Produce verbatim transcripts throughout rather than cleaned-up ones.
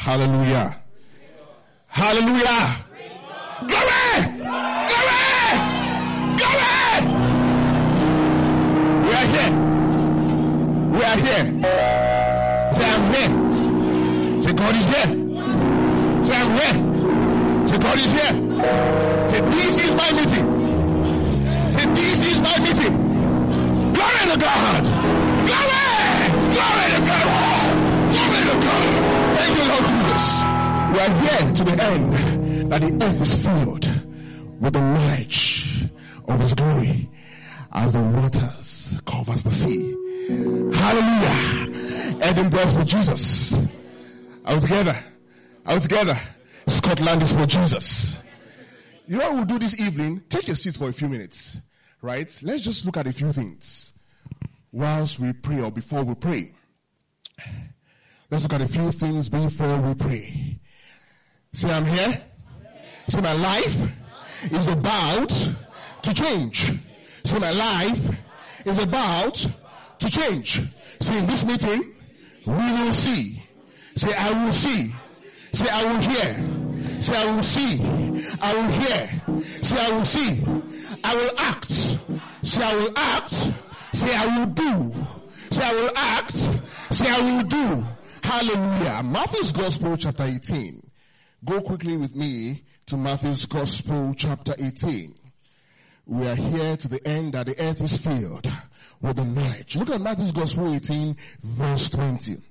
Hallelujah. Hallelujah. Glory! Glory! Glory! We are here. We are here. Say, I'm here. Say, God is here. Say, I'm here. Say, God is here. Say, this is my meeting. Say, this is my meeting. Glory to God. Glory! Glory to God. Glory to God. Thank you, Lord Jesus. We are here to the end that the earth is filled with the knowledge of His glory as the waters covers the sea. Hallelujah. Edinburgh is for Jesus. Are we together? Are we together? Scotland is for Jesus. You know what we'll do this evening? Take your seats for a few minutes. Right? Let's just look at a few things whilst we pray or before we pray. Let's look at a few things before we pray. Say, I'm here. Say, my life is about to change. Say, my life is about to change. Say, in this meeting, we will see. Say, I will see. Say, I will hear. Say, I will see. I will hear. Say, I will see. I will act. Say, I will act. Say, I will do. Say, I will act. Say, I will do. Hallelujah. Matthew's Gospel chapter eighteen. Go quickly with me to Matthew's Gospel chapter eighteen. We are here to the end that the earth is filled with the knowledge. Look at Matthew's Gospel eighteen verse twenty.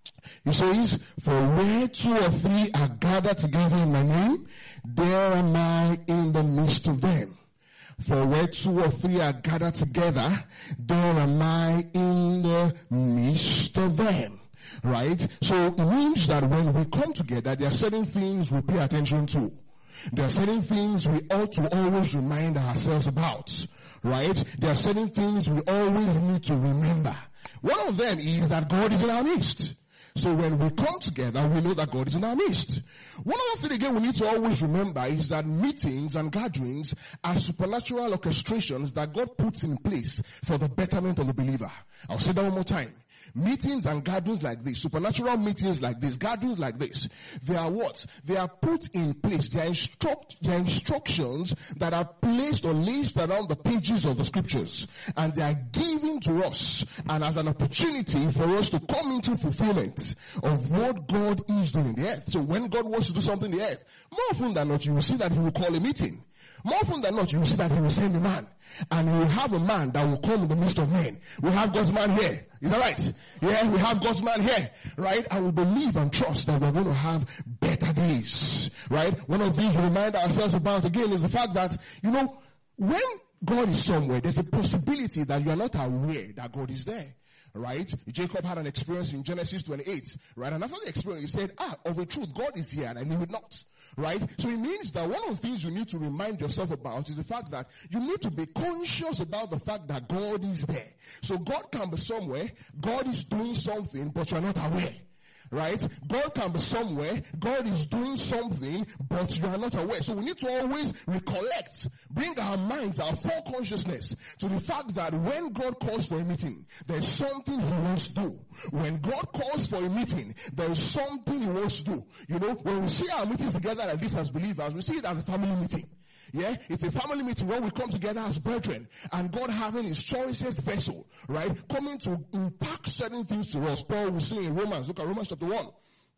He says, for where two or three are gathered together in my name, there am I in the midst of them. For where two or three are gathered together, there am I in the midst of them. Right? So it means that when we come together, there are certain things we pay attention to. There are certain things we ought to always remind ourselves about. Right? There are certain things we always need to remember. One of them is that God is in our midst. So when we come together, we know that God is in our midst. One other thing again we need to always remember is that meetings and gatherings are supernatural orchestrations that God puts in place for the betterment of the believer. I'll say that one more time. Meetings and gatherings like this, supernatural meetings like this, gatherings like this, they are what? They are put in place. They are, instruct, they are instructions that are placed or laced around the pages of the scriptures. And they are given to us and as an opportunity for us to come into fulfillment of what God is doing in the earth. So when God wants to do something in the earth, more often than not, you will see that He will call a meeting. More often than not, you will see that He will send a man. And He will have a man that will come in the midst of men. We have God's man here. Is that right? Yeah, we have God's man here. Right? And we believe and trust that we're going to have better days. Right? One of the things we remind ourselves about again is the fact that, you know, when God is somewhere, there's a possibility that you are not aware that God is there. Right? Jacob had an experience in Genesis twenty-eight. Right? And after the experience, he said, ah, of a truth, God is here and I knew it not. Right? So it means that one of the things you need to remind yourself about is the fact that you need to be conscious about the fact that God is there. So God can be somewhere, God is doing something, but you're not aware. Right? God can be somewhere, God is doing something, but you are not aware. So we need to always recollect, bring our minds, our full consciousness to the fact that when God calls for a meeting, there's something He wants to do. When God calls for a meeting, there is something He wants to do. You know, when we see our meetings together like this as believers, we see it as a family meeting. Yeah, it's a family meeting where we come together as brethren and God having His choicest vessel, right, coming to impact certain things to us. Paul will say in Romans, look at Romans chapter one.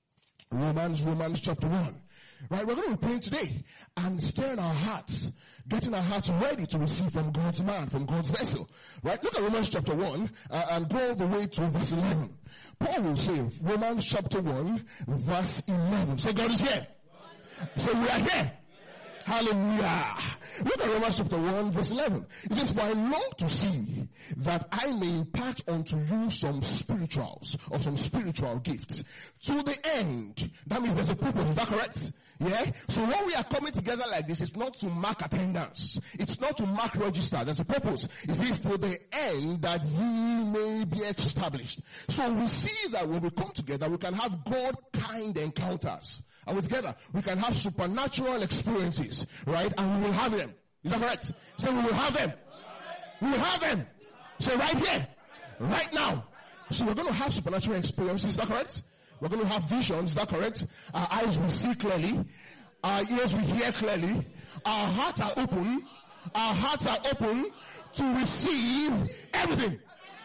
Romans, Romans chapter one. Right, we're going to be praying today and stirring our hearts, getting our hearts ready to receive from God's man, from God's vessel. Right, look at Romans chapter one uh, and go all the way to verse eleven. Paul will say, Romans chapter one, verse eleven. Say, God is here. Say, we are here. Hallelujah. Look at Romans chapter one verse eleven. It says, for I long to see that I may impart unto you some spirituals or some spiritual gifts to the end. That means there's a purpose. Is that correct? Yeah? So when we are coming together like this, it's not to mark attendance. It's not to mark register. There's a purpose. It says to the end that ye may be established. So we see that when we come together, we can have God-kind encounters. Are we together? We can have supernatural experiences, right? And we will have them. Is that correct? So we will have them. We will have them. So right here, right now. So we're going to have supernatural experiences. Is that correct? We're going to have visions. Is that correct? Our eyes will see clearly. Our ears will hear clearly. Our hearts are open. Our hearts are open to receive everything.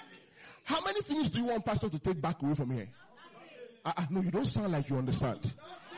How many things do you want pastor to take back away from here? Uh, uh, no, you don't sound like you understand.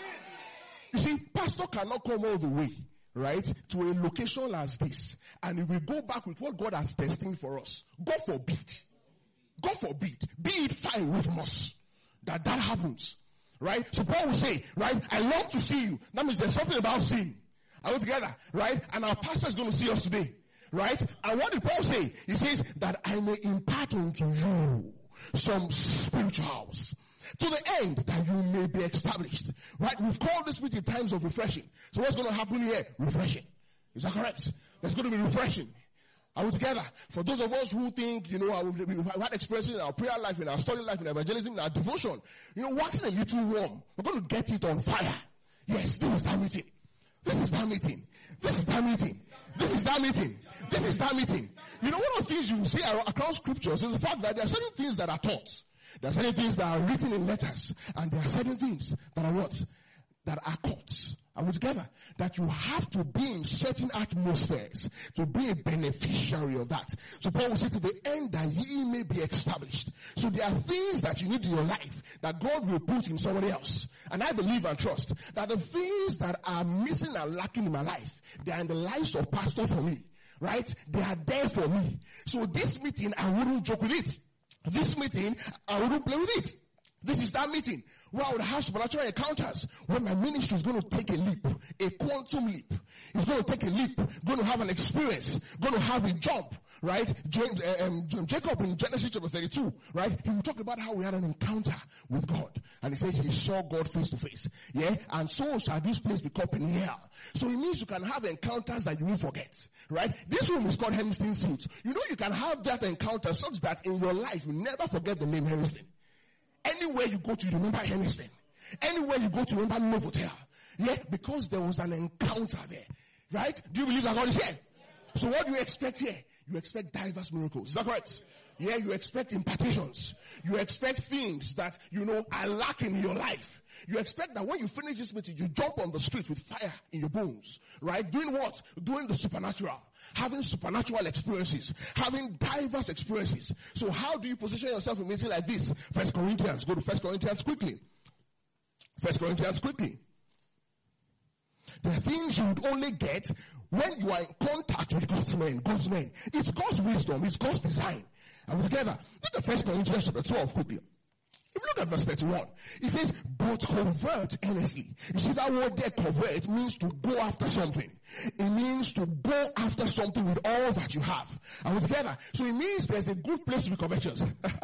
You see, pastor cannot come all the way, right, to a location as this, and he will go back with what God has destined for us. God forbid. God forbid. Be it far away from us that that happens, right? So Paul will say, right, I long to see you. That means there's something about seeing. Are we together, right? And our pastor is going to see us today, right? And what did Paul say? He says that I may impart unto you some spirituals, to the end that you may be established. Right? We've called this meeting times of refreshing. So what's going to happen here? Refreshing. Is that correct? There's going to be refreshing. Are we together? For those of us who think, you know, we've had experiences in our prayer life, in our study life, in our evangelism, in our devotion, you know, waxing a little warm. We're going to get it on fire. Yes, this is that meeting. This is that meeting. This is that meeting. This is that meeting. This is that meeting. You know, one of the things you see across scriptures is the fact that there are certain things that are taught. There are certain things that are written in letters, and there are certain things that are what? That are caught. Are we together? That you have to be in certain atmospheres to be a beneficiary of that. So Paul will say to the end that ye may be established. So there are things that you need in your life that God will put in somebody else. And I believe and trust that the things that are missing and lacking in my life, they are in the lives of pastor for me. Right? They are there for me. So this meeting, I wouldn't joke with it. This meeting, I wouldn't play with it. This is that meeting where I would have supernatural encounters, where my ministry is going to take a leap, a quantum leap. It's going to take a leap, going to have an experience, going to have a jump, right? James, uh, um, Jacob in Genesis chapter thirty-two, right? He will talk about how we had an encounter with God. And he says he saw God face to face. Yeah? And so shall this place be called Peniel. So it means you can have encounters that you won't forget. Right? This room is called Henniston Suit. You know you can have that encounter such that in your life you never forget the name Henniston. Anywhere you go to, you remember Henniston. Anywhere you go to, remember Novotel. Yeah? Because there was an encounter there. Right? Do you believe that God is here? So what do you expect here? You expect diverse miracles. Is that correct? Yeah, you expect impartations. You expect things that, you know, are lacking in your life. You expect that when you finish this meeting, you jump on the street with fire in your bones. Right? Doing what? Doing the supernatural. Having supernatural experiences. Having diverse experiences. So how do you position yourself in a meeting like this? First Corinthians. Go to First Corinthians quickly. First Corinthians quickly. There are things you would only get when you are in contact with God's men. God's men. It's God's wisdom. It's God's design. And together, look at First Corinthians chapter twelve quickly. If you look at verse thirty-one, it says, but convert earnestly. You see that word there, convert, means to go after something. It means to go after something with all that you have. And we're together. So it means there's a good place to be covetous.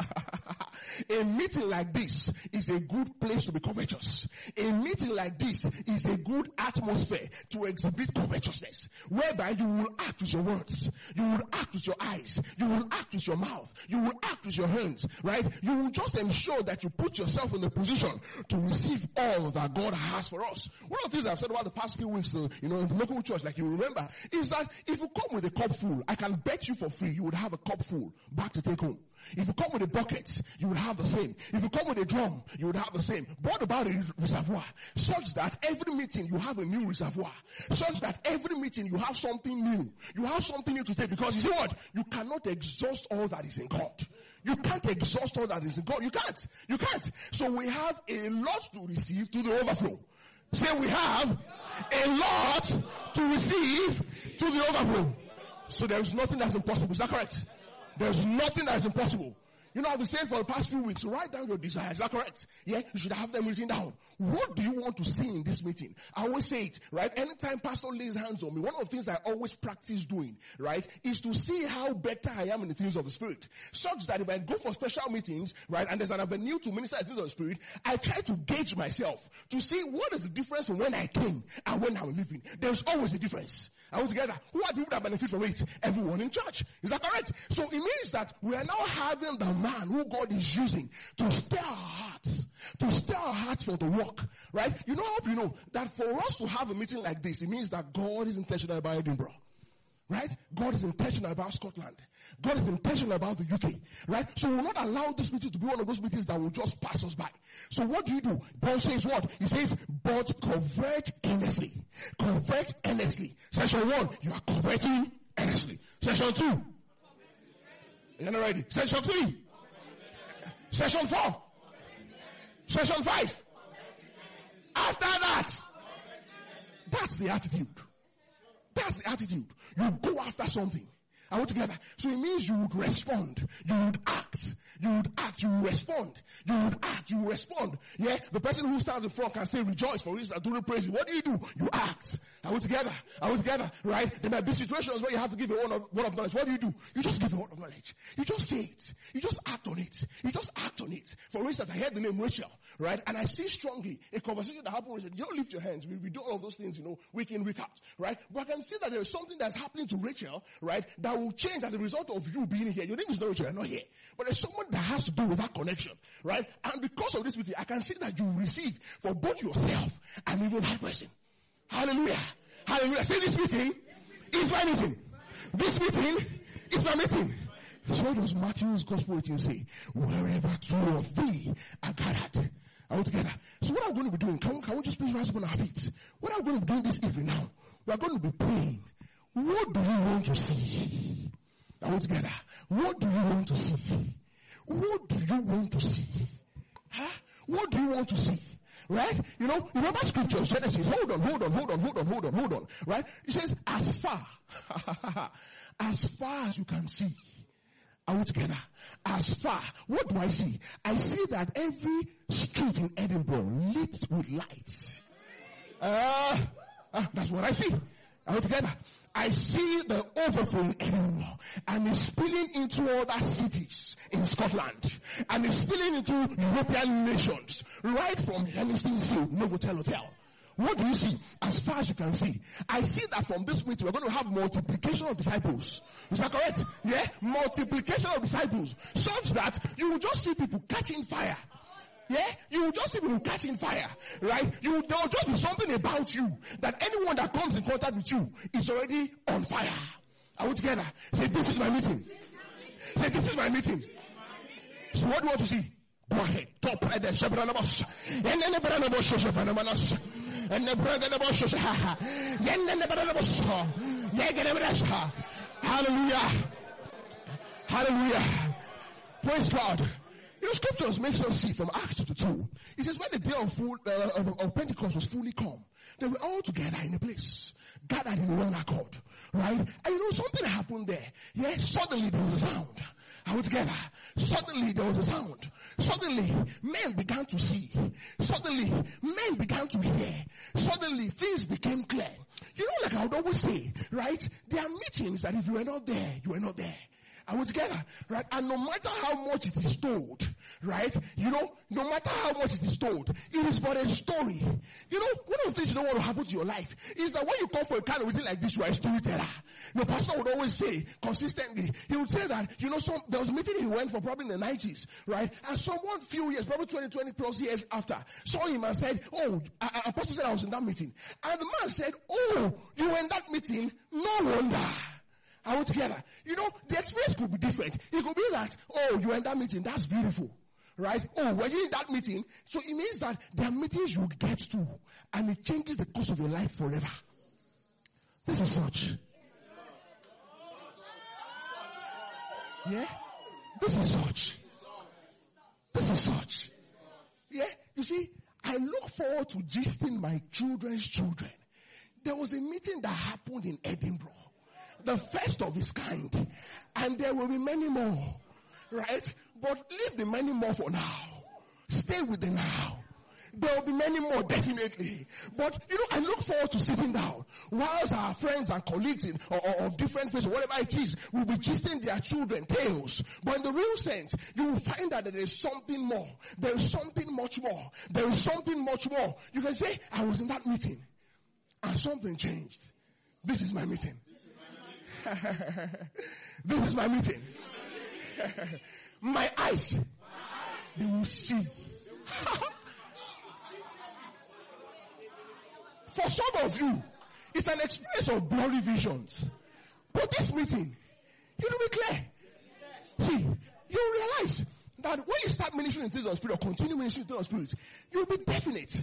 A meeting like this is a good place to be covetous. A meeting like this is a good atmosphere to exhibit covetousness, whereby you will act with your words, you will act with your eyes, you will act with your mouth, you will act with your hands, right? You will just ensure that you put yourself in the position to receive all that God has for us. One of the things I've said about the past few weeks, uh, you know, in the local church, like you remember, is that if you come with a cup full, I can bet you for free, you would have a cup full back to take home. If you come with a bucket, you would have the same. If you come with a drum, you would have the same. What about a reservoir? Such that every meeting you have a new reservoir. Such that every meeting you have something new. You have something new to take, because you see what? You cannot exhaust all that is in God. You can't exhaust all that is in God. You can't. You can't. So we have a lot to receive to the overflow. Say we have a lot to receive to the overflow. So there is nothing that's impossible. Is that correct? There's nothing that is impossible. You know, I've been saying for the past few weeks, write down your desires. Is that correct? Yeah? You should have them written down. What do you want to see in this meeting? I always say it, right? Anytime pastor lays hands on me, one of the things I always practice doing, right, is to see how better I am in the things of the Spirit. Such that if I go for special meetings, right, and there's an avenue to minister the things of the Spirit, I try to gauge myself to see what is the difference from when I came and when I'm living. There's always a difference. I was together. Who are the people that benefit from it? Everyone in church. Is that correct? So it means that we are now having the man who God is using to stir our hearts, to stir our hearts for the work, right? You know, I hope you know that for us to have a meeting like this, it means that God is intentional about Edinburgh. Right? God is intentional about Scotland. God is intentional about the U K. Right? So we will not allow this meeting to be one of those meetings that will just pass us by. So what do you do? Paul says what? He says, but convert earnestly. Convert earnestly. Session one, you are converting earnestly. Session two. You're not ready. Session three. Session four. Session five. After that, that's the attitude. That's the attitude. You go after something. Are we together? So it means you would respond. You would act. You would act. You would respond. You would act. You would respond. Yeah? The person who stands in front can say rejoice, for instance, during praise. What do you do? You act. Are we together? Are we together? Right? There might be situations where you have to give a word of, word of knowledge. What do you do? You just give a word of knowledge. You just say it. You just act on it. You just act on it. For instance, I heard the name Rachel, right? And I see strongly a conversation that happened. You don't lift your hands. We, we do all of those things, you know, week in, week out, right? But I can see that there is something that's happening to Rachel, right? That will change as a result of you being here. Your name is not Rachel, you're not here. But there's someone that has to do with that connection, right? And because of this meeting, I can see that you receive for both yourself and even that person. Hallelujah. Hallelujah. Say this meeting is my meeting. This meeting is my meeting. So what does Matthew's gospel writing say? Wherever two or three are gathered. Are we together? So what are we going to be doing? Can we, can we just please rise up on our feet? What are we going to be doing this evening now? We are going to be praying. What do you want to see? Are we together? What do you want to see? What do you want to see? Huh? What do you want to see? Right? You know, remember scripture, Genesis. Hold on, hold on, hold on, hold on, hold on, hold on. Right? It says, as far, as far as you can see. Are we together? As far. What do I see? I see that every street in Edinburgh lit with lights. Uh, uh, that's what I see. Are we together? I see the overflow in Edinburgh and it's spilling into other cities in Scotland and it's spilling into European nations right from Hennister Seal, Novotel Hotel. What do you see? As far as you can see. I see that from this meeting we're going to have multiplication of disciples. Is that correct? Yeah? Multiplication of disciples. Such that you will just see people catching fire. Yeah? You will just see people catching fire. Right? You, there will just be something about you that anyone that comes in contact with you is already on fire. Are we together? Say, this is my meeting. Say, this is my meeting. So what do you want to see? Go ahead. Top right there. Shebranabos. And then the Branabos Shefanamas. And the Branabos. And then the Branabos. Yaganabras. Hallelujah. Hallelujah. Praise God. You know, scriptures makes us see from Acts chapter two. It says when the day of, full, uh, of, of Pentecost was fully come, they were all together in a place, gathered in one accord, right? And you know, something happened there. Yeah, suddenly there was a sound. Are we together? Suddenly there was a sound. Suddenly men began to see. Suddenly men began to hear. Suddenly things became clear. You know, like I would always say, right? There are meetings that if you are not there, you are not there. Are we together? Right? And no matter how much it is told, right? You know, no matter how much it is told, it is but a story. You know, one of the things you don't want to happen to your life is that when you come for a kind of meeting like this, you are a storyteller. The pastor would always say, consistently, he would say that, you know, some, there was a meeting he went for probably in the nineties, right? And someone few years, probably twenty, twenty plus years after, saw him and said, oh, a, a pastor said I was in that meeting. And the man said, oh, you were in that meeting? No wonder. Are we together? You know, the experience could be different. It could be that, oh, you were in that meeting, that's beautiful. Right? Oh, were you in that meeting? So it means that there are meetings you get to, and it changes the course of your life forever. This is such. Yeah? This is such. This is such. Yeah? You see, I look forward to gisting my children's children. There was a meeting that happened in Edinburgh. The first of its kind. And there will be many more. Right? But leave the many more for now. Stay with the now. There will be many more, definitely. But, you know, I look forward to sitting down. Whilst our friends and colleagues in, or, or, of different places, whatever it is, will be gisting their children tales. But in the real sense, you will find that there is something more. There is something much more. There is something much more. You can say, I was in that meeting. And something changed. This is my meeting. This is my meeting. My eyes, they will see. For some of you, it's an experience of blurry visions. But this meeting, you will be clear. See, you realize that when you start ministering in things of spirit or continue ministering in things of spirit, you'll be definite.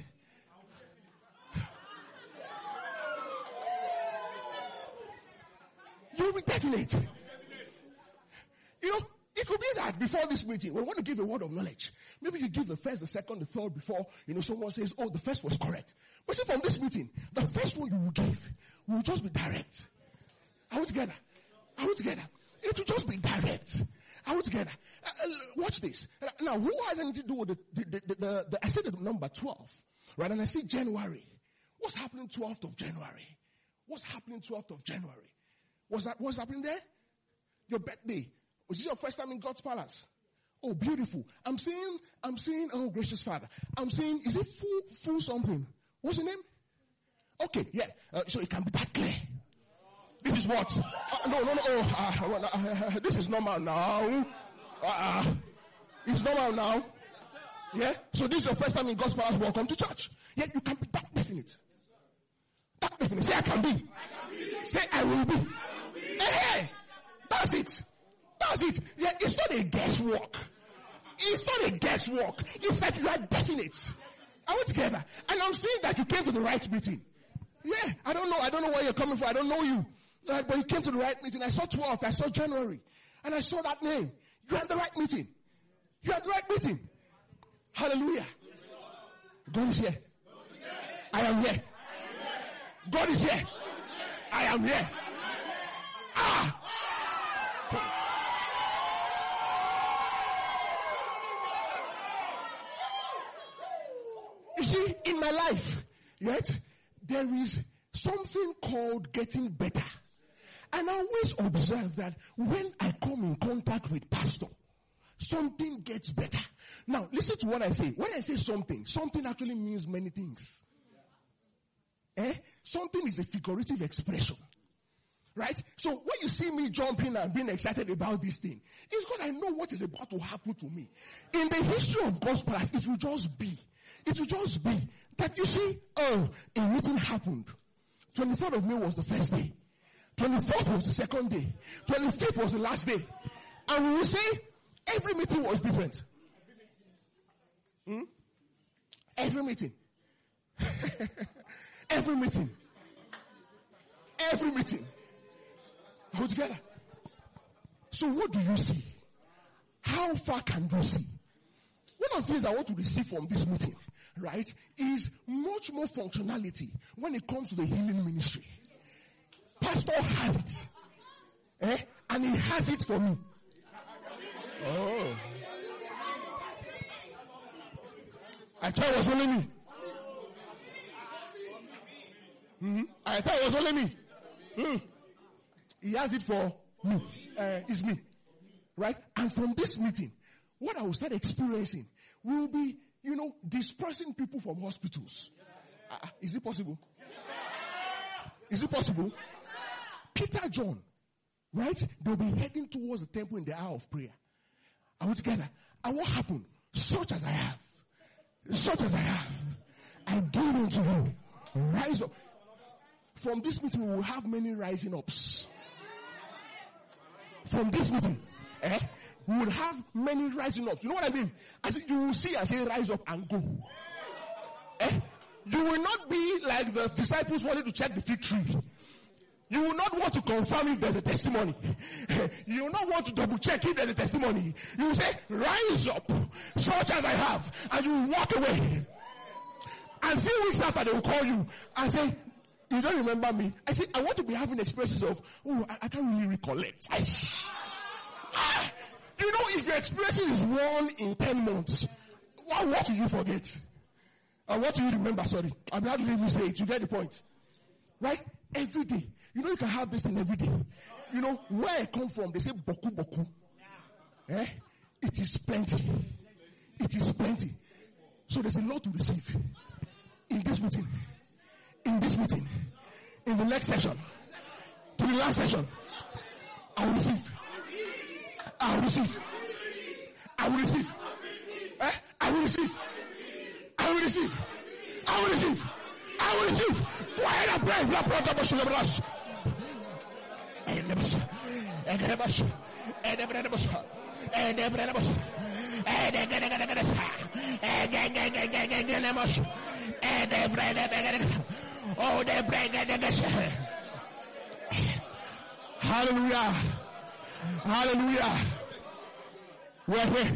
You'll be definite. You know, it could be that before this meeting, we want to give a word of knowledge. Maybe you give the first, the second, the third before, you know, someone says, oh, the first was correct. But see, from this meeting, the first one you will give will just be direct. Are we together? Are we together? It will just be direct. Are we together? Uh, uh, watch this. Uh, now, who has anything to do with the, the, the, the, the I said the number twelve, right? And I see January. What's happening twelfth of January? What's happening twelfth of January? What's that, what's happening there? Your birthday. Was this your first time in God's palace? Oh, beautiful. I'm seeing, I'm seeing, oh, gracious Father. I'm seeing, is it full, full something? What's the name? Okay, yeah. Uh, so it can be that clear. This is what? Uh, no, no, no. Oh, uh, uh, uh, this is normal now. Uh, it's normal now. Yeah? So this is your first time in God's palace. Welcome to church. Yeah, you can be that definite. That definite. Say, I can be. I can be. Say, I will be. I will be. Hey, hey, that's it. That's it. Yeah, it's not a guesswork. It's not a guesswork. It's like you are definite. Are we together? And I'm saying that you came to the right meeting. Yeah, I don't know. I don't know where you're coming from. I don't know you. Right, but you came to the right meeting. I saw twelve. I saw January. And I saw that name. You had the right meeting. You had the right meeting. Hallelujah. God is here. I am here. God is here. I am here. Ah! You see, in my life, right, there is something called getting better. And I always observe that when I come in contact with pastor, something gets better. Now, listen to what I say. When I say something, something actually means many things. Eh? Something is a figurative expression. Right? So when you see me jumping and being excited about this thing, it's because I know what is about to happen to me. In the history of God's palace, it will just be. It will just be that you see, oh, a meeting happened. twenty-third of May was the first day. twenty-fourth was the second day. twenty-fifth was the last day. And we will say, every meeting was different. Hmm? Every meeting. Every meeting. Every meeting. Go together. So what do you see? How far can you see? One of the things I want to receive from this meeting, right, is much more functionality when it comes to the healing ministry. Pastor has it. Eh? And he has it for me. Oh. I thought it was only me. Mm-hmm. I thought it was only me. Mm. He has it for me. Uh, it's me. Right? And from this meeting, what I will start experiencing will be, you know, dispersing people from hospitals. Uh, is it possible? Is it possible? Peter, John, right? They'll be heading towards the temple in the hour of prayer. Are we together? And what happened? Such as I have, such as I have, I give unto you. Rise up. From this meeting, we will have many rising ups. From this meeting, eh? We will have many rising ups. You know what I mean? As you will see, I say rise up and go. Eh? You will not be like the disciples wanted to check the fig tree. You will not want to confirm if there's a testimony. You will not want to double check if there's a testimony. You will say, rise up, such as I have, and you will walk away. And a few weeks after, they will call you and say, you don't remember me. I say, I want to be having experiences of, oh, I, I can't really recollect. I, ah, you know, if your experience is one in ten months, what, what do you forget? And what do you remember? Sorry. I'm not going to say it. You get the point. Right? Every day. You know, you can have this thing every day. You know, where I come from, they say, boku, boku. Eh? It is plenty. It is plenty. So there's a lot to receive. In this meeting. In this meeting. In the next session. To the last session. I will receive. I will receive. I will receive. Eh? I will receive. I will receive. I will receive. I will receive. Go ahead and pray. and the bush, and the bush, and the bush, and the bush, and the bush, and the bush, and the bread, oh, the bread, and the bush. Hallelujah. Hallelujah. We are here.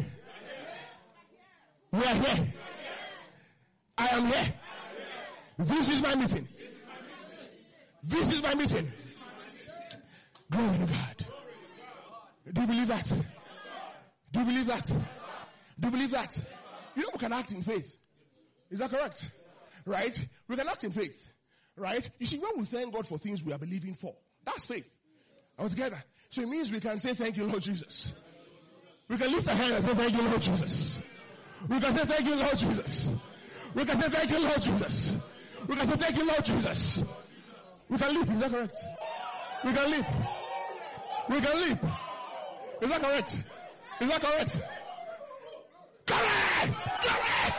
We are here. I am here. This is my meeting. This is my meeting. Glory to God. Do you believe that? Do you believe that? Do you believe that? You know we can act in faith. Is that correct? Right? We can act in faith. Right? You see, when we thank God for things we are believing for, that's faith. All together. So it means we can say thank you, Lord Jesus. We can lift our hands and say thank you, Lord Jesus. We can say thank you, Lord Jesus. We can say thank you, Lord Jesus. We can say thank you, Lord Jesus. We can leap. Is that correct? We can leap. We can leap. Is that correct? Is that correct? Correct! Correct!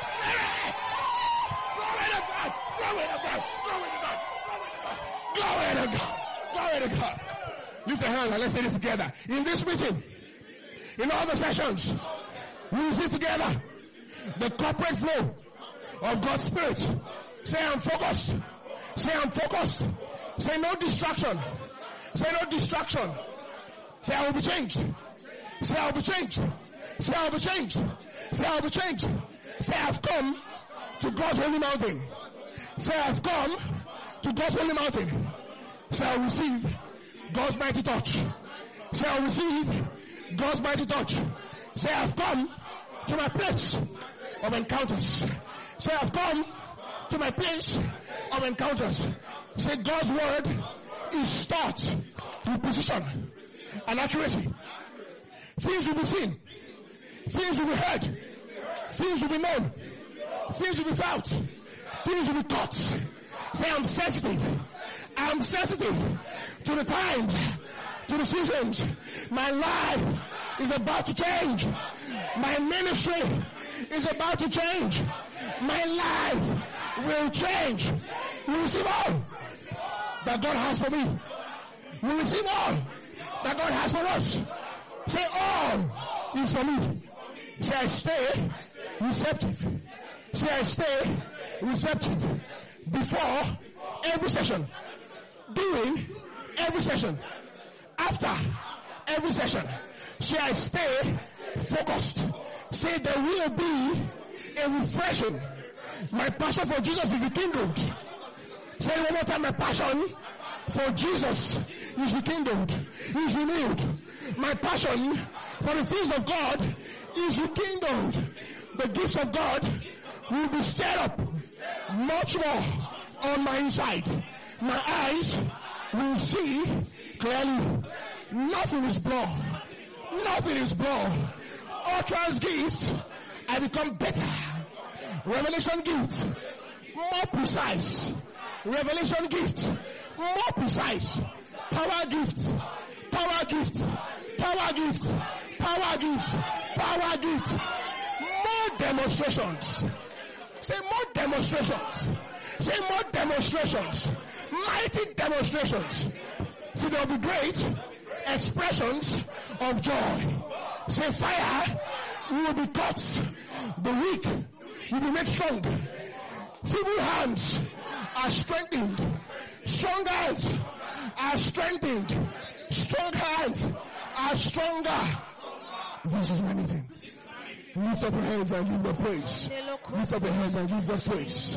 Glory to God! Glory to God! Glory to God! Glory to God! Glory to God! Lift your hands and let's say this together. In this meeting, in all the sessions, we will sit together. The corporate flow of God's Spirit. Say I'm focused. Say I'm focused. Say no distraction. Say no distraction. Say I will be changed. Say I will be changed. Say I will be changed. Say I will be changed. Say I've come to God's holy mountain. Say I've come to God's holy mountain. Say I will receive God's mighty touch. Say I will receive God's mighty touch. Say I've come to my place of encounters. Say I've come to my place of encounters. Say God's word is taught with precision and accuracy. Things will be seen. Things will be heard. Things will be known. Things will be felt. Things will be taught. Say I'm sensitive. I'm sensitive to the times, to the seasons. My life is about to change. My ministry is about to change. My life will change. We receive all that God has for me. We receive all that God has for us. Say all is for me. Say I stay receptive. Say I stay receptive before every session, during every session, after every session. Say I stay focused. Say there will be a refreshing. My passion for Jesus is rekindled. Say one more time, my passion for Jesus is rekindled, is renewed. My passion for the things of God is rekindled. The gifts of God will be stirred up much more on my inside. My eyes will see clearly. Nothing is blurred. Nothing is blurred. Utterance gifts, I become better. Revelation gifts, more precise. Revelation gifts, more precise. Power gifts, power gifts, power gifts, power gifts, power gifts. More demonstrations. Say more demonstrations. Say more demonstrations. Mighty demonstrations. So there will be great expressions of joy. Say fire will be caught. The weak will be made strong. Feeble hands are strengthened. Strong hands are strengthened. Strong hands are stronger. This is my meeting. Lift up your hands and give the praise. Lift up your hands and give the praise.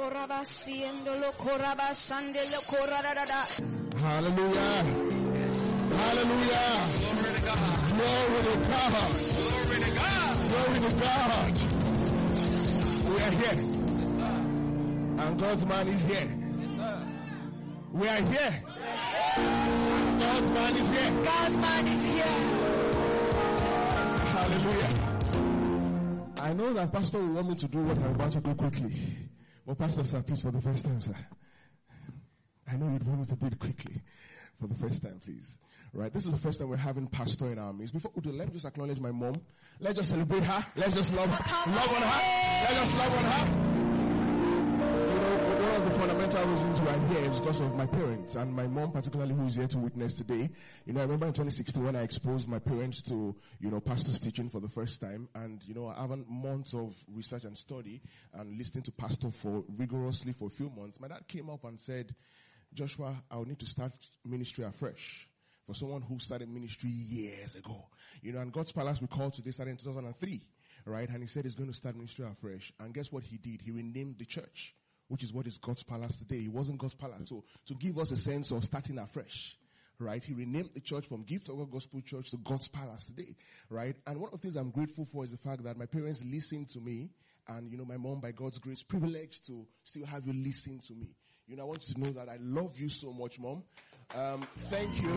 Hallelujah. Hallelujah. Glory to God. Glory to God. Glory to God. We are here. And God's man is here. We are here. God's man is here. God's man is here. Hallelujah. I know that Pastor will want me to do what I'm about to do quickly. But Pastor, sir, please, for the first time, sir. I know you'd want me to do it quickly. For the first time, please. Right, this is the first time we're having Pastor in our midst. Before we do, let me just acknowledge my mom. Let's just celebrate her. Let's just love her. Love on her. Let's just love on her. You know, one of of the fundamental reasons we are here is because of my parents, and my mom particularly, who is here to witness today. You know, I remember in twenty sixteen when I exposed my parents to, you know, pastor's teaching for the first time, and, you know, after months of research and study and listening to pastor for rigorously for a few months, my dad came up and said, Joshua, I will need to start ministry afresh. For someone who started ministry years ago. You know, and God's Palace we called today started in two thousand three, right? And he said he's going to start ministry afresh. And guess what he did? He renamed the church, which is what is God's Palace today. It wasn't God's Palace. So, to give us a sense of starting afresh, right? He renamed the church from Gift of God Gospel Church to God's Palace today, right? And one of the things I'm grateful for is the fact that my parents listened to me, and, you know, my mom, by God's grace, privileged to still have you listen to me. You know, I want you to know that I love you so much, Mom. Um, thank you.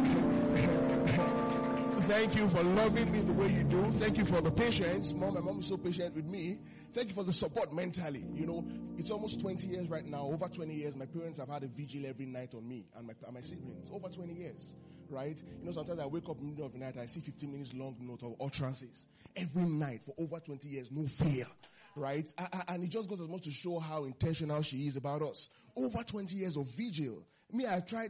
Thank you for loving me the way you do. Thank you for the patience. Mom, my mom is so patient with me. Thank you for the support mentally. You know, it's almost twenty years right now. Over twenty years, my parents have had a vigil every night on me and my, and my siblings. Over twenty years, right? You know, sometimes I wake up in the middle of the night, I see fifteen minutes long note of utterances. Every night for over twenty years, no fail, right? I, I, and it just goes as much to show how intentional she is about us. Over twenty years of vigil. Me, I tried.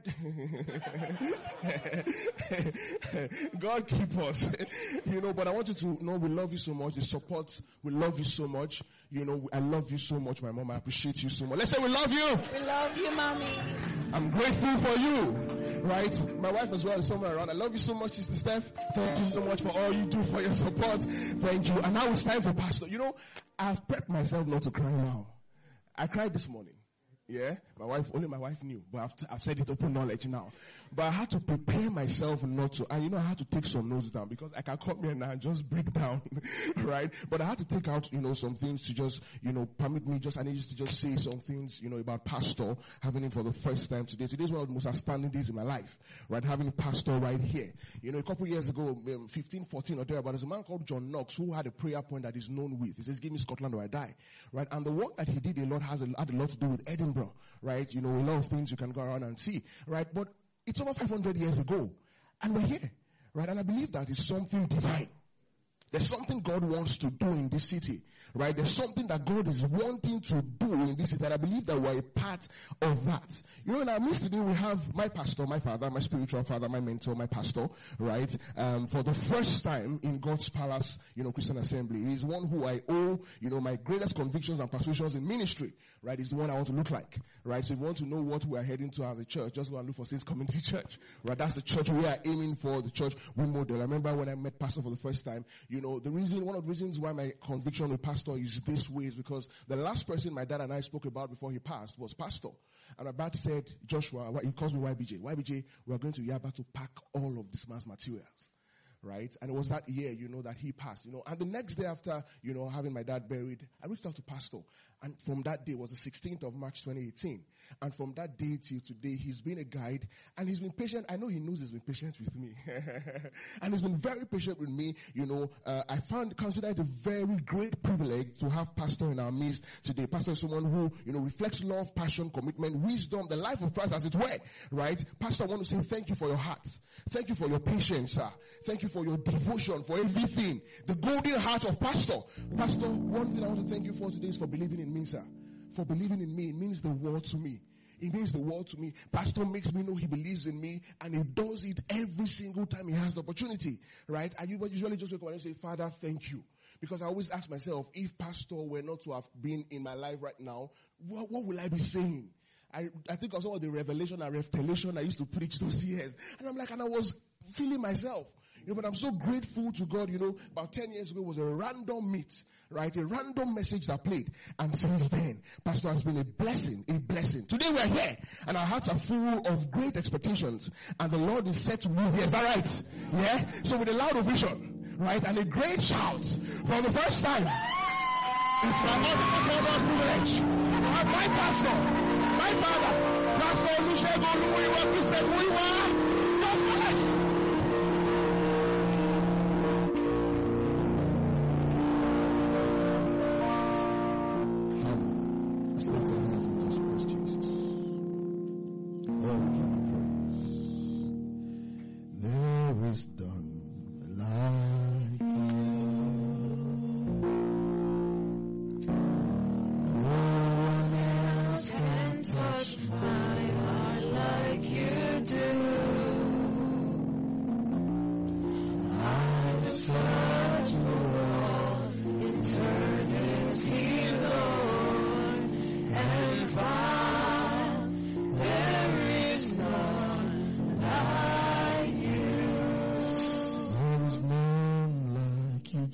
God keep us. You know, but I want you to know we love you so much. The support, we love you so much. You know, I love you so much, my mom. I appreciate you so much. Let's say we love you. We love you, mommy. I'm grateful for you. Right? My wife as well is somewhere around. I love you so much, Sister Steph. Thank you so much for all you do, for your support. Thank you. And now it's time for Pastor. You know, I've prepped myself not to cry now. I cried this morning. Yeah, my wife, only my wife knew, but I've, t- I've said it open knowledge now. But I had to prepare myself not to, and you know, I had to take some notes down because I can come here now and just break down, right? But I had to take out, you know, some things to just, you know, permit me just, I need you to just say some things, you know, about pastor, having him for the first time today. Today is one of the most outstanding days in my life, right? Having a pastor right here. You know, a couple of years ago, um, fifteen, fourteen or thereabout, there's a man called John Knox who had a prayer point that he's known with. He says, give me Scotland or I die, right? And the work that he did a lot has a, had a lot to do with Edinburgh. Right? You know, a lot of things you can go around and see. Right? But it's over five hundred years ago. And we're here. Right? And I believe that is something divine. There's something God wants to do in this city. Right? There's something that God is wanting to do in this city. And I believe that we're a part of that. You know, in our midst today, we have my pastor, my father, my spiritual father, my mentor, my pastor. Right? Um, for the first time in God's Palace, you know, Christian Assembly. He's one who I owe, you know, my greatest convictions and persuasions in ministry. Right? He's the one I want to look like. Right? So if you want to know what we are heading to as a church, just go and look for Saints Community Church. Right? That's the church we are aiming for, the church we model. I remember when I met pastor for the first time, you know, the reason, one of the reasons why my conviction with pastor is this way is because the last person my dad and I spoke about before he passed was pastor. And my dad said, Joshua, he calls me Y B J. Y B J, we are going to Yaba to pack all of this man's materials. Right? And it was that year, you know, that he passed, you know. And the next day after, you know, having my dad buried, I reached out to pastor. And from that day was the sixteenth of March twenty eighteen. And from that day till today, he's been a guide and he's been patient. I know he knows he's been patient with me. And he's been very patient with me. You know, uh, I found, consider it a very great privilege to have pastor in our midst today. Pastor is someone who, you know, reflects love, passion, commitment, wisdom, the life of Christ as it were. Right? Pastor, I want to say thank you for your heart. Thank you for your patience, sir. Thank you for your devotion, for everything. The golden heart of pastor. Pastor, one thing I want to thank you for today is for believing in me, sir. For believing in me, it means the world to me. It means the world to me. Pastor makes me know he believes in me, and he does it every single time he has the opportunity. Right? I usually just wake up and say, Father, thank you. Because I always ask myself, if pastor were not to have been in my life right now, what, what will I be saying? I, I think of some of the revelation and revelation I used to preach those years. And I'm like, and I was feeling myself. You know, but I'm so grateful to God, you know, about ten years ago was a random meet, right? A random message that played. And since then, Pastor has been a blessing, a blessing. Today we are here, and our hearts are full of great expectations. And the Lord is set to move here. Is that right? Yeah? So with a loud ovation, right? And a great shout for the first time. It's my honor privilege to have my pastor, my father, Pastor Olusegun Oluyiwa Christian Muyiwa, God's Palace. Let's lift our hands and just praise Jesus. Oh, we give you praise. There is none like you. No one else can.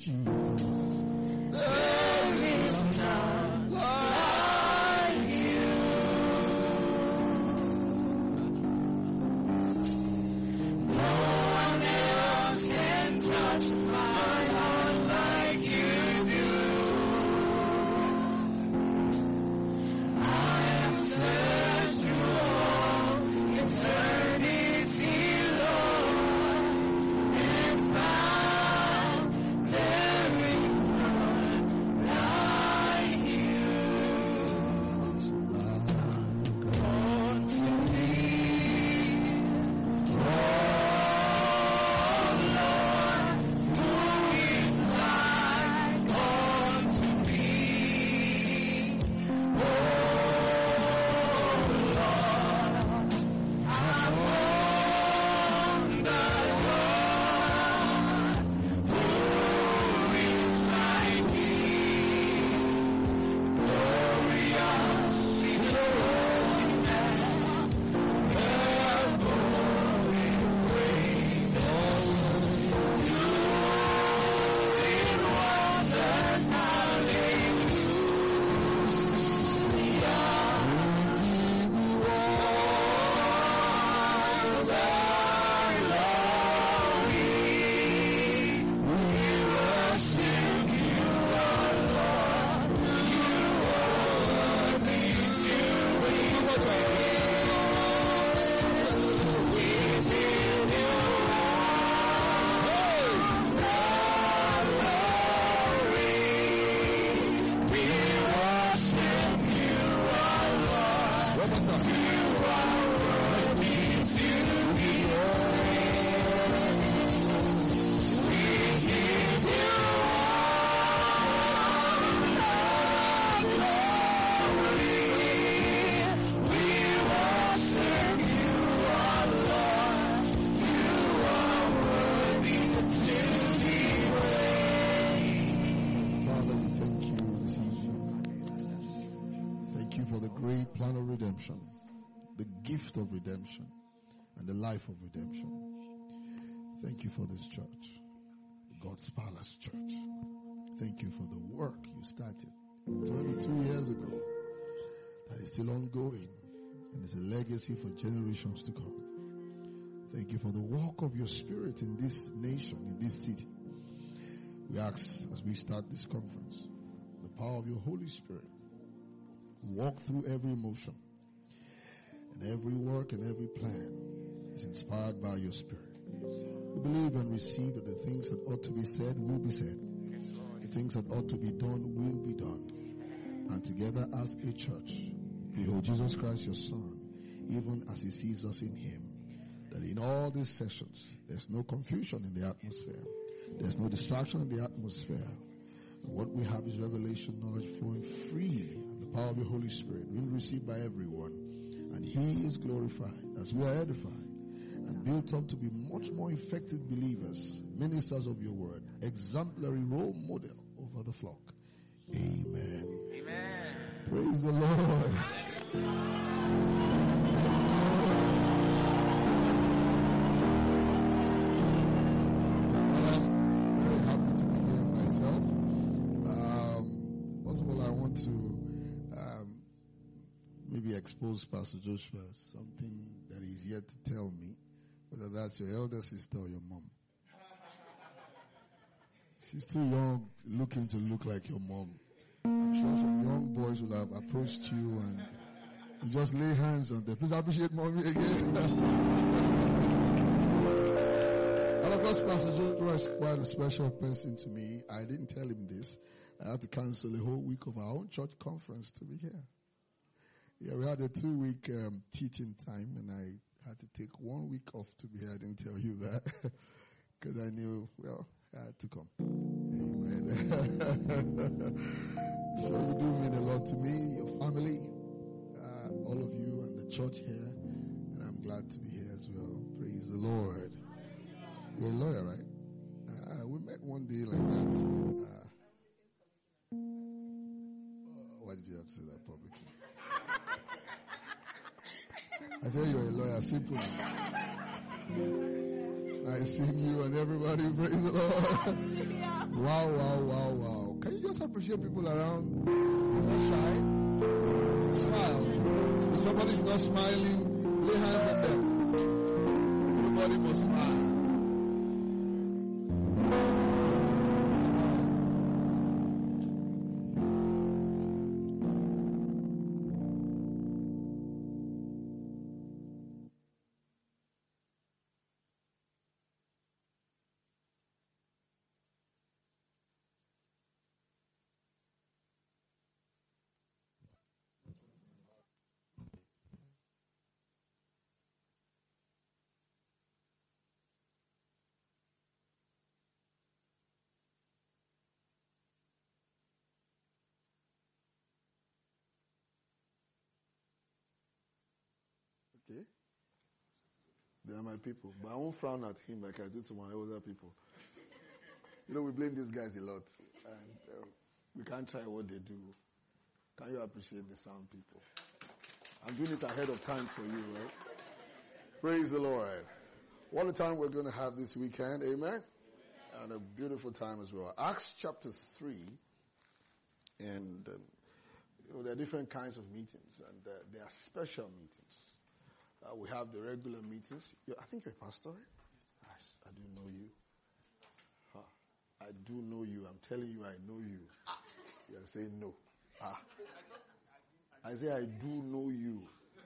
Jesus. There is none like you. No one else can touch my heart like you do. I am thirst through all eternity, Lord, and found there is none like you. Come to me, oh Lord, who is like unto me? Oh Lord, among the Lord, who is like thee? Glorious in holiness, fearful in praises, doing wonders, Father, we thank you this evening. Thank you for the great plan of redemption, the gift of redemption, and the life of redemption. Thank you for this church, God's Palace Church. Thank you for the work you started twenty-two years ago that is still ongoing and is a legacy for generations to come. Thank you for the work of your Spirit in this nation, in this city. We ask as we start this conference, the power of your Holy Spirit walk through every emotion, and every work and every plan is inspired by your Spirit. We believe and receive that the things that ought to be said will be said. The things that ought to be done will be done. And together as a church, behold Jesus Christ your Son, even as he sees us in him, that in all these sessions, there's no confusion in the atmosphere. There's no distraction in the atmosphere. And what we have is revelation knowledge flowing freely, and the power of the Holy Spirit being received by everyone. And he is glorified as we are edified and built up to be much more effective believers, ministers of your word, exemplary role model over the flock. Amen. Amen. Praise the Lord. Maybe expose Pastor Joshua something that he's yet to tell me, whether that's your elder sister or your mom. She's too young looking to look like your mom. I'm sure some young boys will have approached you and you just lay hands on them. Please appreciate mommy again. And of course, Pastor Joshua is quite a special person to me. I didn't tell him this. I had to cancel a whole week of our own church conference to be here. Yeah, we had a two-week um, teaching time, and I had to take one week off to be here. I didn't tell you that because I knew, well, I had to come. Amen. So you do mean a lot to me, your family, uh, all of you, and the church here, and I'm glad to be here as well. Praise the Lord. You're a lawyer, right? Uh, we met one day like that. Uh, uh, why did you have to say that publicly? I said you're a lawyer, simple. I I seen you and everybody. Praise the Lord. Yeah. Wow, wow, wow, wow. Can you just appreciate people around? You're not shy. Smile. If somebody's not smiling, lay hands on them. Everybody must smile. Okay? They are my people. But I won't frown at him like I do to my older people. You know, we blame these guys a lot. And uh, we can't try what they do. Can you appreciate the sound people? I'm doing it ahead of time for you, right? Praise the Lord. What a time we're going to have this weekend. Amen? And a beautiful time as well. Acts chapter three. And um, you know, there are different kinds of meetings. And uh, there are special meetings. Uh, we have the regular meetings. You, I think you're a pastor, right? Yes. I, I do know you. Huh. I do know you. I'm telling you, I know you. You're saying no. Ah. I say, I do know you.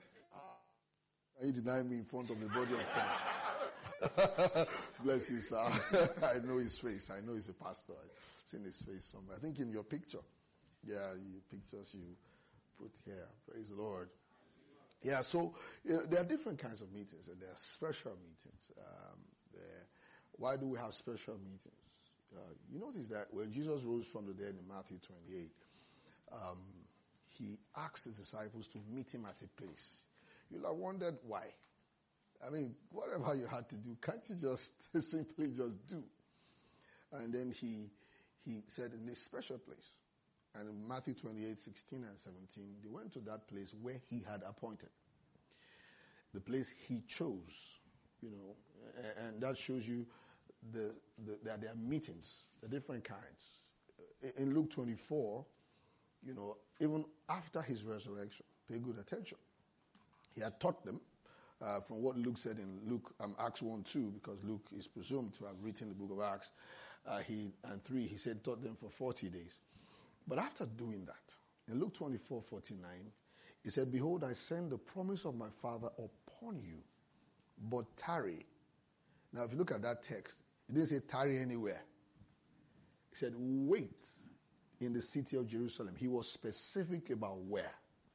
Ah. You deny me in front of the body of Christ. Bless you, sir. I know his face. I know he's a pastor. I've seen his face somewhere. I think in your picture. Yeah, your pictures you put here. Praise the Lord. Yeah, so you know, there are different kinds of meetings, and there are special meetings. Um, there, why do we have special meetings? Uh, you notice that when Jesus rose from the dead in Matthew twenty-eight, um, he asked his disciples to meet him at a place. You'll have wondered why. I mean, whatever you had to do, can't you just simply just do? And then he he said in this special place. And in Matthew twenty-eight, sixteen and seventeen, they went to that place where he had appointed. The place he chose, you know, and that shows you the, the, that there are meetings, the different kinds. In Luke twenty-four, you know, even after his resurrection, pay good attention. He had taught them, uh, from what Luke said in Luke, um, Acts one, two, because Luke is presumed to have written the book of Acts, uh, he and three, he said taught them for forty days. But after doing that, in Luke twenty-four, forty-nine, he said, behold, I send the promise of my Father upon you, but tarry. Now, if you look at that text, it didn't say tarry anywhere. He said, wait in the city of Jerusalem. He was specific about where.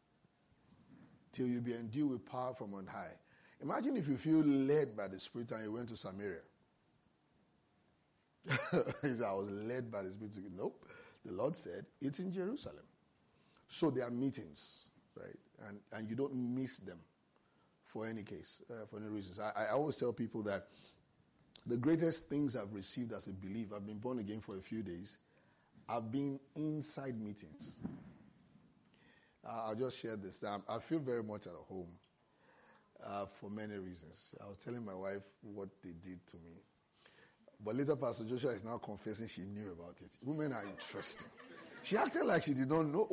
Till you be endued with power from on high. Imagine if you feel led by the Spirit and you went to Samaria. He said, I was led by the Spirit. Nope. The Lord said, it's in Jerusalem. So there are meetings, right? And and you don't miss them for any case, uh, for any reasons. I, I always tell people that the greatest things I've received as a believer, I've been born again for a few days, I've been inside meetings. Uh, I'll just share this. I, I feel very much at home uh, for many reasons. I was telling my wife what they did to me. But later, Pastor Joshua is now confessing she knew about it. Women are interesting. She acted like she did not know.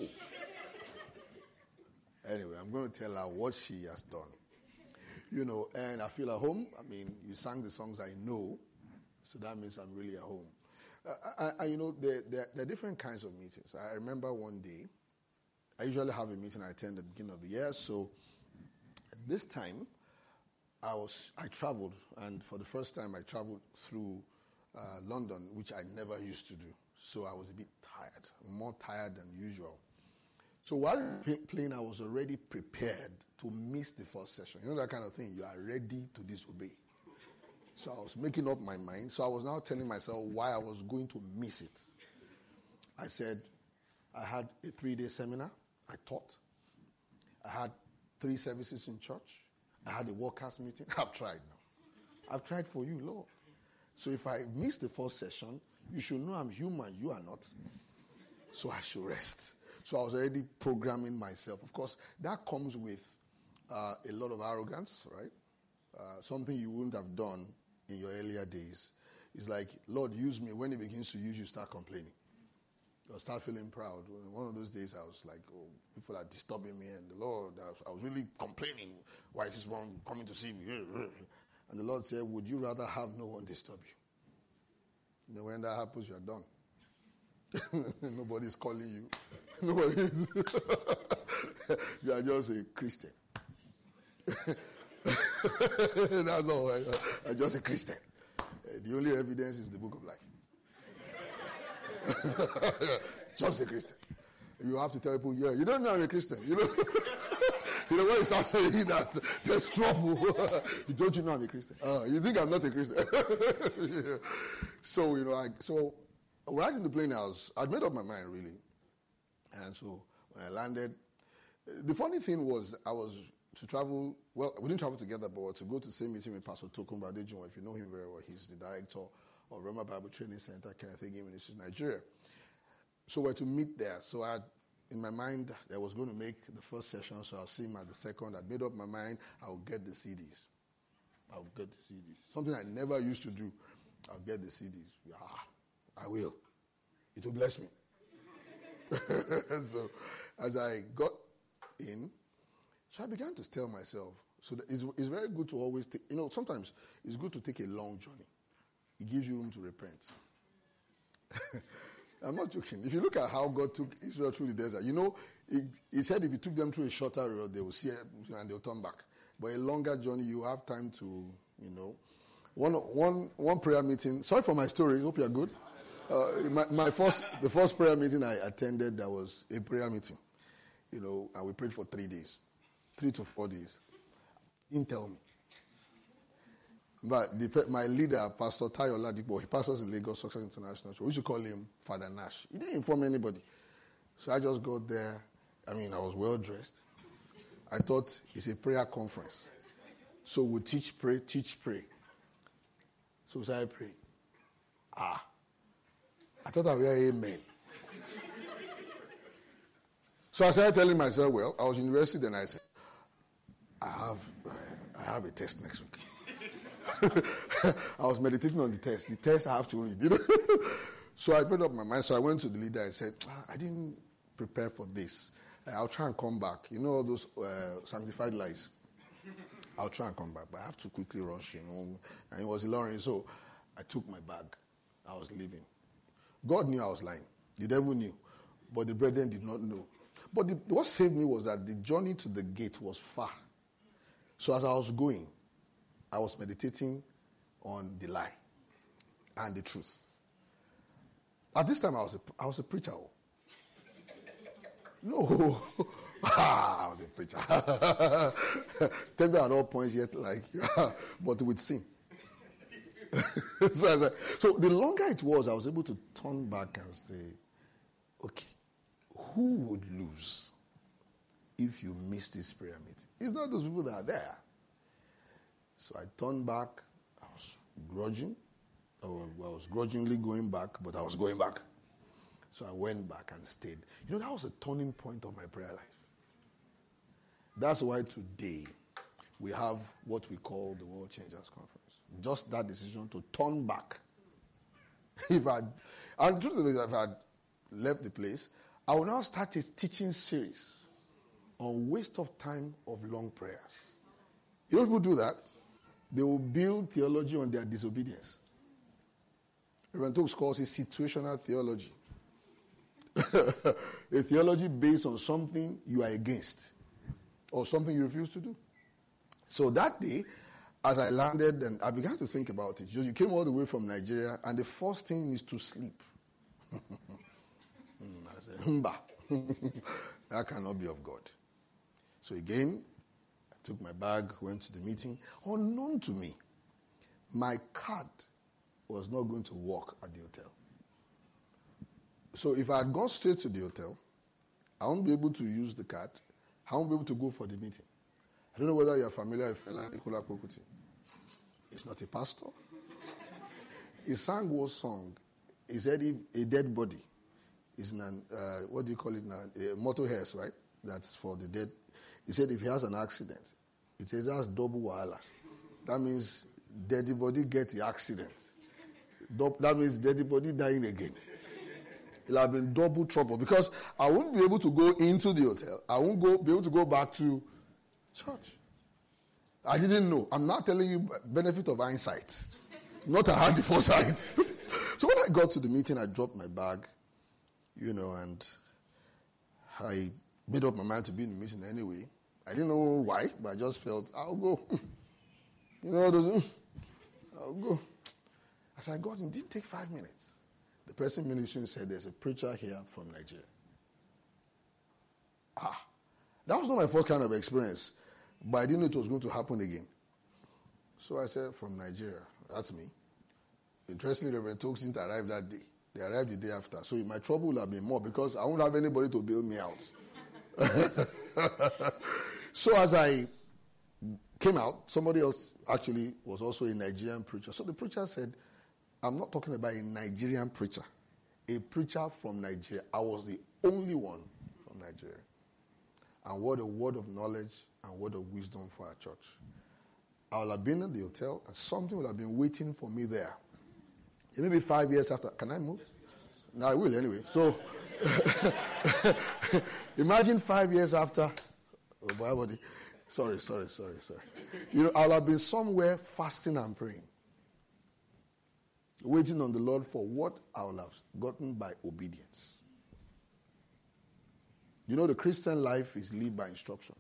Anyway, I'm going to tell her what she has done. You know, and I feel at home. I mean, you sang the songs I know, so that means I'm really at home. Uh, I, I, you know, there, there, there are different kinds of meetings. I remember one day, I usually have a meeting I attend at the beginning of the year, so this time, I was I traveled, and for the first time I traveled through uh, London, which I never used to do. So I was a bit tired, more tired than usual. So while playing, I was already prepared to miss the first session. You know that kind of thing? You are ready to disobey. So I was making up my mind. So I was now telling myself why I was going to miss it. I said, I had a three-day seminar. I taught. I had three services in church. I had a workers meeting. I've tried now. I've tried for you, Lord. So if I miss the first session, you should know I'm human. You are not. So I should rest. So I was already programming myself. Of course, that comes with uh, a lot of arrogance, right? Uh, something you wouldn't have done in your earlier days. It's like, Lord, use me. When he begins to use you, start complaining. Or start feeling proud. One of those days I was like, oh, people are disturbing me. And the Lord, I was, I was really complaining. Why is this one coming to see me? And the Lord said, would you rather have no one disturb you? And then when that happens, you're done. Nobody's calling you. Nobody is. You are just a Christian. That's all. I, I'm just a Christian. Uh, the only evidence is the book of life. Just a Christian. You have to tell people, yeah, you don't know I'm a Christian. You know, you know when you start saying that, there's trouble. Don't you know I'm a Christian? Uh, you think I'm not a Christian? Yeah. So, you know, I, so right in the plane, I was, I'd made up my mind, really. And so when I landed, the funny thing was I was to travel, well, we didn't travel together, but to go to the same meeting with Pastor Tokumba Adejunwa. If you know him very well, he's the director of Rema Bible Training Center, Kenneth Hagin Ministries, Nigeria. So we're to meet there. So I, in my mind, I was going to make the first session, so I'll see him at the second. I'd made up my mind, I'll get the C Ds. I'll get the C Ds. Something I never used to do. I'll get the C Ds. Yeah, I will. It will bless me. So as I got in, so I began to tell myself, so that it's, it's very good to always take, you know, sometimes it's good to take a long journey. It gives you room to repent. I'm not joking. If you look at how God took Israel through the desert, you know, he, he said if he took them through a shorter road, they will see it and they'll turn back. But a longer journey, you have time to, you know. One, one, one prayer meeting, sorry for my story, hope you're good. Uh, my, my first, the first prayer meeting I attended, that was a prayer meeting, you know, and we prayed for three days, three to four days. Didn't tell me. But the, my leader, Pastor Tayo Ladipo, he pastors in Lagos Success International Church. We should call him Father Nash. He didn't inform anybody. So I just got there. I mean, I was well dressed. I thought it's a prayer conference. So we teach, pray, teach, pray. So we started praying. Ah. I thought I would hear amen. So I started telling myself, well, I was in university, then I said, I have, I have a test next week. I was meditating on the test. The test I have to read, you know. So I made up my mind. So I went to the leader and said, ah, I didn't prepare for this. I'll try and come back. You know all those uh, sanctified lies. I'll try and come back, but I have to quickly rush, you know. And it was Lauren, so I took my bag. I was leaving. God knew I was lying. The devil knew, but the brethren did not know. But the, what saved me was that the journey to the gate was far. So as I was going, I was meditating on the lie and the truth. At this time, I was a, I was a preacher. No. I was a preacher. Tell me at all points yet, like, but with sin. so, like, so the longer it was, I was able to turn back and say, okay, who would lose if you miss this prayer meeting? It's not those people that are there. So I turned back. I was grudging. I was grudgingly going back, but I was going back. So I went back and stayed. You know, that was a turning point of my prayer life. That's why today we have what we call the World Changers Conference. Just that decision to turn back. If I, and the truth is, if I had left the place, I will now start a teaching series on waste of time of long prayers. You know people do that? They will build theology on their disobedience. Reverend Tokes calls it situational theology. A theology based on something you are against or something you refuse to do. So that day, as I landed, and I began to think about it. You came all the way from Nigeria, and the first thing is to sleep. I said, Mba. That cannot be of God. So again, I took my bag, went to the meeting. Unknown to me, my card was not going to work at the hotel. So if I had gone straight to the hotel, I won't be able to use the card. I won't be able to go for the meeting. I don't know whether you're familiar with Fela Nicola Kokuti. He's not a pastor. He sang one song. He said if a dead body is an, uh, what do you call it now? A motor hearse, right? That's for the dead. He said if he has an accident, it says that's double wahala. That means Dead body get the accident. That means dead body dying again. It'll have been double trouble because I won't be able to go into the hotel. I won't go be able to go back to church. I didn't know. I'm not telling you benefit of hindsight. Not I had the foresight. So when I got to the meeting, I dropped my bag, you know, and I made up my mind to be in the meeting anyway. I didn't know why, but I just felt, I'll go. You know, those, I'll go. As I got in, it didn't take five minutes. The person ministering said, there's a preacher here from Nigeria. Ah, that was not my first kind of experience, but I didn't know it was going to happen again. So I said, from Nigeria, that's me. Interestingly, Reverend Tokes didn't arrive that day. They arrived the day after. So my trouble would have been more because I won't have anybody to bail me out. So as I came out, somebody else actually was also a Nigerian preacher. So the preacher said, I'm not talking about a Nigerian preacher. A preacher from Nigeria. I was the only one from Nigeria. And what a word of knowledge and word of wisdom for our church. I would have been in the hotel and something would have been waiting for me there. Maybe five years after. Can I move? No, I will anyway. So, imagine five years after. Oh, boy, body. Sorry, sorry, sorry, sorry. You know, I'll have been somewhere fasting and praying. Waiting on the Lord for what I will have gotten by obedience. You know, the Christian life is lived by instruction.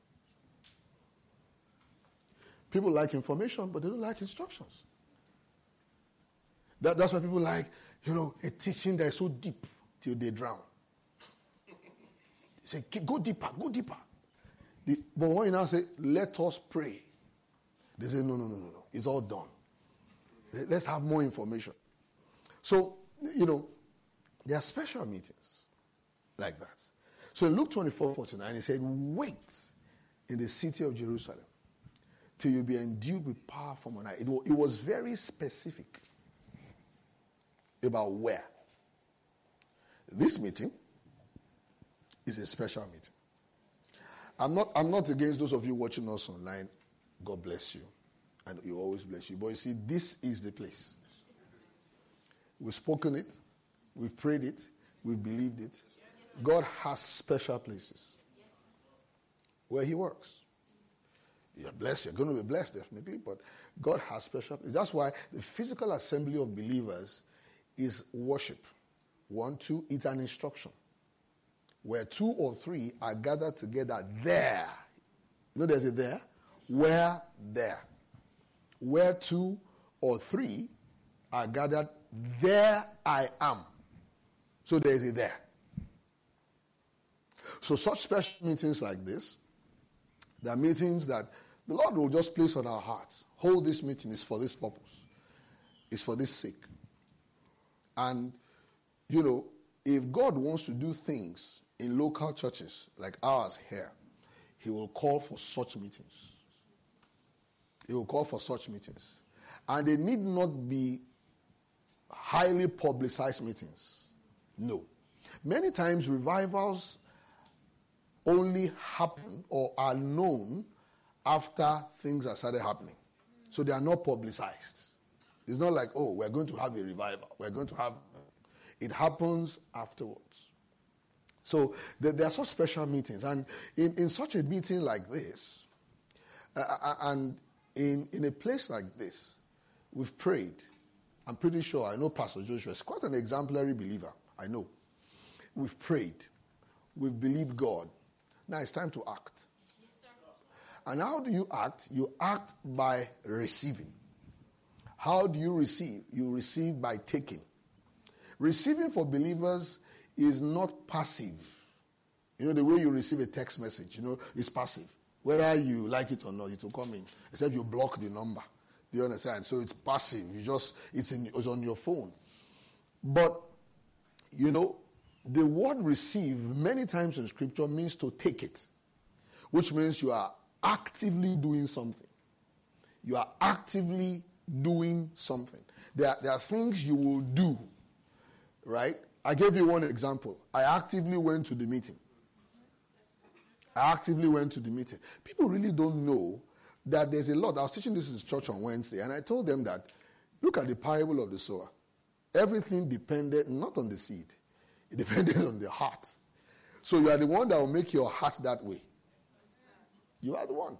People like information, but they don't like instructions. That, that's why people like, you know, a teaching that is so deep till they drown. They say, go deeper, go deeper. The, but when you now say, let us pray, they say, no, no, no, no, no. It's all done. Let's have more information. So, you know, there are special meetings like that. So in Luke twenty-four forty-nine, he said, wait in the city of Jerusalem till you be endued with power from on high. It, it was very specific about where. This meeting is a special meeting. I'm not, I'm not against those of you watching us online. God bless you. And He always bless you. But you see, this is the place. We've spoken it. We've prayed it. We've believed it. God has special places where He works. You're blessed. You're going to be blessed, definitely. But God has special places. That's why the physical assembly of believers is worship. One, two, it's an instruction. Where two or three are gathered together there. You know there's a there? Where there. Where two or three are gathered, there I am. So there's a there. So such special meetings like this, there are meetings that the Lord will just place on our hearts. Hold this meeting is for this purpose. It's for this sake. And, you know, if God wants to do things in local churches like ours here, He will call for such meetings. He will call for such meetings. And they need not be highly publicized meetings. No. Many times revivals only happen or are known after things have started happening. So they are not publicized. It's not like, oh, we're going to have a revival. We're going to have... It happens afterwards. So there, there are such special meetings. And in, in such a meeting like this, uh, and in, in a place like this, we've prayed. I'm pretty sure, I know Pastor Joshua is quite an exemplary believer. I know. We've prayed. We've believed God. Now it's time to act. Yes, sir. And how do you act? You act by receiving. How do you receive? You receive by taking. Receiving for believers is not passive. You know, the way you receive a text message, you know, is passive. Whether you like it or not, it will come in. Except you block the number. Do you understand? So it's passive. You just, it's, in, it's on your phone. But, you know, the word receive many times in Scripture means to take it. Which means you are actively doing something. You are actively doing something. There are, there are things you will do. Right? I gave you one example. I actively went to the meeting. I actively went to the meeting. People really don't know that there's a lot. I was teaching this in church on Wednesday, and I told them that, look at the parable of the sower. Everything depended not on the seed. It depended on the heart. So you are the one that will make your heart that way. You are the one.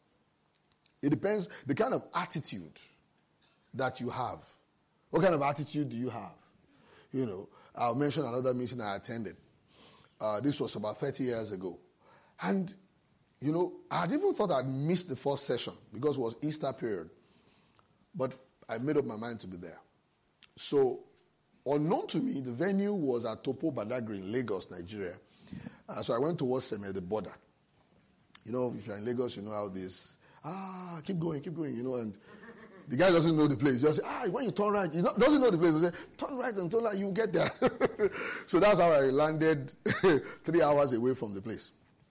It depends the kind of attitude that you have. What kind of attitude do you have? You know, I'll mention another meeting I attended. Uh, this was about thirty years ago. And, you know, I had even thought I'd missed the first session because it was Easter period. But I made up my mind to be there. So, unknown to me, the venue was at Topo Badagry in Lagos, Nigeria. Uh, so I went towards Seme, the border. You know, if you're in Lagos, you know how this, ah, keep going, keep going, you know, and the guy doesn't know the place. Just say, ah, when you turn right, he doesn't know the place. He say, turn right and turn right, you get there. So that's how I landed three hours away from the place.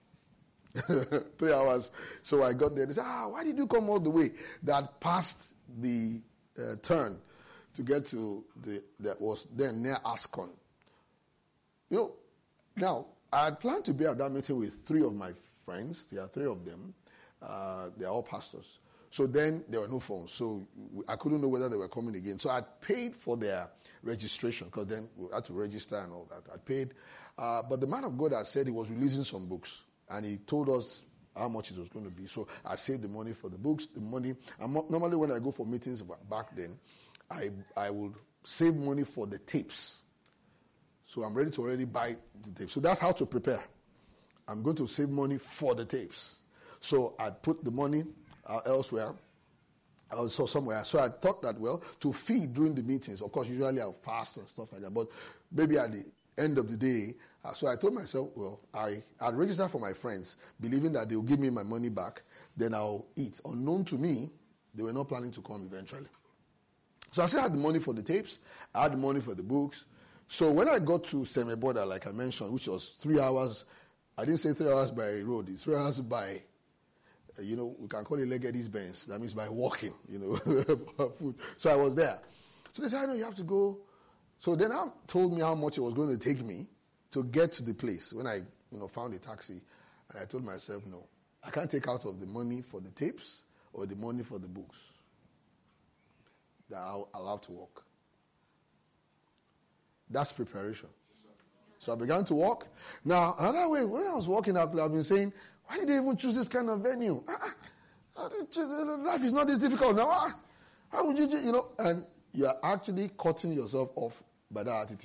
three hours. So I got there. They said, ah, why did you come all the way? That past the uh, turn to get to the, that was then near Ascon. You know, now, I had planned to be at that meeting with three of my friends. There are three of them. Uh, they are all pastors. So then there were no phones. So I couldn't know whether they were coming again. So I paid for their registration because then we had to register and all that. I paid. Uh, but the man of God had said he was releasing some books. And he told us how much it was going to be. So I saved the money for the books, the money. And mo- normally when I go for meetings back then, I I would save money for the tapes. So I'm ready to already buy the tapes. So that's how to prepare. I'm going to save money for the tapes. So I put the money uh, elsewhere, also somewhere. So I thought that, well, to feed during the meetings, of course, usually I'll fast and stuff like that. But maybe at the end of the day, uh, so I told myself, well, I, I'd register for my friends, believing that they'll give me my money back, then I'll eat. Unknown to me, they were not planning to come eventually. So I still had the money for the tapes, I had the money for the books. So when I got to Seme Border, like I mentioned, which was three hours, I didn't say three hours by road, it's three hours by, uh, you know, we can call it Legady's Benz. That means by walking, you know, food. So I was there. So they said, I know you have to go. So then I told me how much it was going to take me to get to the place when I, you know, found a taxi. And I told myself, no, I can't take out of the money for the tapes or the money for the books. That I'll, I'll have to walk. That's preparation. So I began to walk. Now, another way, when I was walking out, I've been saying, why did they even choose this kind of venue? Ah, ah, life is not this difficult now. Ah, how would you, you know, and you are actually cutting yourself off by that attitude.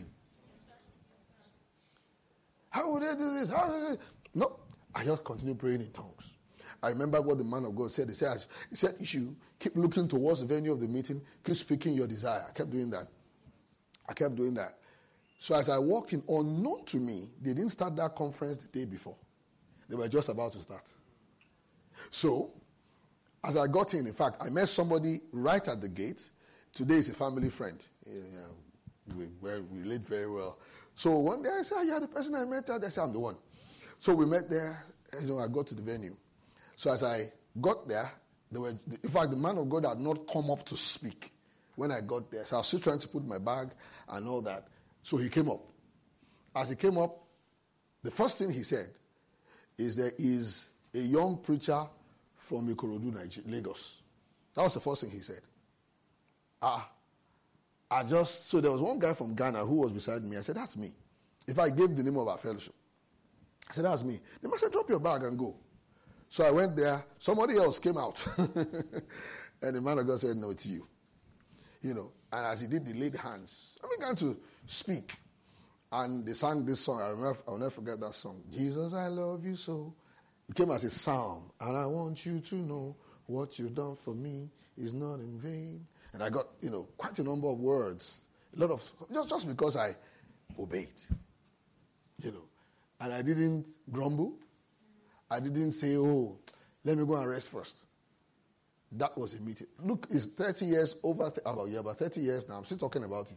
How would they do this? How do they? No, I just continue praying in tongues. I remember what the man of God said. He said, he said, you should keep looking towards the venue of the meeting, keep speaking your desire. I kept doing that. I kept doing that. So as I walked in, unknown to me, they didn't start that conference the day before. They were just about to start. So, as I got in, in fact, I met somebody right at the gate. Today is a family friend. Yeah, we, we relate very well. So one day I said, yeah, the person I met, I said, I'm the one. So we met there. You know, I got to the venue. So as I got there, they were, in fact, the man of God had not come up to speak when I got there. So I was still trying to put my bag and all that. So he came up. As he came up, the first thing he said is there is a young preacher from Ikorodu, Nigeria, Lagos. That was the first thing he said. Ah, I just, so there was one guy from Ghana who was beside me. I said, that's me. If I gave the name of our fellowship, I said, that's me. They must say, drop your bag and go. So I went there. Somebody else came out. And the man of God said, no, it's you. You know, and as he did, he laid hands. I began to speak. And they sang this song. I remember, I'll never forget that song. Jesus, I love you so. It came as a psalm. And I want you to know what you've done for me is not in vain. And I got, you know, quite a number of words. A lot of, just, just because I obeyed. You know. And I didn't grumble. I didn't say, oh, let me go and rest first. That was a meeting. Look, it's thirty years over, about yeah, about thirty years now. I'm still talking about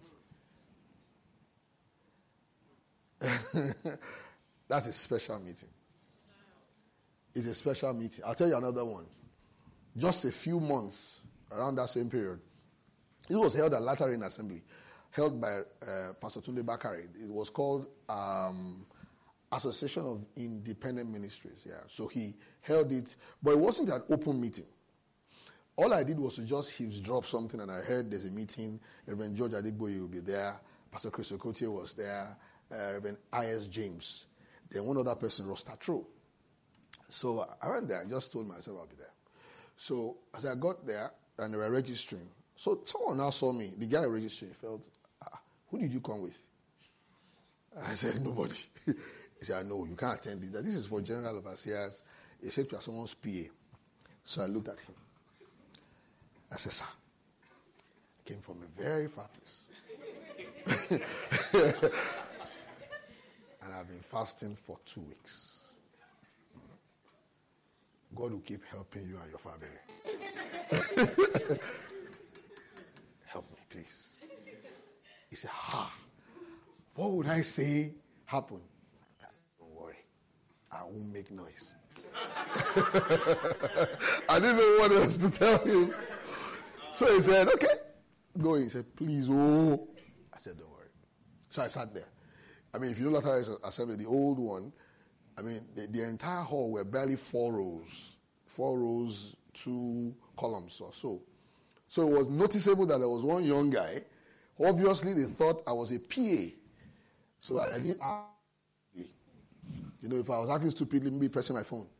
it. That's a special meeting. It's a special meeting. I'll tell you another one. Just a few months around that same period, it was held at Lateran Assembly, held by uh, Pastor Tunde Bakari. It was called um, Association of Independent Ministries. Yeah, so he held it, but it wasn't an open meeting. all I did was to just eavesdrop something, and I heard there's a meeting. Reverend George Adigboye will be there. Pastor Chris Okotie was there. Uh, Reverend I S James. Then one other person, Ross Tatro. So I went there and just told myself I'll be there. So as I got there and they were registering, so someone now saw me. The guy registering felt, ah, who did you come with? I said, nobody. He said, no, you can't attend this. This is for general overseers, except you are someone's P A. So I looked at him. I said, sir, I came from a very far place. And I've been fasting for two weeks. God will keep helping you and your family. Help me, please. He said, ha, what would I say happened? Don't worry, I won't make noise. I didn't know what else to tell him. So he said, okay, go. He said, please, oh. I said, don't worry. So I sat there. I mean, if you know Lazarus Assembly, the old one, I mean, the, the entire hall were barely four rows. Four rows, two columns or so. So it was noticeable that there was one young guy. Obviously, they thought I was a P A. So I, I didn't ask. You know, if I was acting stupidly, maybe pressing my phone.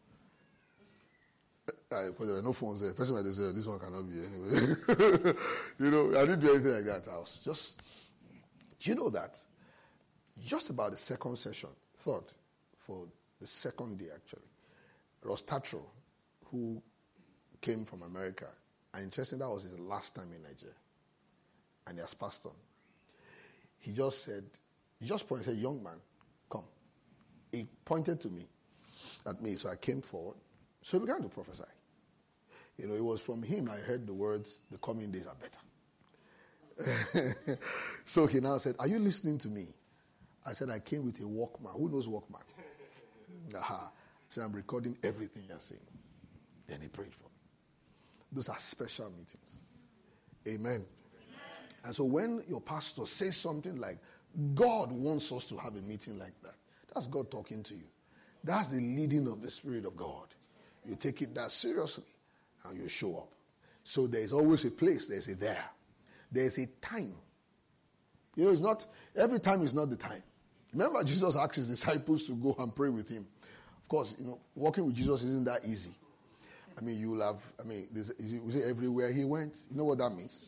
I, there were no phones there. Pressing my phone, say, this one cannot be anyway. You know, I didn't do anything like that. I was just, do you know that? Just about the second session, third, for the second day actually, Ross Tatro, who came from America, and interesting, that was his last time in Nigeria, and he has passed on. He just said, he just pointed, said, young man, come. He pointed to me, at me, so I came forward. So he began to prophesy. You know, it was from him I heard the words, the coming days are better. So he now said, are you listening to me? I said, I came with a Walkman. Who knows Walkman? Aha. So I'm recording everything you're saying. Then he prayed for me. Those are special meetings. Amen. Amen. And so when your pastor says something like, God wants us to have a meeting like that, that's God talking to you. That's the leading of the Spirit of God. You take it that seriously and you show up. So there's always a place, there's a there. There's a time. You know, it's not, every time is not the time. Remember, Jesus asked his disciples to go and pray with him. Of course, you know, walking with Jesus isn't that easy. I mean, you'll have, I mean, you say everywhere he went. You know what that means?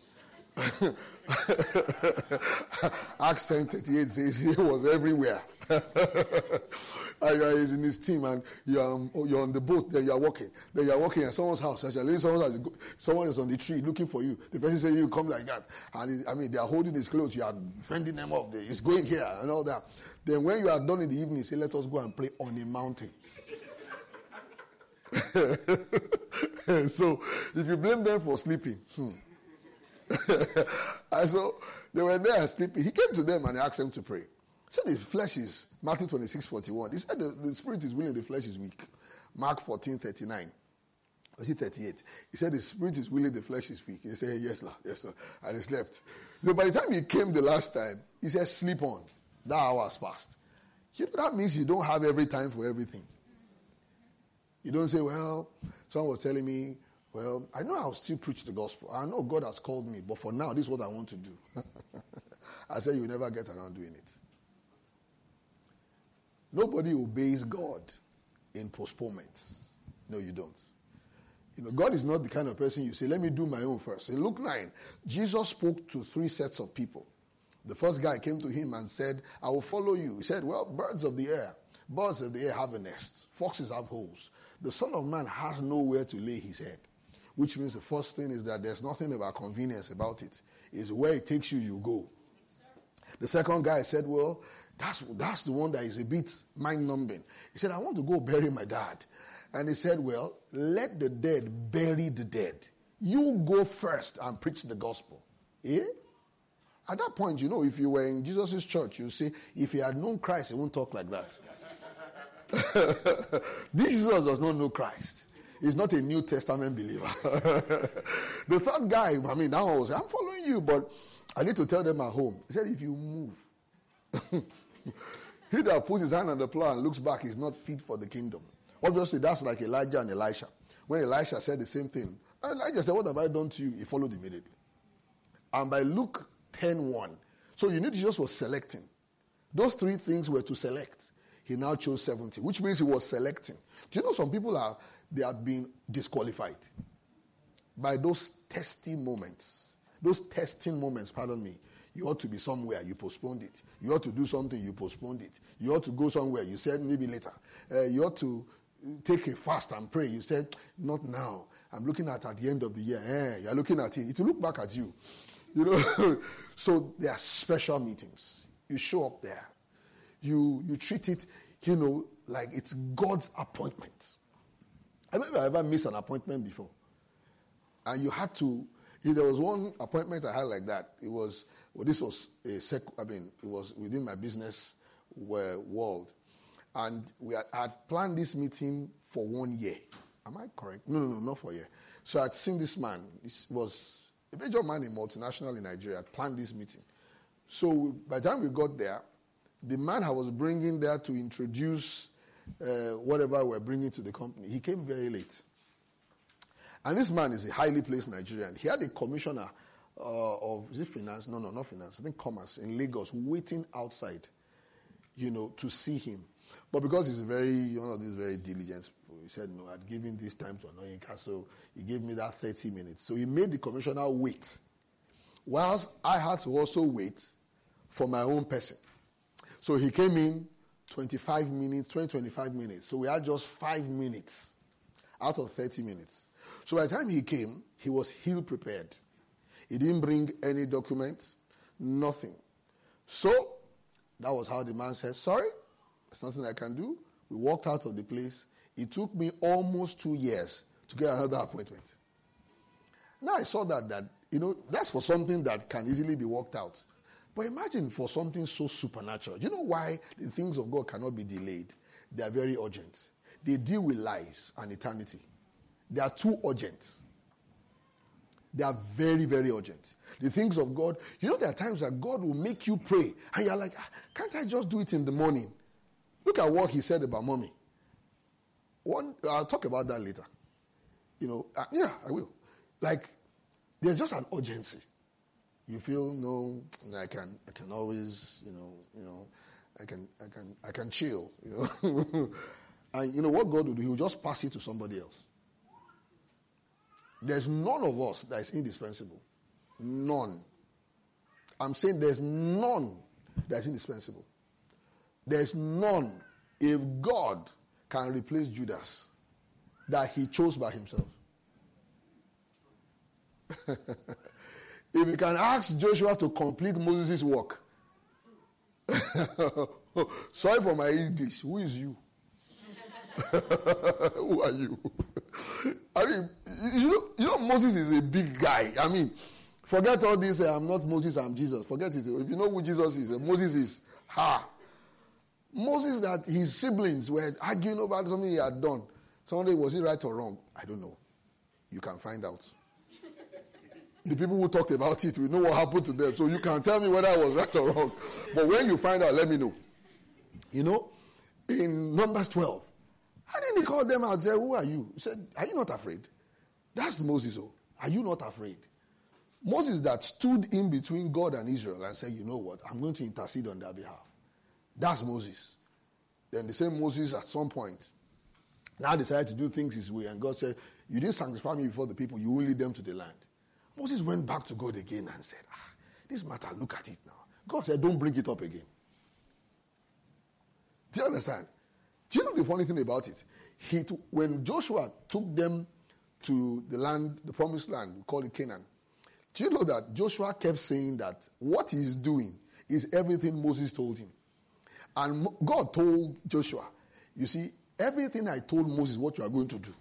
Acts ten thirty-eight says he was everywhere. And you are in his team and you are, you're on the boat, then you are walking. Then you are walking at someone's house. Actually, someone's house, someone is on the tree looking for you. The person says, you come like that. And I mean, they are holding his clothes. You are fending them off. He's going here and all that. Then when you are done in the evening, say, let us go and pray on a mountain. So, if you blame them for sleeping, hmm. And so, they were there sleeping. He came to them and asked them to pray. He said the flesh is, Matthew twenty-six forty-one. He said the, the spirit is willing, the flesh is weak. Mark fourteen thirty-nine. Was it thirty-eight? He said the spirit is willing, the flesh is weak. He said, yes, Lord, yes, Lord. And he slept. So by the time he came the last time, he said, sleep on. That hour has passed. You know, that means you don't have every time for everything. You don't say, well, someone was telling me, well, I know I'll still preach the gospel. I know God has called me, but for now, this is what I want to do. I said, you'll never get around doing it. Nobody obeys God in postponements. No, you don't. You know, God is not the kind of person you say, let me do my own first. In Luke nine, Jesus spoke to three sets of people. The first guy came to him and said, I will follow you. He said, well, birds of the air. Birds of the air have a nest. Foxes have holes. The Son of Man has nowhere to lay his head. Which means the first thing is that there's nothing about convenience about it. It's where it takes you, you go. Yes, the second guy said, well, that's, that's the one that is a bit mind-numbing. He said, I want to go bury my dad. And he said, well, let the dead bury the dead. You go first and preach the gospel. Eh? At that point, you know, if you were in Jesus' church, you say, if he had known Christ, he won't talk like that. This Jesus does not know Christ. He's not a New Testament believer. The third guy, I mean, now I was, I'm following you, but I need to tell them at home. He said, if you move, he that puts his hand on the plow and looks back is not fit for the kingdom. Obviously, that's like Elijah and Elisha. When Elisha said the same thing, And Elijah said, what have I done to you? He followed immediately. And by Luke ten one, so you knew Jesus was selecting. Those three things were to select. He now chose seventy, which means he was selecting. Do you know some people are, they have been disqualified by those testy moments, those testing moments, pardon me. You ought to be somewhere, you postponed it. You ought to do something, you postponed it. You ought to go somewhere, you said maybe later. Uh, you ought to take a fast and pray. You said, not now. I'm looking at at the end of the year. Eh, you're looking at it. It will look back at you. You know, so there are special meetings. You show up there. You you treat it, you know, like it's God's appointment. I remember I ever missed an appointment before. And you had to, you know, there was one appointment I had like that. It was, well, this was a sec, I mean, it was within my business world. And we had, I had planned this meeting for one year. Am I correct? No, no, no, not for a year. So I had seen this man. This was a major man in multinational in Nigeria. I had planned this meeting. So by the time we got there, the man I was bringing there to introduce uh, whatever we're bringing to the company, he came very late. And this man is a highly placed Nigerian. He had a commissioner uh, of, is it finance? No, no, not finance. I think commerce in Lagos waiting outside, you know, to see him. But because he's very, one of these very diligent people, he said, no, I'd given this time to Anoyinka, so he gave me that thirty minutes. So he made the commissioner wait. Whilst I had to also wait for my own person. So he came in twenty-five minutes, twenty, twenty-five minutes. So we had just five minutes out of thirty minutes. So by the time he came, he was ill prepared. He didn't bring any documents, nothing. So that was how the man said, sorry, there's nothing I can do. We walked out of the place. It took me almost two years to get another appointment. Now I saw that, that, you know, that's for something that can easily be worked out. But imagine for something so supernatural. You know why the things of God cannot be delayed? They are very urgent. They deal with lives and eternity. They are too urgent. They are very, very urgent. The things of God, you know, there are times that God will make you pray, and you're like, can't I just do it in the morning? Look at what he said about mommy. One, I'll talk about that later. You know, uh, yeah, I will. Like, there's just an urgency. You feel, no, I can, I can always, you know, you know, I can, I can, I can chill. You know, and you know what God will do? He will just pass it to somebody else. There's none of us that is indispensable. None. I'm saying there's none that is indispensable. There's none. If God can replace Judas, that he chose by himself. If he can ask Joshua to complete Moses' work. Sorry for my English. Who is you? Who are you? I mean, you know, you know, Moses is a big guy. I mean, forget all this. Uh, I'm not Moses, I'm Jesus. Forget it. If you know who Jesus is, uh, Moses is ha. Moses, that his siblings were arguing about something he had done. Somebody, was he right or wrong? I don't know. You can find out. The people who talked about it, we know what happened to them. So you can tell me whether I was right or wrong. But when you find out, let me know. You know, in Numbers twelve, how didn't he call them out and say, who are you? He said, are you not afraid? That's Moses. Oh, are you not afraid? Moses that stood in between God and Israel and said, you know what? I'm going to intercede on their behalf. That's Moses. Then the same Moses at some point now decided to do things his way. And God said, you didn't sanctify me before the people. You will lead them to the land. Moses went back to God again and said, ah, this matter, look at it now. God said, don't bring it up again. Do you understand? Do you know the funny thing about it? He t- when Joshua took them to the land, the promised land, we call it Canaan, do you know that Joshua kept saying that what he's doing is everything Moses told him? And God told Joshua, you see, everything I told Moses, what you are going to do.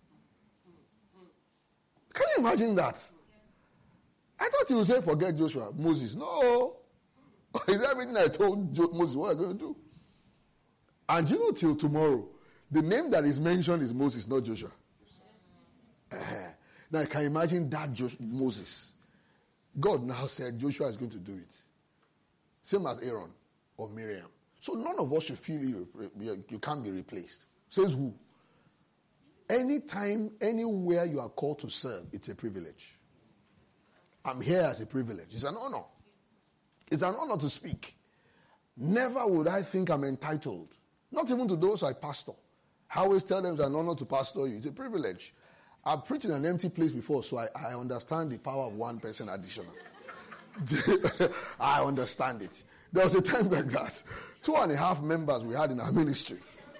Can you imagine that? I thought you would say, forget Joshua. Moses, no. It's everything I told jo- Moses, what I'm going to do. And you know, till tomorrow, the name that is mentioned is Moses, not Joshua. Uh, now, can you imagine that jo- Moses? God now said Joshua is going to do it. Same as Aaron or Miriam. So none of us should feel you, you can't be replaced. Says who? anytime, anywhere you are called to serve, it's a privilege. I'm here as a privilege. It's an honor. It's an honor to speak. Never would I think I'm entitled. Not even to those I pastor. I always tell them it's an honor to pastor you. It's a privilege. I've preached in an empty place before, so I, I understand the power of one person additional. I understand it. There was a time like that. Two and a half members we had in our ministry.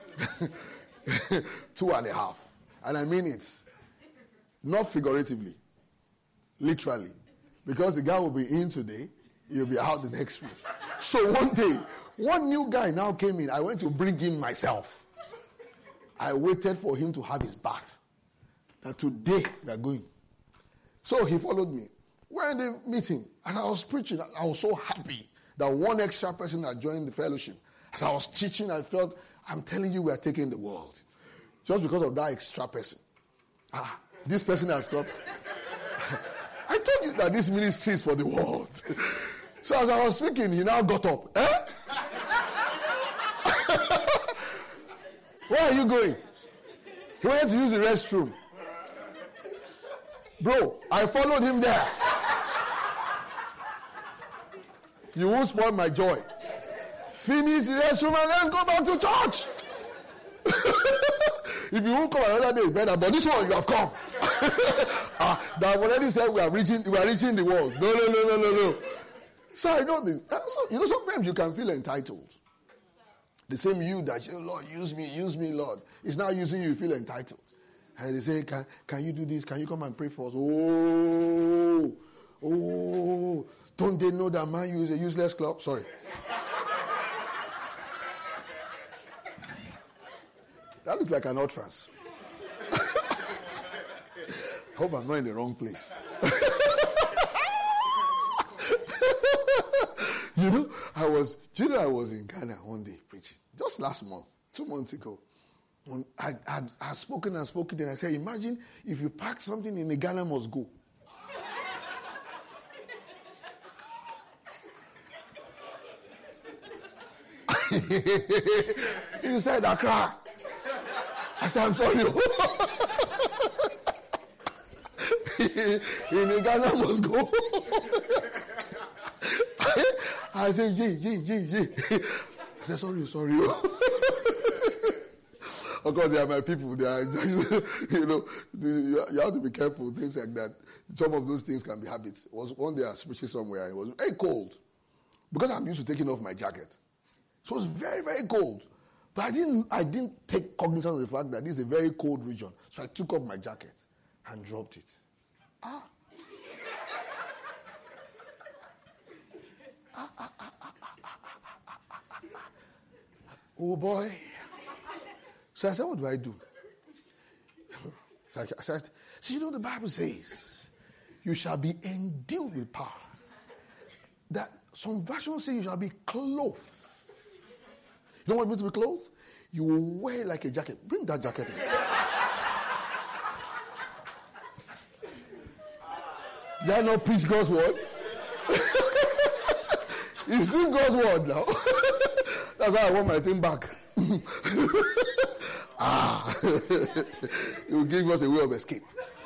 Two and a half. And I mean it. Not figuratively. Literally. Because the guy will be in today, he'll be out the next week. So one day, one new guy now came in. I went to bring him myself. I waited for him to have his bath. And today, we are going. So he followed me. We're in the meeting. As I was preaching, I was so happy that one extra person had joined the fellowship. As I was teaching, I felt, I'm telling you, we are taking the world. Just because of that extra person. Ah, this person has come. I told you that this ministry is for the world. So as I was speaking, he now got up. Eh? Where are you going? He went to use the restroom. Bro, I followed him there. You won't spoil my joy. Finish the restroom and let's go back to church. If you won't come another day, it's better. But this one, you have come. uh, I've already said we are reaching, we are reaching the world. No, no, no, no, no, no. So I know this. So, you know, sometimes you can feel entitled. The same you that say, Lord, use me, use me, Lord. It's now using you, you feel entitled. And they say, can, can you do this? Can you come and pray for us? Oh, oh. Don't they know that Man U is a useless club? Sorry. That looks like an utterance. Hope I'm not in the wrong place. You know, I was, do you know I was in Ghana one day preaching, just last month, two months ago. When I had I, I spoken and spoken, and I said, imagine if you pack something in the Ghana must go. He said, Accra. I said, I'm sorry. In the Ghana must go. I said, G, G, G, G. I said, sorry, sorry. Of course, they are my people. They are, you know, you have to be careful, things like that. Some of those things can be habits. It was one day I was preaching somewhere, and it was very cold. Because I'm used to taking off my jacket. So it was very, very cold. But I didn't, I didn't take cognizance of the fact that this is a very cold region. So I took off my jacket and dropped it. Ah. Ah, ah, ah, ah, ah, ah, ah, ah, ah, ah. Oh boy. So I said, what do I do? I said, see, you know, the Bible says, you shall be endued with power. That some versions say you shall be clothed. You know what it means to be clothed? You will wear like a jacket. Bring that jacket in. Did I not preach God's word? It's still God's word now. That's why I want my thing back. Ah, it will give us a way of escape.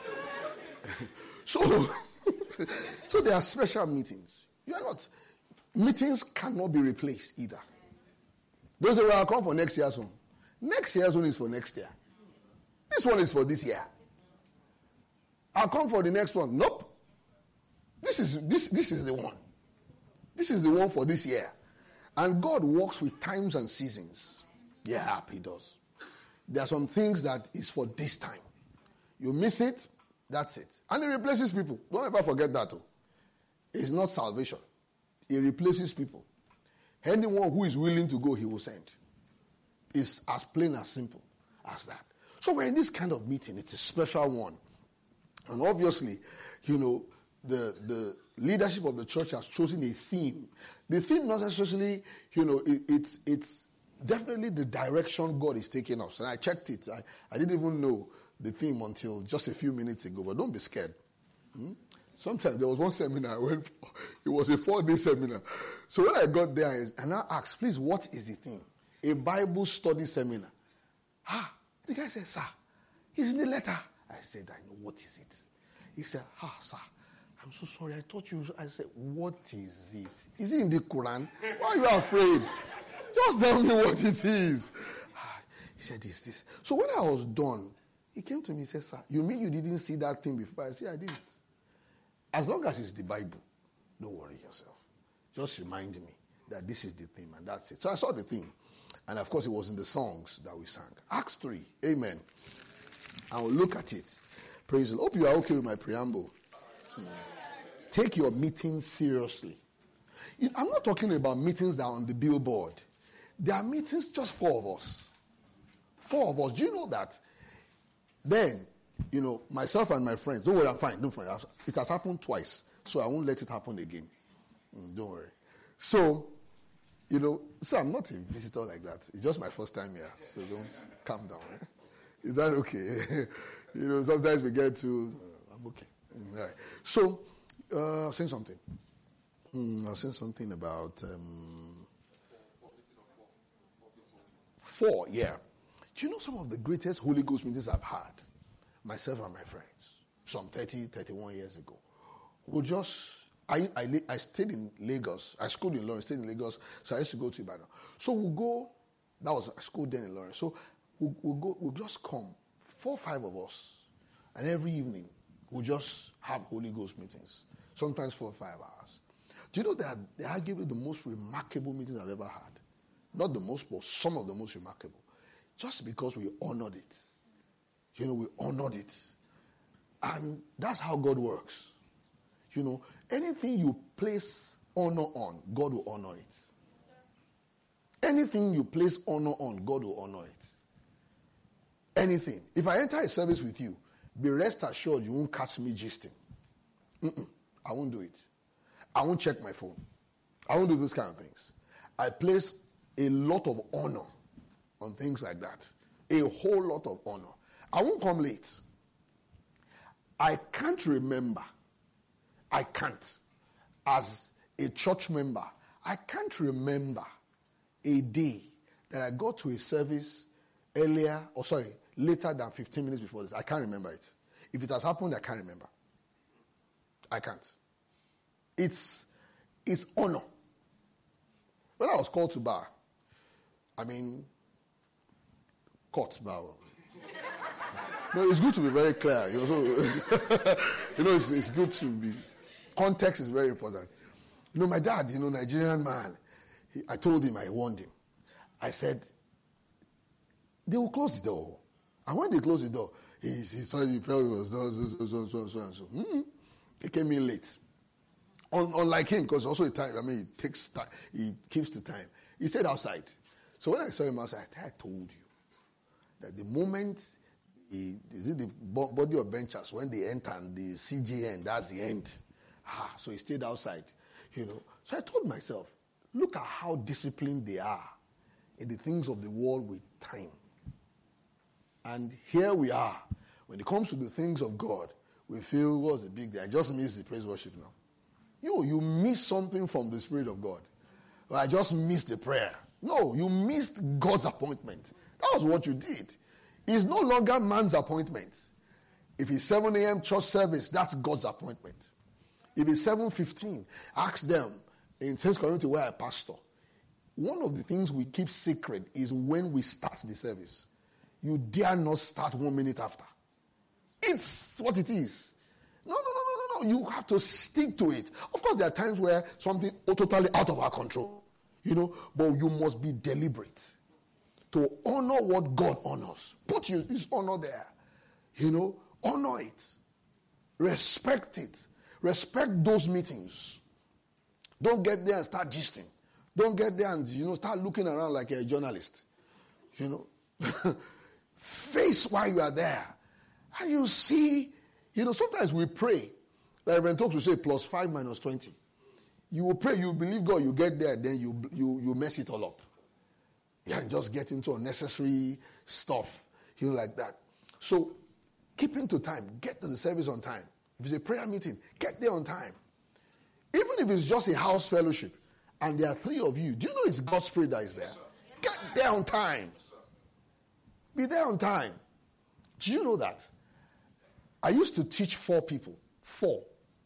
So, so there are special meetings. You are not. Meetings cannot be replaced either. Those that will come for next year's one. Next year's one is for next year. This one is for this year. I'll come for the next one. Nope. This is this this is the one. This is the one for this year. And God works with times and seasons. Yeah, He does. There are some things that is for this time. You miss it, that's it. And He replaces people. Don't ever forget that. Too. It's not salvation. He replaces people. Anyone who is willing to go, He will send. It's as plain as simple as that. So we're in this kind of meeting. It's a special one. And obviously, you know, the, the leadership of the church has chosen a theme. The theme not necessarily, you know, it, it's it's definitely the direction God is taking us. And I checked it. I, I didn't even know the theme until just a few minutes ago. But don't be scared. Hmm? Sometimes there was one seminar I went for. It was a four-day seminar. So when I got there, and I asked, please, what is the theme? A Bible study seminar. Ah, the guy said, sir, It's in the letter. I said, I know. What is it? He said, ah, sir, I'm so sorry. I thought you... I said, what is it? Is it in the Quran? Why are you afraid? Just tell me what it is. He said, is this? So when I was done, he came to me and said, sir, you mean you didn't see that thing before? I said, I didn't. As long as it's the Bible, don't worry yourself. Just remind me that this is the thing, and that's it. So I saw the thing. And of course, it was in the songs that we sang. Acts three. Amen. I will look at it. Praise the Lord. Hope you are okay with my preamble. Hmm. Take your meetings seriously. You, I'm not talking about meetings that are on the billboard. There are meetings, just four of us. Four of us. Do you know that? Then, you know, myself and my friends, don't worry, I'm fine. Don't worry. It has happened twice, so I won't let it happen again. Mm, don't worry. So, you know, so I'm not a visitor like that. It's just my first time here, so don't calm down. Eh? Is that okay? You know, sometimes we get to, uh, I'm okay. Mm, all right. So, uh, I was saying something. Mm, I was saying something about um, four, yeah. Do you know some of the greatest Holy Ghost meetings I've had? Myself and my friends, some thirty, thirty-one years ago. We just, I, I, I stayed in Lagos. I schooled in Lawrence, stayed in Lagos, so I used to go to Ibadan. So we'll go, that was, I schooled then in Lawrence. So we'll, we'll go, we'll just come, four, five of us, and every evening we'll just have Holy Ghost meetings, sometimes four or five hours. Do you know that they are arguably the most remarkable meetings I've ever had? Not the most, but some of the most remarkable. Just because we honored it. You know, we honored it. And that's how God works. You know, anything you place honor on, God will honor it. Anything you place honor on, God will honor it. Anything. If I enter a service with you, be rest assured you won't catch me gisting. Mm-mm, I won't do it. I won't check my phone. I won't do those kind of things. I place a lot of honor on things like that. A whole lot of honor. I won't come late. I can't remember. I can't. As a church member, I can't remember a day that I got to a service earlier, or sorry, later than fifteen minutes before this. I can't remember it. If it has happened, I can't remember. I can't. It's, it's honor. When I was called to bar, I mean, court bar. No, it's good to be very clear. You know, so, you know it's, it's good to be. Context is very important. You know, my dad, you know, Nigerian man, he, I told him, I warned him. I said, they will close the door. And when they closed the door, he, he saw he felt it was so, so, so, so, so, and so. Mm-hmm. He came in late. Un, unlike him, because also the time, I mean, he takes time, he keeps the time. He stayed outside. So when I saw him outside, I told you that the moment he, is it the body of benchers, when they enter and the C J N, that's the end. Ah, so he stayed outside, you know. So I told myself, look at how disciplined they are in the things of the world with time. And here we are. When it comes to the things of God, we feel, what's the big deal? I just missed the praise worship now. You, you missed something from the Spirit of God. Well, I just missed the prayer. No, you missed God's appointment. That was what you did. It's no longer man's appointment. If it's seven a.m. church service, that's God's appointment. If it's seven fifteen, ask them in Saints Community where I pastor. One of the things we keep secret is when we start the service. You dare not start one minute after. It's what it is. No, no, no, no, no, no. You have to stick to it. Of course, there are times where something is totally out of our control. You know, but you must be deliberate to honor what God honors. Put His honor there. You know, honor it. Respect it. Respect those meetings. Don't get there and start gisting. Don't get there and, you know, start looking around like a journalist. You know, face why you are there. And you see, you know, sometimes we pray. Like when talks, we say plus five minus twenty. You will pray, you believe God, you get there, then you you you mess it all up. You can just get into unnecessary stuff, you know, like that. So, keep into time. Get to the service on time. If it's a prayer meeting, get there on time. Even if it's just a house fellowship, and there are three of you, do you know it's God's Spirit that is there? Yes, get there on time. Yes, be there on time. Do you know that? I used to teach four people. Four.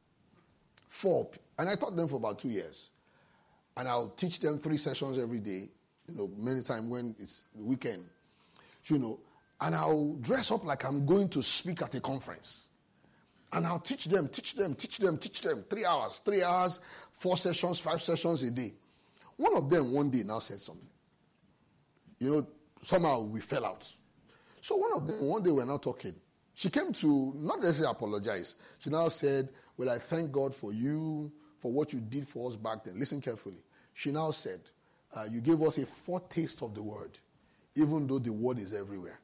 Four. And I taught them for about two years. And I'll teach them three sessions every day, you know, many times when it's the weekend, you know. And I'll dress up like I'm going to speak at a conference. And I'll teach them, teach them, teach them, teach them. Three hours, three hours, four sessions, five sessions a day. One of them one day now said something. You know, somehow we fell out. So one of them, one day we're now talking. She came to, not necessarily apologize. She now said, well, I thank God for you, for what you did for us back then. Listen carefully. She now said, uh, you gave us a foretaste of the word, even though the word is everywhere.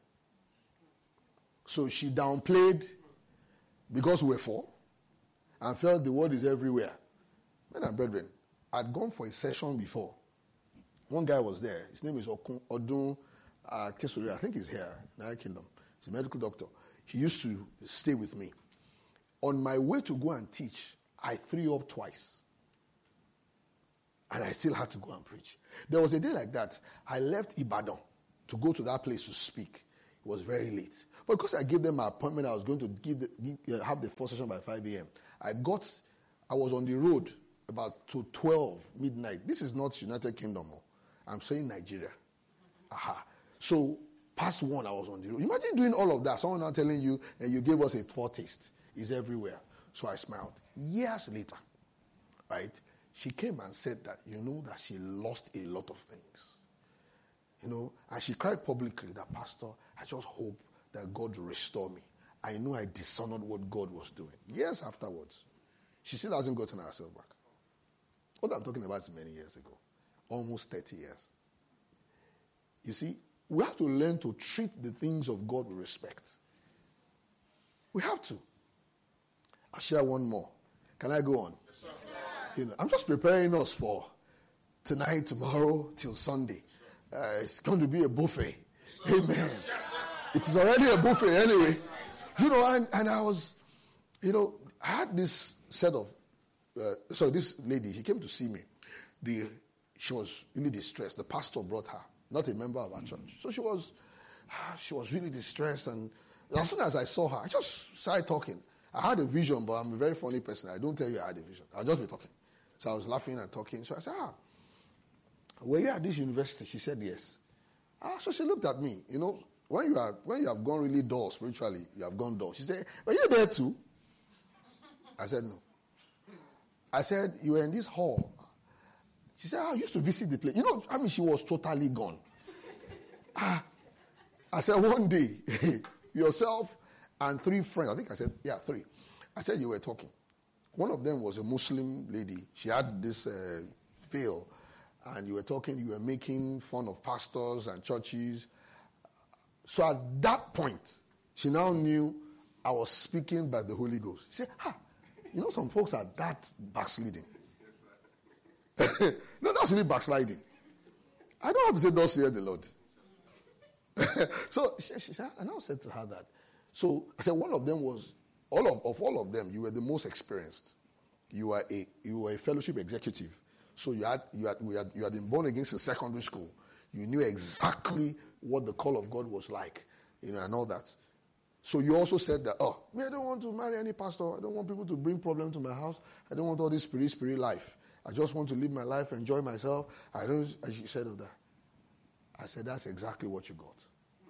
So she downplayed because we were four and felt the word is everywhere. Men and brethren, I'd gone for a session before. One guy was there. His name is Okun, Odun uh, Kesuri. I think he's here in United Kingdom. He's a medical doctor. He used to stay with me. On my way to go and teach, I threw up twice. And I still had to go and preach. There was a day like that. I left Ibadan to go to that place to speak. It was very late. But because I gave them my appointment, I was going to give the, give, have the first session by five a.m. I got, I was on the road about to twelve midnight. This is not United Kingdom. I'm saying Nigeria. Aha. So past one, I was on the road. Imagine doing all of that. Someone now telling you, and you gave us a foretaste. It's everywhere. So I smiled. Years later, right, she came and said that, you know, that she lost a lot of things. You know, and she cried publicly that, Pastor, I just hope that God will restore me. I know I dishonored what God was doing. Years afterwards, she still hasn't gotten herself back. What I'm talking about is many years ago. Almost thirty years. You see, we have to learn to treat the things of God with respect. We have to. I'll share one more. Can I go on? Yes, sir. You know, I'm just preparing us for tonight, tomorrow, till Sunday. Uh, it's going to be a buffet. Yes, amen. Yes, yes, yes. It is already a buffet anyway. You know, and, and I was, you know, I had this set of, uh, so this lady, she came to see me. The She was really distressed. The pastor brought her, not a member of our church. So she was, she was really distressed. And as soon as I saw her, I just started talking. I had a vision, but I'm a very funny person. I don't tell you I had a vision. I'll just be talking. So I was laughing and talking. So I said, ah, were you at this university? She said, yes. Ah, so she looked at me. You know, when you are when you have gone really dull spiritually, you have gone dull. She said, were you there too? I said, no. I said, you were in this hall. She said, ah, I used to visit the place. You know, I mean, she was totally gone. Ah, I said, one day, yourself and three friends, I think I said, yeah, three. I said, you were talking. One of them was a Muslim lady. She had this uh, veil. And you were talking, you were making fun of pastors and churches. So at that point, she now knew I was speaking by the Holy Ghost. She said, ha, you know, some folks are that backsliding. No, that's really backsliding. I don't have to say, thus hear the Lord. So she, she said, I now said to her that. So I said, one of them was, all of, of all of them, you were the most experienced. You were a, you were a fellowship executive. So you had, you had, you had, you had been born again since secondary school. You knew exactly what the call of God was like, you know, and all that. So you also said that, oh, me, I don't want to marry any pastor. I don't want people to bring problems to my house. I don't want all this spirit, spirit life. I just want to live my life, enjoy myself. I don't, as she said all that. I said, that's exactly what you got.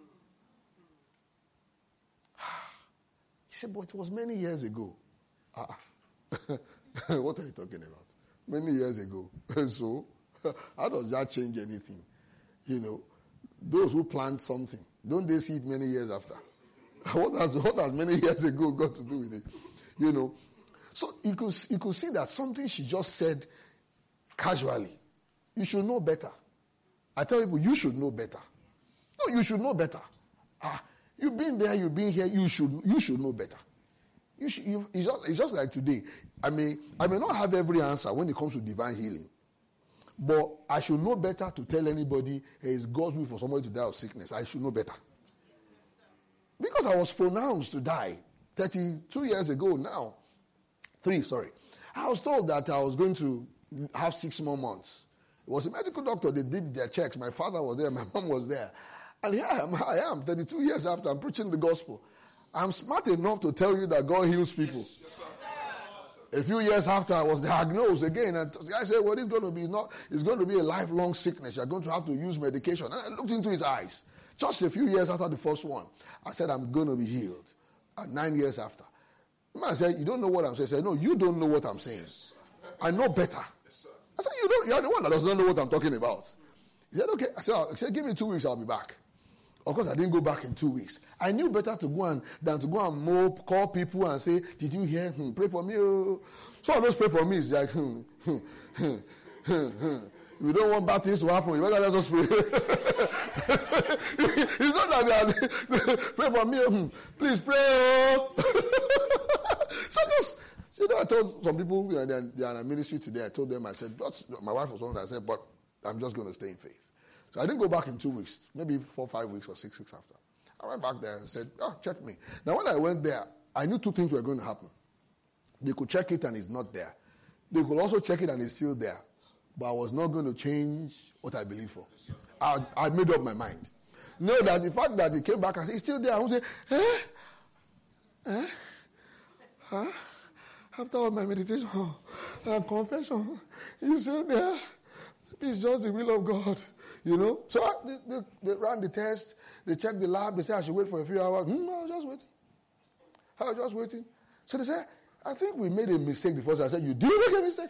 He said, but it was many years ago. Ah, what are you talking about? Many years ago. So, how does that change anything? You know, those who plant something, don't they see it many years after? What has, what has many years ago got to do with it? You know, so you could, you could see that something she just said casually. You should know better. I tell people, you should know better. No, you should know better. Ah, you've been there, you've been here, you should, you should know better. You should, you, it's, just, it's just like today. I may, I may not have every answer when it comes to divine healing. But I should know better to tell anybody, hey, it's God's will for somebody to die of sickness. I should know better. Because I was pronounced to die thirty-two years ago now. Three, sorry. I was told that I was going to have six more months. It was a medical doctor. They did their checks. My father was there. My mom was there. And here I am, I am, thirty-two years after, I'm preaching the gospel. I'm smart enough to tell you that God heals people. Yes, yes, sir. A few years after, I was diagnosed again, and the guy said, well, it's going to be not, it's going to be a lifelong sickness. You're going to have to use medication. And I looked into his eyes. Just a few years after the first one, I said, I'm going to be healed. And nine years after. The man said, you don't know what I'm saying. I said, no, you don't know what I'm saying. Yes, I know better. Yes, I said, you don't, you're the one that does not know what I'm talking about. He said, okay. I said, I said, give me two weeks, I'll be back. Of course, I didn't go back in two weeks. I knew better to go and than to go and mope, call people and say, did you hear? Hmm, pray for me. Oh. So all those pray for me is like, hmm, hmm, hmm, hmm, hmm. If you don't want bad things to happen, you better let us pray. It's not that they are, pray for me. Hmm, please pray. Oh. So just, you know, I told some people, you know, they, are, they are in a ministry today. I told them, I said, that's, my wife was one that said, but I'm just going to stay in faith. So I didn't go back in two weeks, maybe four, five weeks or six weeks after. I went back there and said, oh, check me. Now, when I went there, I knew two things were going to happen. They could check it and it's not there. They could also check it and it's still there. But I was not going to change what I believe for. I, I made up my mind. Know that the fact that he came back and said, it's still there, I would say, eh? Eh? Huh? After all my meditation and confession, it's still there. It's just the will of God. You know, so I, they, they, they ran the test, they checked the lab, they said I should wait for a few hours. Hmm, I was just waiting. I was just waiting. So they said, I think we made a mistake before. So I said, you did make a mistake?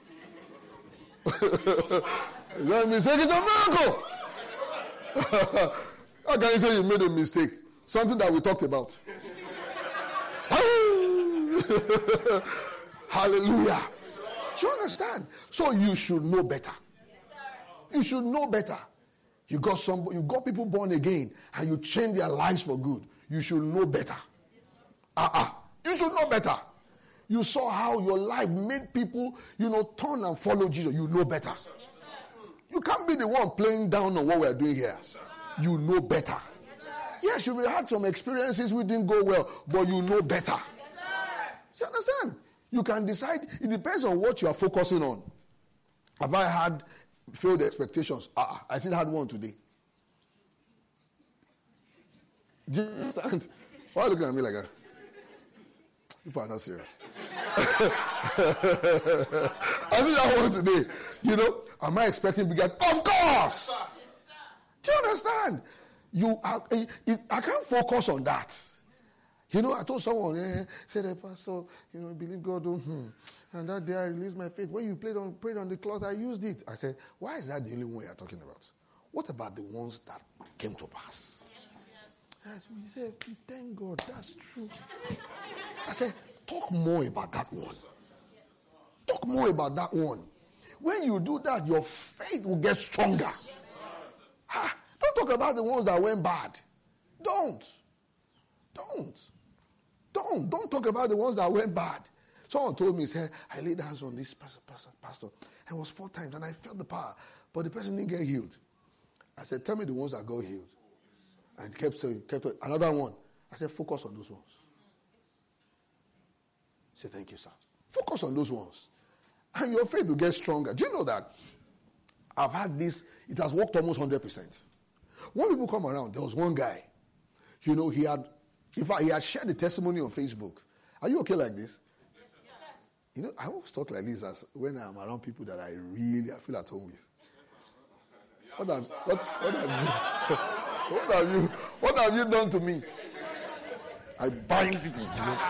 It's not a mistake, it's a miracle. How can you say you made a mistake? Something that we talked about. Hallelujah. Do you understand? So you should know better. You should know better. You got some, you got people born again, and you change their lives for good. You should know better. Uh-uh. You should know better. You saw how your life made people, you know, turn and follow Jesus. You know better. Yes, you can't be the one playing down on what we're doing here. Yes, you know better. Yes, you may have had some experiences which didn't go well, but you know better. Yes, you understand? You can decide. It depends on what you are focusing on. Have I had failed expectations? Ah, uh, I still had one today. Do you understand? Why are you looking at me like that? People are not serious. I still had one today. You know, am I expecting bigger? Of course! Yes, do you understand? You, I, I, I can't focus on that. You know, I told someone, eh, said, hey, Pastor, you know, believe God, oh, hmm. And that day I released my faith. When you played on, prayed on the cloth, I used it. I said, why is that the only one you're talking about? What about the ones that came to pass? Yes. He said, thank God, that's true. I said, talk more about that one. Talk more about that one. When you do that, your faith will get stronger. Ah, don't talk about the ones that went bad. Don't. Don't. Don't. Don't talk about the ones that went bad. Someone told me, he said, I laid hands on this pastor, pastor, pastor. And it was four times, and I felt the power. But the person didn't get healed. I said, tell me the ones that got healed. And kept saying, kept saying, another one. I said, focus on those ones. He said, thank you, sir. Focus on those ones. And your faith will get stronger. Do you know that? I've had this, it has worked almost one hundred percent. When people come around, there was one guy, you know, he had, in fact, he had shared the testimony on Facebook. Are you okay like this? Yes, sir. You know, I always talk like this as when I'm around people that I really, I feel at home with. What have, what, what have you, what have you, what have you done to me? I bind it, you know.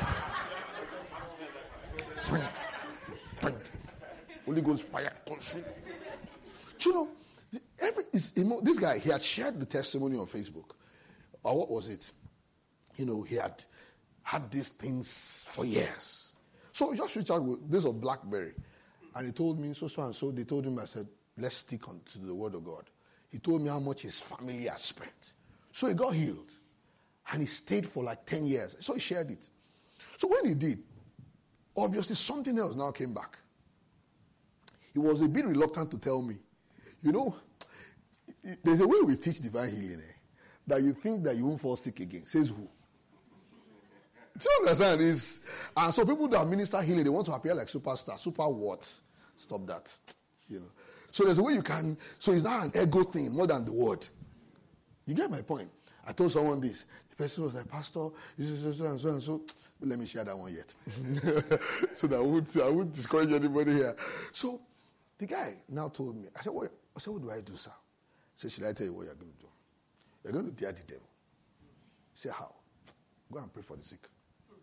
Holy Ghost fire, consume. Do you know, every, it's, this guy, he had shared the testimony on Facebook. Or what was it? You know, he had had these things for years. So he just reached out with this of BlackBerry. And he told me, so, so, and so. They told him, I said, let's stick on to the word of God. He told me how much his family has spent. So he got healed. And he stayed for like ten years. So he shared it. So when he did, obviously something else now came back. He was a bit reluctant to tell me. You know, there's a way we teach divine healing, eh? That you think that you won't fall sick again. Says who? Do you understand this? And so people that minister healing, they want to appear like superstar. Super what? Stop that. You know. So there's a way you can, so it's not an ego thing more than the word. You get my point? I told someone this. The person was like, Pastor, this is so, so and so and so. But let me share that one yet. So that I won't, I won't discourage anybody here. So the guy now told me, I said, what, I said, what do I do, sir? He said, should I tell you what you're going to do? You're going to dare the devil. He said, how? Go and pray for the sick.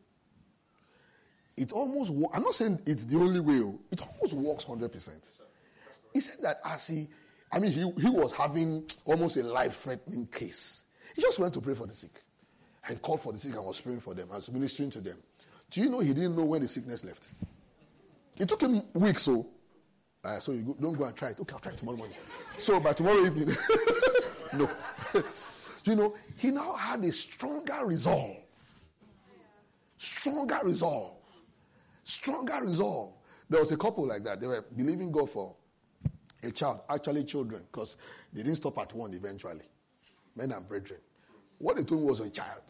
It almost, I'm not saying it's the only way. It almost works one hundred percent. He said that as he, I mean, he, he was having almost a life-threatening case. He just went to pray for the sick and called for the sick and was praying for them, and was ministering to them. Do you know he didn't know when the sickness left? It took him weeks, so uh, so you go, don't go and try it. Okay, I'll try it tomorrow morning. So by tomorrow evening, no. You know, he now had a stronger resolve. Stronger resolve. Stronger resolve. There was a couple like that. They were believing God for a child, actually children, because they didn't stop at one eventually. Men and brethren. What they told me was a child.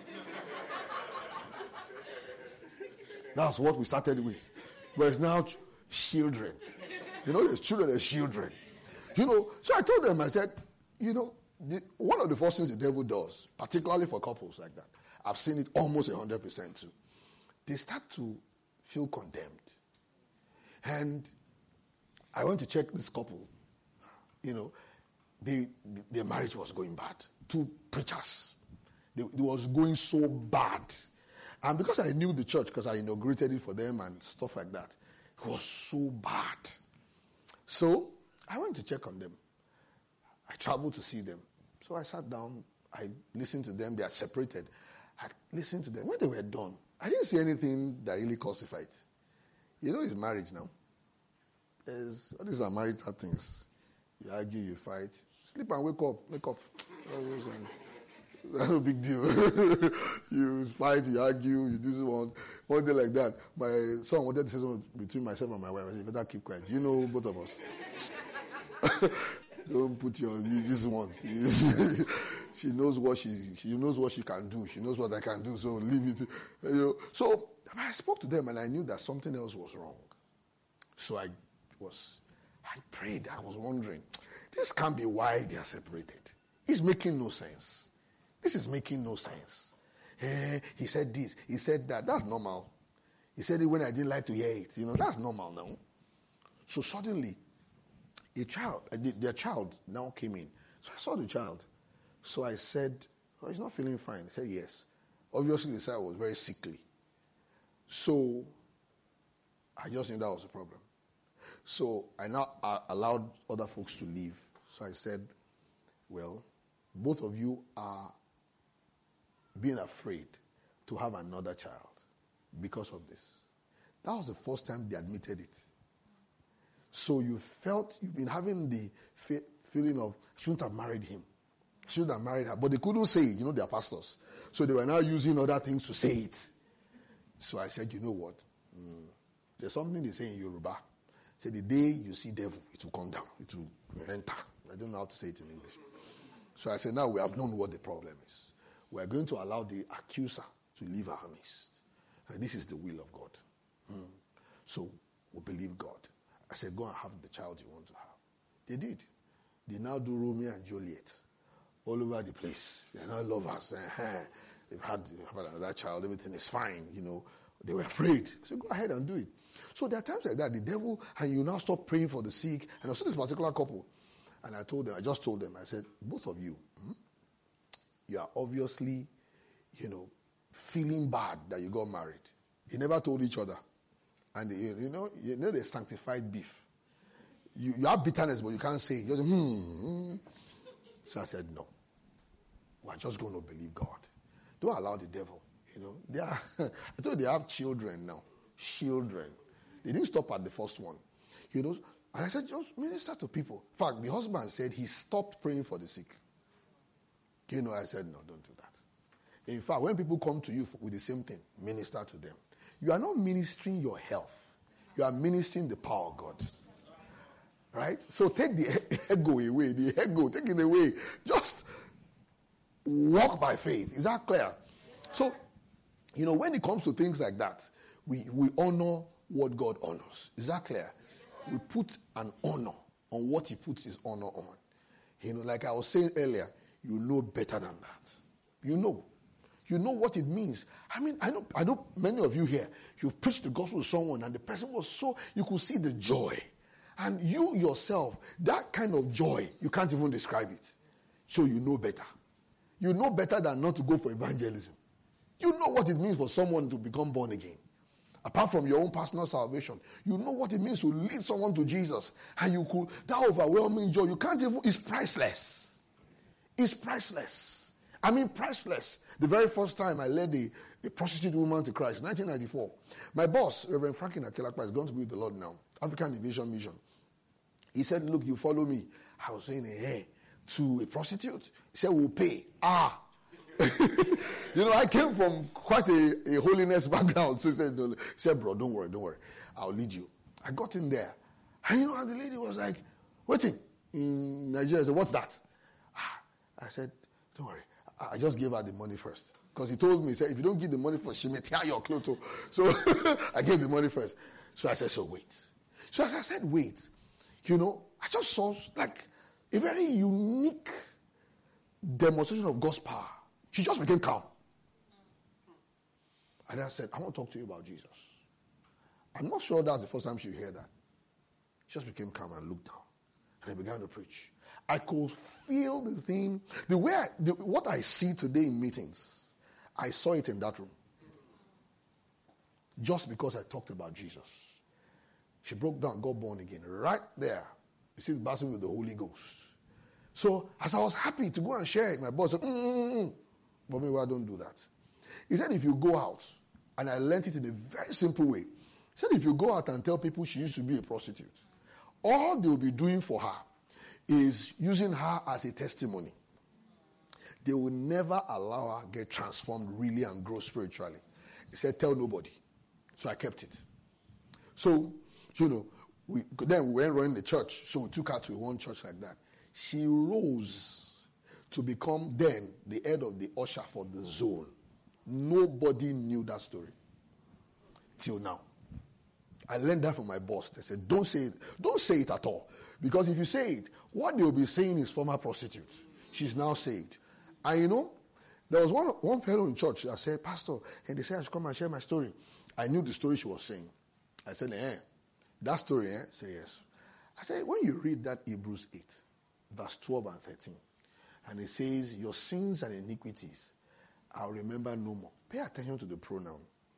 That's what we started with. But it's now ch- children. You know, there's children, there's children. You know, so I told them, I said, you know, the, one of the first things the devil does, particularly for couples like that, I've seen it almost one hundred percent too. They start to feel condemned. And I went to check this couple. You know, they, their marriage was going bad. Two preachers. They, it was going so bad. And because I knew the church, because I inaugurated it for them and stuff like that, it was so bad. So I went to check on them. I traveled to see them. So I sat down. I listened to them. They had separated. I listened to them. When they were done, I didn't see anything that really caused a fight. You know, it's marriage now. There's, all these are marital things. You argue, you fight. Sleep and wake up. Wake up. That's no big deal. You fight, you argue, you do one. One day like that, my son wanted to say something between myself and my wife. I said, better keep quiet. You know both of us. Don't put your, you this one. She knows what she, she knows what she can do. She knows what I can do, so leave it. You know. So I spoke to them and I knew that something else was wrong. So I was, I prayed. I was wondering, this can't be why they are separated. It's making no sense. This is making no sense. Eh, he said this, he said that. That's normal. He said it when I didn't like to hear it. You know, that's normal now. So suddenly, a child, uh, their child now came in. So I saw the child. So I said, oh, he's not feeling fine. He said, yes. Obviously, the child was very sickly. So I just knew that was a problem. So I now uh, allowed other folks to leave. So I said, well, both of you are being afraid to have another child because of this. That was the first time they admitted it. So you felt, you've been having the fe- feeling of, shouldn't have married him. Shouldn't have married her. But they couldn't say it. You know, they are pastors. So they were now using other things to say it. So I said, you know what? Mm, there's something they say in Yoruba. Say, the day you see devil, it will come down. It will enter. I don't know how to say it in English. So I said, now we have known what the problem is. We are going to allow the accuser to leave our midst. And this is the will of God. Hmm. So we believe God. I said, go and have the child you want to have. They did. They now do Romeo and Juliet all over the place. They're now lovers. Uh-huh. They've had, they've had another child. Everything is fine. You know, they were afraid. I said, go ahead and do it. So there are times like that. The devil, and you now stop praying for the sick. And I saw this particular couple. And I told them, I just told them, I said, both of you, hmm, you are obviously, you know, feeling bad that you got married. You never told each other. And, you, you know, you know the sanctified beef. You, you have bitterness, but you can't say it. You're just, hmm, hmm. So I said, no. We're just going to believe God. Don't allow the devil, you know. They are, I told you they have children now. Children. They didn't stop at the first one. You know, and I said, just minister to people. In fact, the husband said he stopped praying for the sick. You know, I said, no, don't do that. In fact, when people come to you for, with the same thing, minister to them. You are not ministering your health. You are ministering the power of God. Right? So take the ego away. The ego, take it away. Just walk by faith. Is that clear? So, you know, when it comes to things like that, we, we honor what God honors. Is that clear? We put an honor on what he puts his honor on. You know, like I was saying earlier, you know better than that. You know. You know what it means. I mean, I know, I know many of you here, you've preached the gospel to someone and the person was so, you could see the joy. And you yourself, that kind of joy, you can't even describe it. So you know better. You know better than not to go for evangelism. You know what it means for someone to become born again. Apart from your own personal salvation, you know what it means to lead someone to Jesus. And you could, that overwhelming joy, you can't even, it's priceless. It's priceless. I mean, priceless. The very first time I led a, a prostitute woman to Christ, nineteen ninety-four, my boss, Reverend Franklin Akelakpa, is going to be with the Lord now, African Division Mission. He said, look, you follow me. I was saying, hey, to a prostitute? He said, we'll pay. Ah. You know, I came from quite a, a holiness background. So he said, no, he said, bro, don't worry, don't worry. I'll lead you. I got in there. And you know, and the lady was like, waiting. In Nigeria, I said, what's that? Ah. I said, don't worry. I just gave her the money first. Because he told me, he said, if you don't give the money first, she may tear your clothes. So I gave the money first. So I said, so wait. So as I said, wait, you know, I just saw like a very unique demonstration of God's power. She just became calm. And I said, I want to talk to you about Jesus. I'm not sure that's the first time she heard that. She just became calm and looked down. And I began to preach. I could feel the thing, the way I, the, what I see today in meetings, I saw it in that room. Just because I talked about Jesus. She broke down, got born again. Right there, you see the baptism with the Holy Ghost. So, as I was happy to go and share it, my boss said, mm-mm-mm. But maybe I don't do that. He said, if you go out, and I learned it in a very simple way. He said, if you go out and tell people she used to be a prostitute, all they'll be doing for her is using her as a testimony. They will never allow her get transformed really and grow spiritually. He said, tell nobody. So I kept it. So, you know, we then we went running the church. So we took her to one church like that. She rose to become then the head of the usher for the zone. Nobody knew that story till now. I learned that from my boss. They said, don't say it. Don't say it at all. Because if you say it, what they'll be saying is former prostitute. She's now saved. And you know, there was one, one fellow in church that said, Pastor, and they said I should come and share my story. I knew the story she was saying. I said, eh, that story, eh? Say yes. I said, when you read that Hebrews eight, verse twelve and thirteen, and it says, your sins and iniquities, I'll remember no more. Pay attention to the pronoun.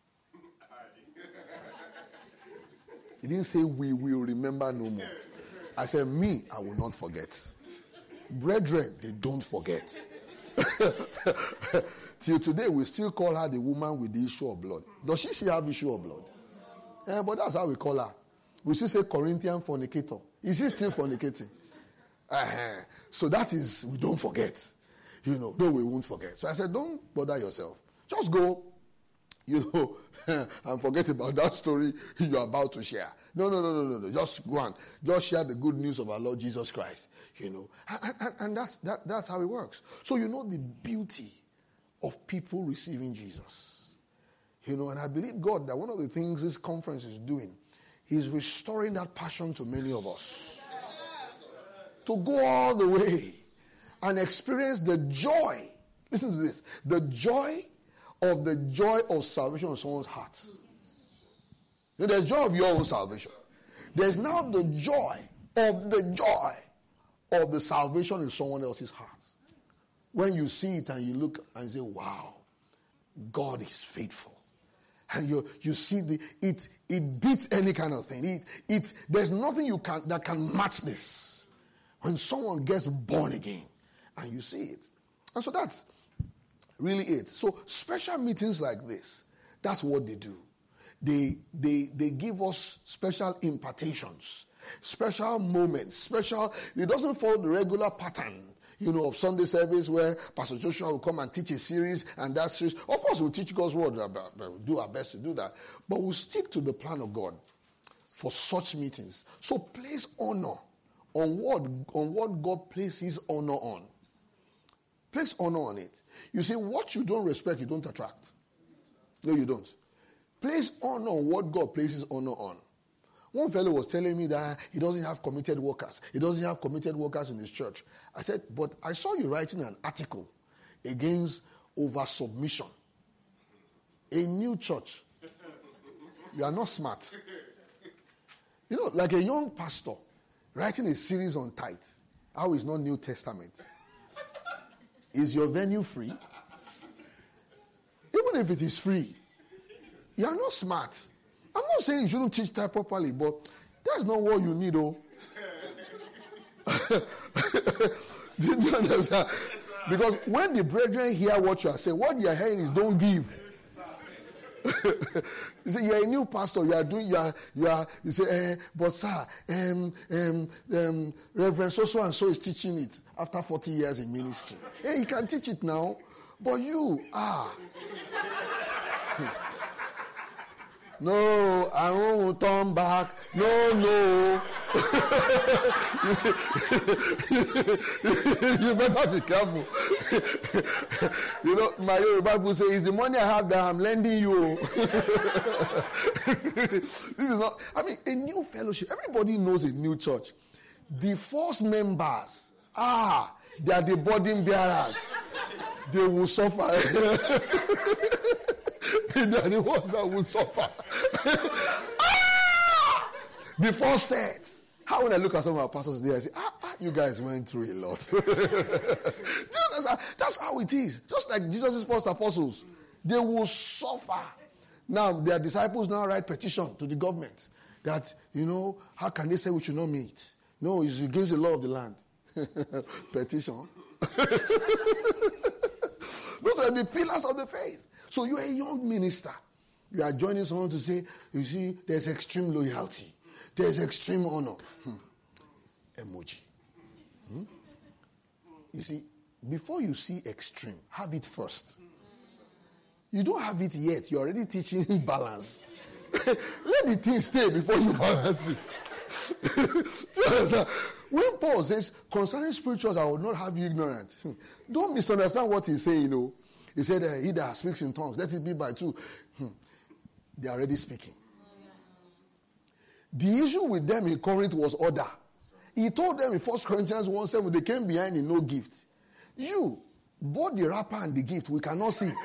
He didn't say, we will remember no more. I said, me, I will not forget. Brethren, they don't forget. Till today, we still call her the woman with the issue of blood. Does she still have issue of blood? Eh, but that's how we call her. We still say Corinthian fornicator. Is he still fornicating? Uh-huh. So that is, we don't forget. You know, no, we won't forget. So I said, don't bother yourself. Just go, you know, and forget about that story you're about to share. No, no, no, no, no, no. Just go on. Just share the good news of our Lord Jesus Christ. You know, and, and, and that's, that, that's how it works. So you know the beauty of people receiving Jesus. You know, and I believe God that one of the things this conference is doing is restoring that passion to many of us. To go all the way and experience the joy. Listen to this. The joy of the joy of salvation of someone's heart. You know, there's joy of your own salvation. There's now the joy of the joy of the salvation in someone else's heart. When you see it and you look and say, wow, God is faithful. And you you see the it it beats any kind of thing. It it there's nothing you can that can match this. When someone gets born again and you see it. And so that's really it. So special meetings like this, that's what they do. They they they give us special impartations, special moments, special, it doesn't follow the regular pattern, you know, of Sunday service where Pastor Joshua will come and teach a series, and that series, of course we'll teach God's word, we'll do our best to do that, but we'll stick to the plan of God for such meetings. So place honor on what, on what God places honor on. Place honor on it. You see, what you don't respect, you don't attract. No, you don't. Place honor on what God places honor on. One fellow was telling me that he doesn't have committed workers. He doesn't have committed workers in his church. I said, but I saw you writing an article against over-submission. A new church. You are not smart. You know, like a young pastor writing a series on tithe. How is not New Testament? Is your venue free? Even if it is free, you are not smart. I'm not saying you shouldn't teach tithe properly, but that's not what you need, oh. Do you understand? Because when the brethren hear what you are saying, what you are hearing is don't give. You say you're a new pastor. You are doing. You are. You are. You say, eh, but sir, um, um, um, Reverend so so and so is teaching it after forty years in ministry. Hey, he can teach it now, but you ah. No, I won't turn back. No, no. You better be careful. You know, my Bible says, it's the money I have that I'm lending you. This is not, I mean, a new fellowship. Everybody knows a new church. The first members, ah, they are the burden bearers. They will suffer. They are the ones that will suffer. Ah! Before set. How when I look at some of our pastors there, I say, ah, ah you guys went through a lot. that's, that's how it is. Just like Jesus' first apostles. They will suffer. Now, their disciples now write petition to the government that, you know, how can they say we should not meet? No, it's against the law of the land. Petition. Those are the pillars of the faith. So you are a young minister. You are joining someone to say, you see, there's extreme loyalty. There's extreme honor. Hmm. Emoji. Hmm? You see, before you see extreme, have it first. You don't have it yet. You're already teaching balance. Let the thing stay before you balance it. When Paul says, concerning spirituals, I will not have you ignorant. Don't misunderstand what he's saying, you know. He said, uh, he that speaks in tongues, let it be by two. Hmm. They are already speaking. The issue with them in Corinth was order. He told them in First Corinthians one seven, they came behind in no gift. You, both the wrapper and the gift, we cannot see.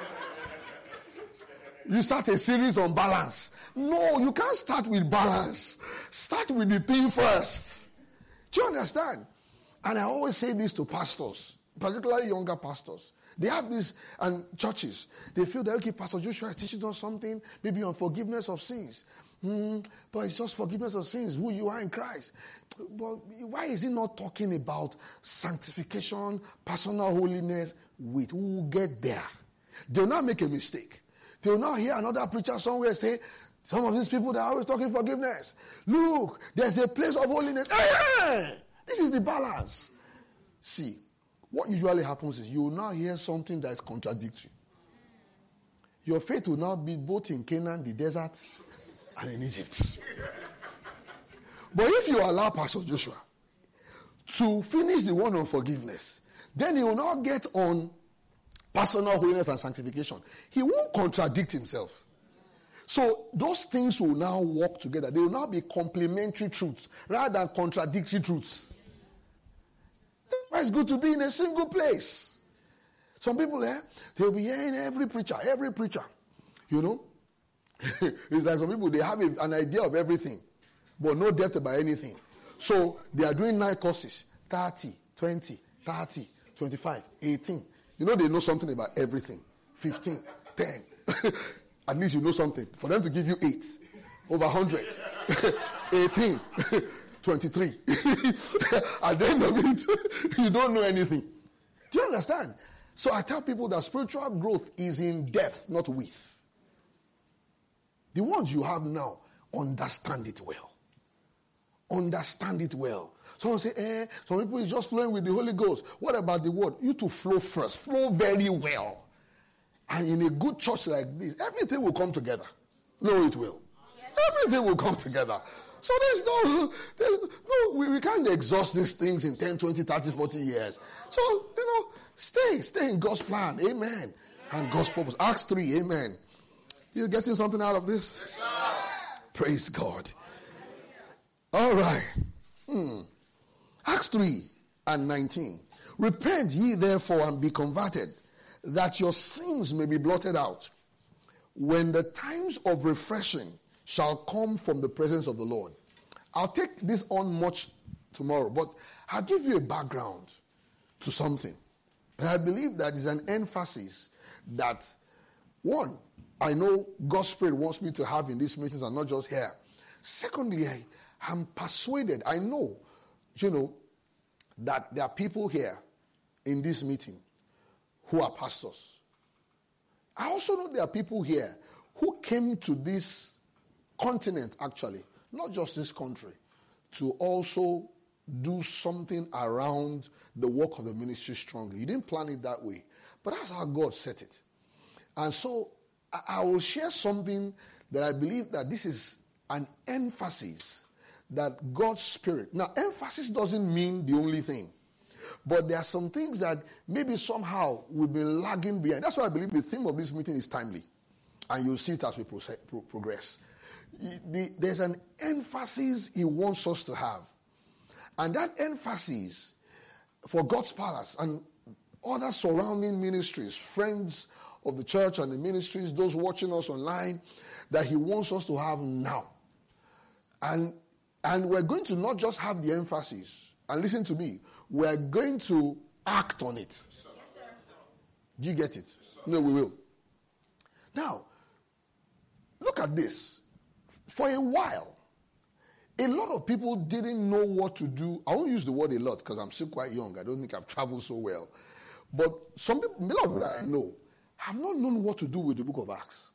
You start a series on balance. No, you can't start with balance. Start with the thing first. Do you understand? And I always say this to pastors, particularly younger pastors. They have this, and churches, they feel that, okay, Pastor Joshua is teaching us something, maybe on forgiveness of sins. Mm, but it's just forgiveness of sins, who you are in Christ. But why is he not talking about sanctification, personal holiness? Wait, who will get there? They'll not make a mistake. They'll not hear another preacher somewhere say, some of these people that are always talking forgiveness. Look, there's the place of holiness. Hey, this is the balance. See, what usually happens is you will now hear something that is contradictory. Your faith will now be both in Canaan, the desert, and in Egypt. But if you allow Pastor Joshua to finish the one on forgiveness, then he will not get on personal holiness and sanctification. He won't contradict himself. So those things will now work together. They will now be complementary truths rather than contradictory truths. That's why it's good to be in a single place. Some people there, eh, they'll be hearing every preacher, every preacher. You know? It's like some people, they have a, an idea of everything, but no depth about anything. So they are doing nine courses, thirty, twenty, thirty, twenty-five, eighteen. You know they know something about everything. fifteen, ten. At least you know something. For them to give you eight, over one hundred, eighteen, twenty-three. At the end of it, you don't know anything. Do you understand? So I tell people that spiritual growth is in depth, not width. The ones you have now, understand it well. Understand it well. Someone say, eh, some people is just flowing with the Holy Ghost. What about the word? You to flow first. Flow very well. And in a good church like this, everything will come together. No, it will. Everything will come together. So there's no, there's, no we, we can't exhaust these things in ten, twenty, thirty, forty years. So, you know, stay, stay in God's plan. Amen. And God's purpose. Acts three, amen. You getting something out of this? Yes, sir. Praise God. All right. Hmm. Acts three and nineteen. Repent ye therefore and be converted, that your sins may be blotted out, when the times of refreshing shall come from the presence of the Lord. I'll take this on much tomorrow, but I'll give you a background to something. And I believe that is an emphasis that, one, I know God's Spirit wants me to have in these meetings and not just here. Secondly, I am persuaded, I know, you know, that there are people here in this meeting who are pastors. I also know there are people here who came to this continent, actually, not just this country, to also do something around the work of the ministry strongly. You didn't plan it that way, but that's how God set it. And so I, I will share something that I believe that this is an emphasis that God's Spirit. Now, emphasis doesn't mean the only thing, but there are some things that maybe somehow will be lagging behind. That's why I believe the theme of this meeting is timely, and you'll see it as we pro- progress. The, there's an emphasis He wants us to have. And that emphasis for God's Palace and other surrounding ministries, friends of the church and the ministries, those watching us online, that He wants us to have now. And, and we're going to not just have the emphasis, and listen to me, we're going to act on it. Yes, sir. Do you get it? Yes, no, we will. Now, look at this. For a while, a lot of people didn't know what to do. I won't use the word a lot because I'm still quite young. I don't think I've traveled so well. But some people, a lot of people I know, have not known what to do with the book of Acts.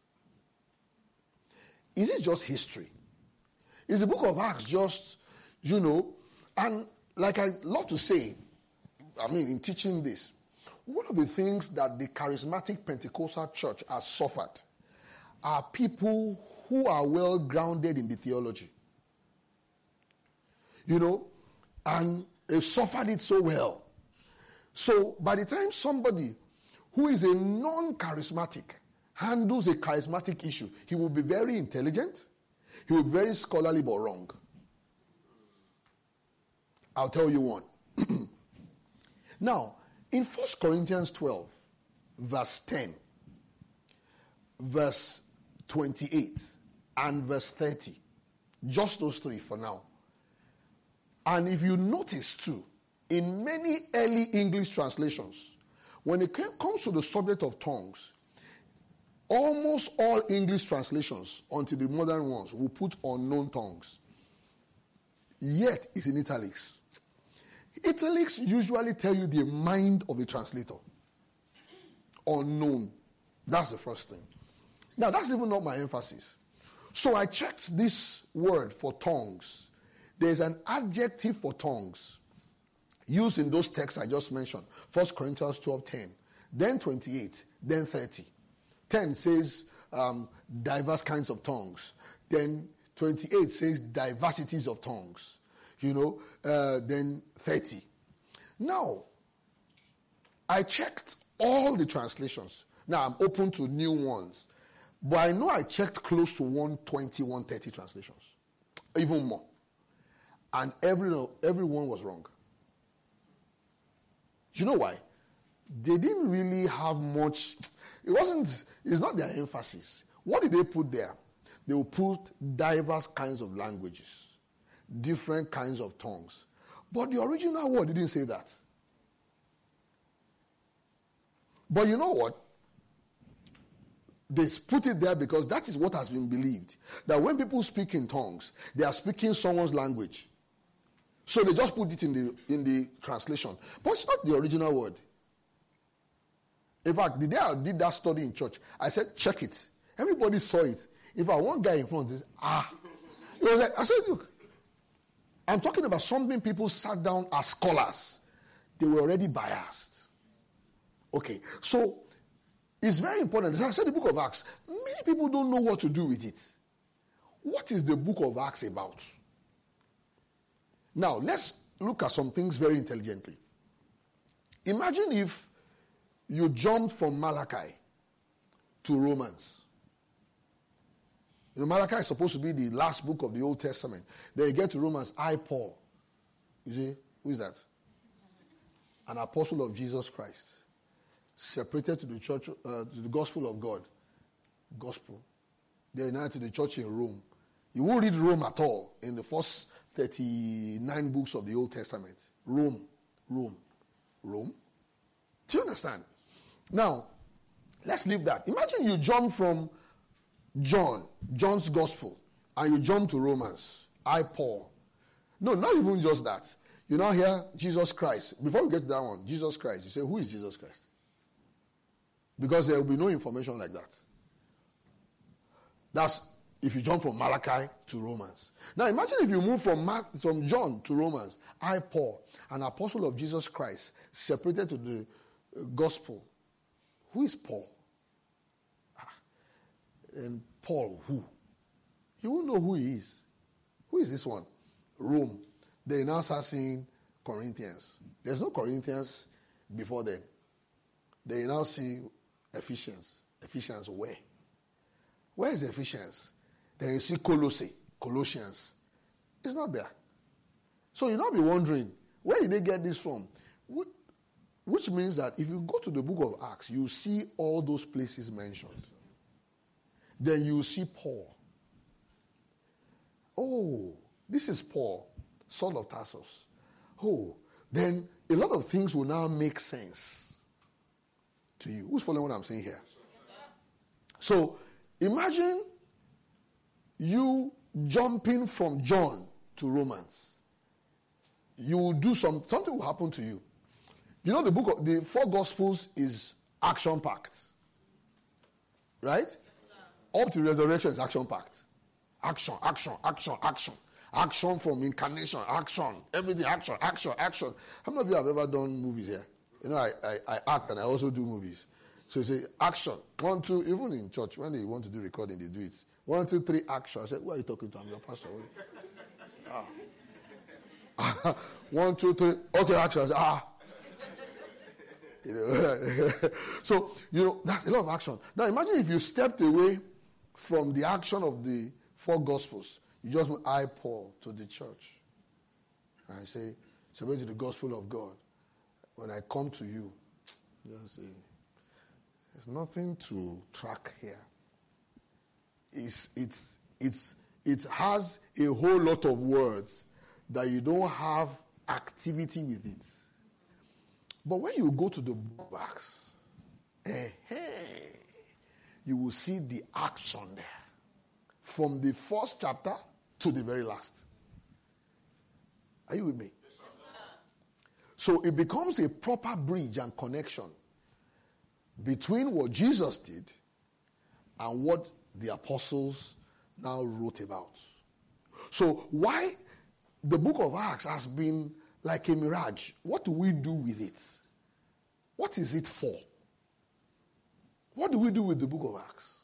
Is it just history? Is the book of Acts just, you know, and like I love to say, I mean, in teaching this, one of the things that the charismatic Pentecostal church has suffered are people who are well grounded in the theology. You know, and they've suffered it so well. So by the time somebody who is a non-charismatic handles a charismatic issue, he will be very intelligent, he will be very scholarly but wrong. I'll tell you one. Now, in First Corinthians twelve, verse ten, verse twenty-eight, and verse thirty, just those three for now. And if you notice too, in many early English translations, when it comes to the subject of tongues, almost all English translations, until the modern ones, will put unknown tongues. Yet it's in italics. Italics usually tell you the mind of the translator. Unknown. That's the first thing. Now, that's even not my emphasis. So I checked this word for tongues. There's an adjective for tongues used in those texts I just mentioned. First Corinthians twelve ten, then twenty-eight, then thirty. ten says um, diverse kinds of tongues. Then twenty-eight says diversities of tongues. You know, uh, then thirty. Now, I checked all the translations. Now, I'm open to new ones. But I know I checked close to one twenty, one thirty translations. Even more. And every, everyone was wrong. You know why? They didn't really have much. It wasn't, it's not their emphasis. What did they put there? They will put diverse kinds of languages, different kinds of tongues. But the original word didn't say that. But you know what? They put it there because that is what has been believed. That when people speak in tongues, they are speaking someone's language. So they just put it in the in the translation. But it's not the original word. In fact, the day I did that study in church, I said, check it. Everybody saw it. In fact, one guy in front said, ah. It was like, I said, look, I'm talking about something people sat down as scholars. They were already biased. Okay, so it's very important. As I said, the book of Acts, many people don't know what to do with it. What is the book of Acts about? Now, let's look at some things very intelligently. Imagine if you jumped from Malachi to Romans. You know, Malachi is supposed to be the last book of the Old Testament. Then you get to Romans, I, Paul. You see, who is that? An apostle of Jesus Christ. Separated to the church, uh, to the gospel of God. Gospel. They're united to the church in Rome. You won't read Rome at all in the first thirty-nine books of the Old Testament. Rome. Rome. Rome. Do you understand? Now, let's leave that. Imagine you jump from John, John's gospel, and you jump to Romans. I, Paul. No, not even just that. You now hear Jesus Christ. Before we get to that one, Jesus Christ. You say, who is Jesus Christ? Because there will be no information like that. That's if you jump from Malachi to Romans. Now imagine if you move from, Mark, from John to Romans. I, Paul, an apostle of Jesus Christ, separated to the gospel. Who is Paul? Ah. And Paul, who? You won't know who he is. Who is this one? Rome. They now start saying Corinthians. There's no Corinthians before then. They now see Ephesians. Ephesians where? Where is Ephesians? Then you see Colossae, Colossians. It's not there. So you'll not be wondering, where did they get this from? Which means that if you go to the book of Acts, you see all those places mentioned. Then you see Paul. Oh, this is Paul, Saul of Tarsus. Oh, then a lot of things will now make sense to you. Who's following what I'm saying here? So, imagine you jumping from John to Romans. You will do some, something will happen to you. You know the book of, the four gospels is action-packed. Right? Yes, up to resurrection is action-packed. Action, action, action, action. Action from incarnation, action, everything, action, action, action. How many of you have ever done movies here? You know, I, I, I act and I also do movies. So you say, action. One, two, even in church, when they want to do recording, they do it. One, two, three, action. I said, who are you talking to? I'm your pastor. Ah. One, two, three, okay, action. I said, ah. You know, so, you know, that's a lot of action. Now imagine if you stepped away from the action of the four gospels. You just went, I, Paul, to the church. And I say, submit to the gospel of God. When I come to you, just say, there's nothing to track here. It's, it's, it's, it has a whole lot of words that you don't have activity with it. But when you go to the book of Acts, eh, hey, you will see the action there. From the first chapter to the very last. Are you with me? Yes, sir. So it becomes a proper bridge and connection between what Jesus did and what the apostles now wrote about. So why the book of Acts has been like a mirage? What do we do with it? What is it for? What do we do with the book of Acts?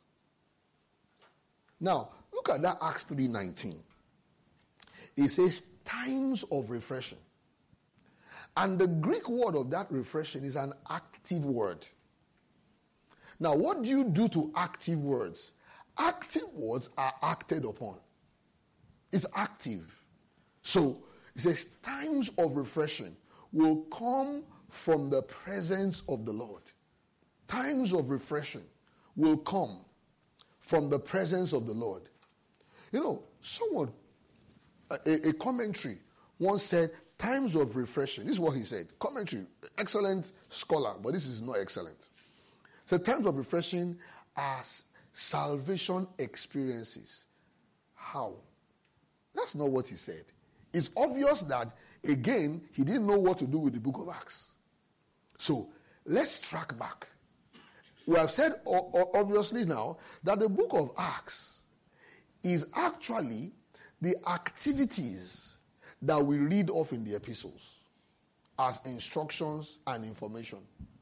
Now, look at that Acts three nineteen. It says times of refreshing. And the Greek word of that refreshing is an active word. Now, what do you do to active words? Active words are acted upon. It's active. So, it says times of refreshing will come from the presence of the Lord. Times of refreshing will come from the presence of the Lord. You know, someone, a, a commentary once said, times of refreshing. This is what he said. Commentary, excellent scholar, but this is not excellent. So times of refreshing are salvation experiences. How? That's not what he said. It's obvious that, again, he didn't know what to do with the book of Acts. So, let's track back. We have said obviously now that the book of Acts is actually the activities that we read of in the epistles as instructions and information.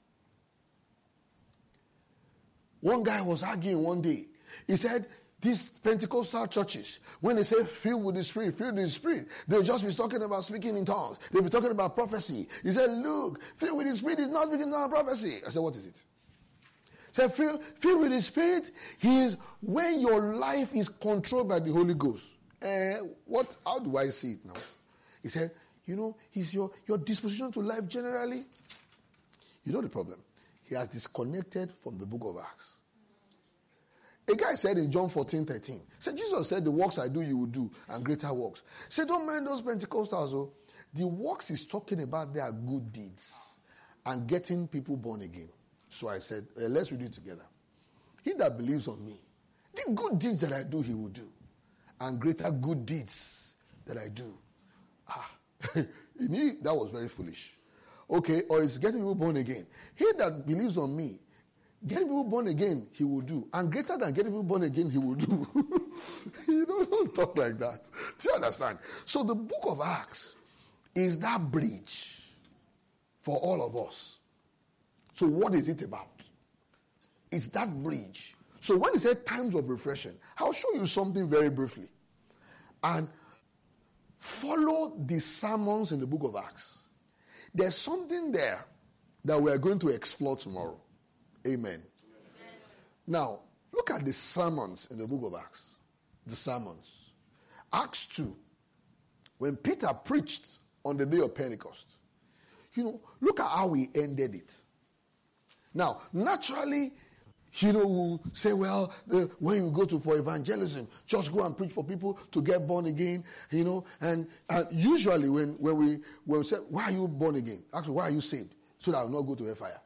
One guy was arguing one day. He said, these Pentecostal churches, when they say filled with the Spirit, filled with the Spirit, they'll just be talking about speaking in tongues. They'll be talking about prophecy. He said, look, filled with the Spirit is not speaking about prophecy. I said, what is it? Say, filled, filled with the Spirit, he is when your life is controlled by the Holy Ghost. Uh, what? How do I see it now? He said, you know, he's your, your disposition to life generally. You know the problem? He has disconnected from the book of Acts. A guy said in John fourteen thirteen, said Jesus said, the works I do, you will do, and greater works. Say, don't mind those Pentecostals. Oh. The works he's talking about, they are good deeds and getting people born again. So I said, uh, let's read it together. He that believes on me, the good deeds that I do, he will do. And greater good deeds that I do. Ah, he, that was very foolish. Okay, or it's getting people born again. He that believes on me, getting people born again, he will do. And greater than getting people born again, he will do. You don't, don't talk like that. Do you understand? So the book of Acts is that bridge for all of us. So what is it about? It's that bridge. So when he said times of refreshing, I'll show you something very briefly. And follow the sermons in the book of Acts. There's something there that we are going to explore tomorrow. Amen. Amen. Now, look at the sermons in the book of Acts. The sermons. Acts two. When Peter preached on the day of Pentecost. You know, look at how he ended it. Now, naturally, you know, we'll say, well, the, when you go to for evangelism, just go and preach for people to get born again, you know. And, and usually when, when, we, when we say, why are you born again? Actually, why are you saved? So that I will not go to hellfire.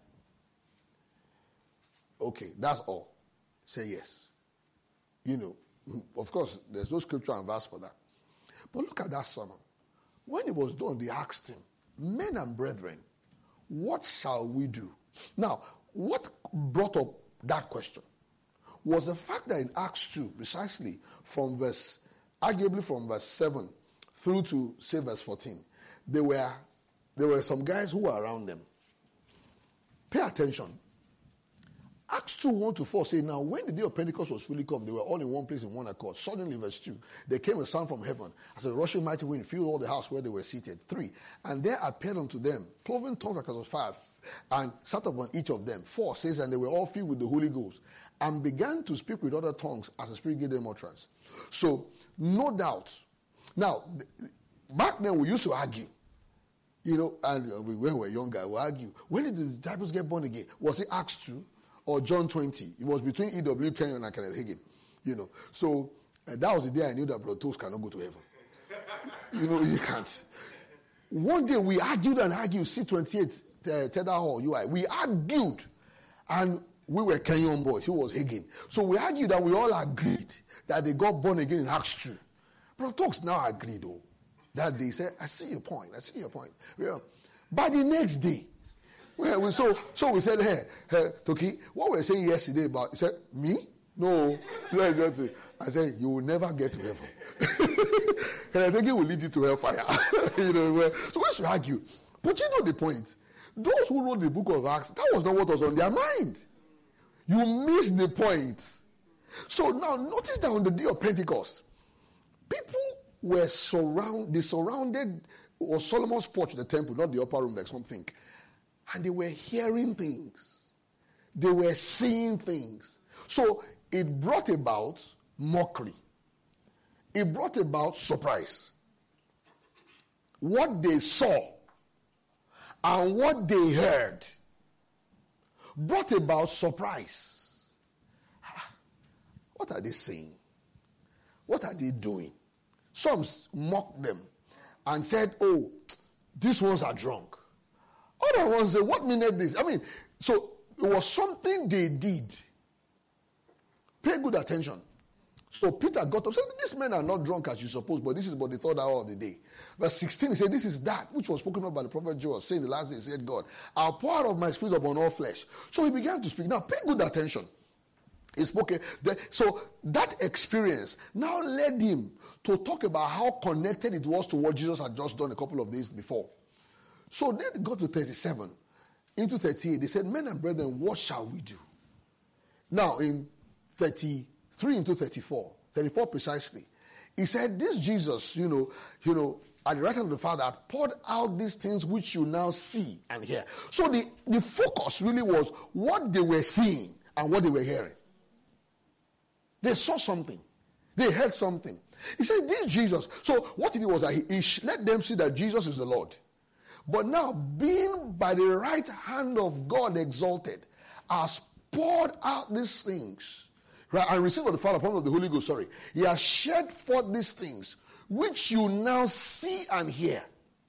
Okay, that's all. Say yes. You know, of course, there's no scripture and verse for that. But look at that sermon. When it was done, they asked him, men and brethren, what shall we do? Now, what brought up that question was the fact that in Acts two, precisely from verse, arguably from verse seven through to say verse fourteen, there were, there were some guys who were around them. Pay attention. Acts two, one to four say, now when the day of Pentecost was fully come, they were all in one place in one accord. Suddenly, verse two, there came a sound from heaven as a rushing mighty wind filled all the house where they were seated. Three, and there appeared unto them cloven tongues like as of fire, and sat upon each of them. Four says, and they were all filled with the Holy Ghost, and began to speak with other tongues as the Spirit gave them utterance. So, no doubt. Now, back then we used to argue. You know, and uh, we, when we were younger, we argue. When did the disciples get born again? Was it Acts two or John twenty? It was between E W Kenyon and Kenneth Hagin. You know, so uh, that was the day I knew that Brother Toast cannot go to heaven. You know, you can't. One day we argued and argued, C twenty-eight, uh, Tedder Hall, U I. We argued, and we were Kenyon boys. He was Hagin. So we argued and we all agreed that they got born again in Acts two. Brother Toast now agreed, though. That day, he said, I see your point. I see your point. Yeah. By the next day, well, we, so, so we said, hey, hey, Toki, what we were saying yesterday about, he said, me? No. I said, you will never get to heaven. And I think it will lead you to hellfire. You know, so we should argue. But you know the point. Those who wrote the book of Acts, that was not what was on their mind. You missed the point. So now notice that on the day of Pentecost, people were surrounded, they surrounded, or Solomon's porch, the temple, not the upper room, like some think. And they were hearing things. They were seeing things. So it brought about mockery. It brought about surprise. What they saw and what they heard brought about surprise. What are they saying? What are they doing? Some mocked them and said, oh, these ones are drunk. Other ones said, what meant this? I mean, so it was something they did. Pay good attention. So Peter got up, said, these men are not drunk as you suppose, but this is about the third hour of the day. Verse sixteen, he said, this is that which was spoken of by the prophet Joel, saying the last day, said God, I'll pour out of my spirit upon all flesh. So he began to speak. Now pay good attention. He spoke. So that experience now led him to talk about how connected it was to what Jesus had just done a couple of days before. So then it got to thirty-seven. Into thirty-eight, they said, men and brethren, what shall we do? Now in thirty-three into thirty-four, thirty-four precisely, he said, this Jesus, you know, you know, at the right hand of the Father had poured out these things which you now see and hear. So the, the focus really was what they were seeing and what they were hearing. They saw something. They heard something. He said, this Jesus. So what he did was that he, he let them see that Jesus is the Lord. But now, being by the right hand of God exalted, has poured out these things, right, and received of the Father, upon of the Holy Ghost, sorry. He has shed forth these things, which you now see and hear.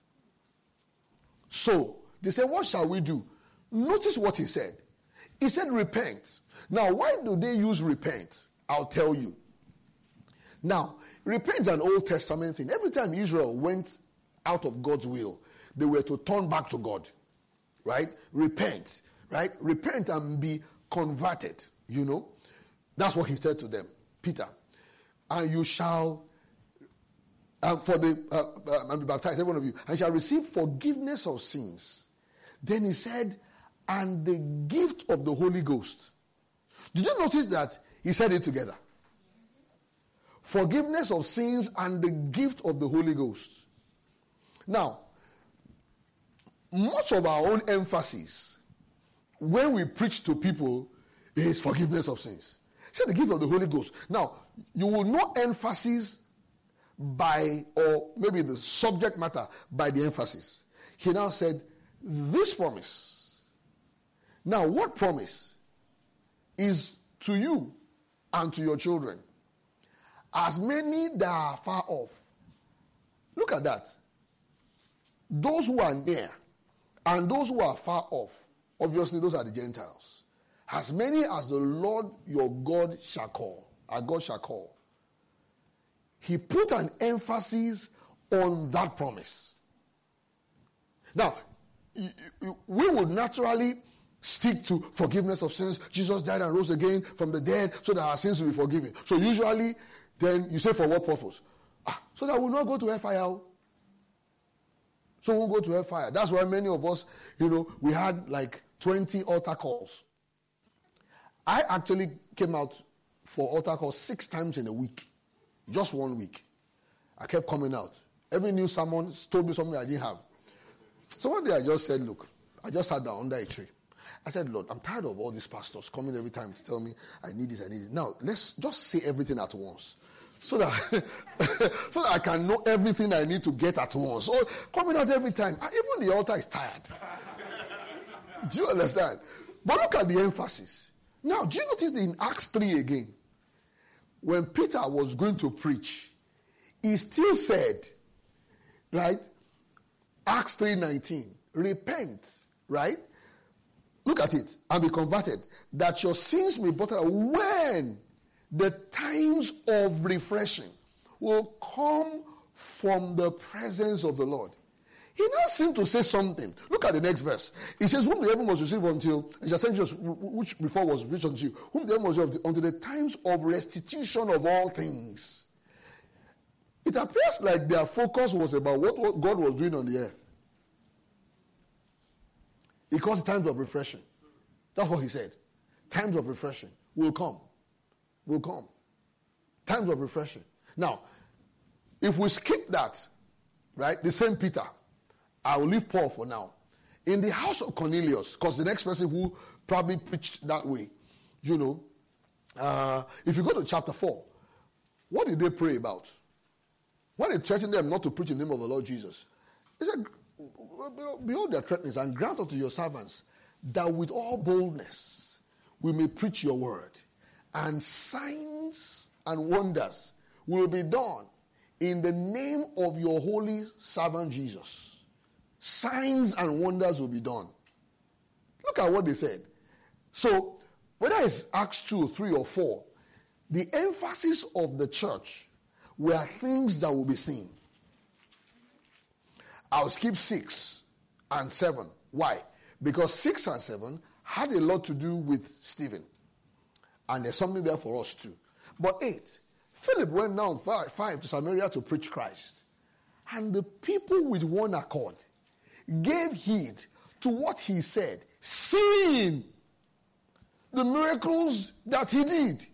So, they said, what shall we do? Notice what he said. He said, repent. Now, why do they use repent? I'll tell you. Now, repent is an Old Testament thing. Every time Israel went out of God's will, they were to turn back to God. Right? Repent. Right? Repent and be converted. You know? That's what he said to them. Peter. And you shall, uh, for the, uh, uh, and be baptized, every one of you, and shall receive forgiveness of sins. Then he said, and the gift of the Holy Ghost. Did you notice that he said it together? Forgiveness of sins and the gift of the Holy Ghost. Now, much of our own emphasis when we preach to people is forgiveness of sins. Say the gift of the Holy Ghost. Now, you will know emphasis by, or maybe the subject matter by the emphasis. He now said, this promise. Now, what promise is to you and to your children? As many that are far off. Look at that. Those who are near and those who are far off, obviously those are the Gentiles. As many as the Lord your God shall call, our God shall call. He put an emphasis on that promise. Now, we would naturally stick to forgiveness of sins. Jesus died and rose again from the dead so that our sins will be forgiven. So usually, then you say, for what purpose? Ah, so that we'll not go to hellfire. So we'll go to hellfire. That's why many of us, you know, we had like twenty altar calls. I actually came out for altar calls six times in a week. Just one week. I kept coming out. Every new sermon told me something I didn't have. So one day I just said, look, I just sat down under a tree. I said, Lord, I'm tired of all these pastors coming every time to tell me I need this, I need it. Now, let's just say everything at once. So that, so that I can know everything I need to get at once. So coming out every time. Even the altar is tired. Do you understand? But look at the emphasis. Now, do you notice in Acts three again? When Peter was going to preach, he still said, right? Acts three nineteen, repent, right? Look at it, and be converted, that your sins may be blotted out when the times of refreshing will come from the presence of the Lord. He now seemed to say something. Look at the next verse. He says, whom the heaven was received until, and shall send Jesus, which before was preached unto you, whom the heaven was received until the times of restitution of all things. It appears like their focus was about what, what God was doing on the earth. He calls it times of refreshing. That's what he said. Times of refreshing will come. Will come. Times of refreshing. Now, if we skip that, right, the same Peter, I will leave Paul for now. In the house of Cornelius, because the next person who probably preached that way, you know, uh, if you go to chapter four, what did they pray about? When he threatened them not to preach in the name of the Lord Jesus, he said, behold their threatenings, and grant unto your servants that with all boldness we may preach your word, and signs and wonders will be done in the name of your holy servant Jesus. Signs and wonders will be done. Look at what they said. So, whether it's Acts two, three, or four, the emphasis of the church were things that will be seen. I'll skip six and seven. Why? Because six and seven had a lot to do with Stephen. And there's something there for us too. But eight, Philip went down five, five to Samaria to preach Christ. And the people with one accord gave heed to what he said, seeing the miracles that he did.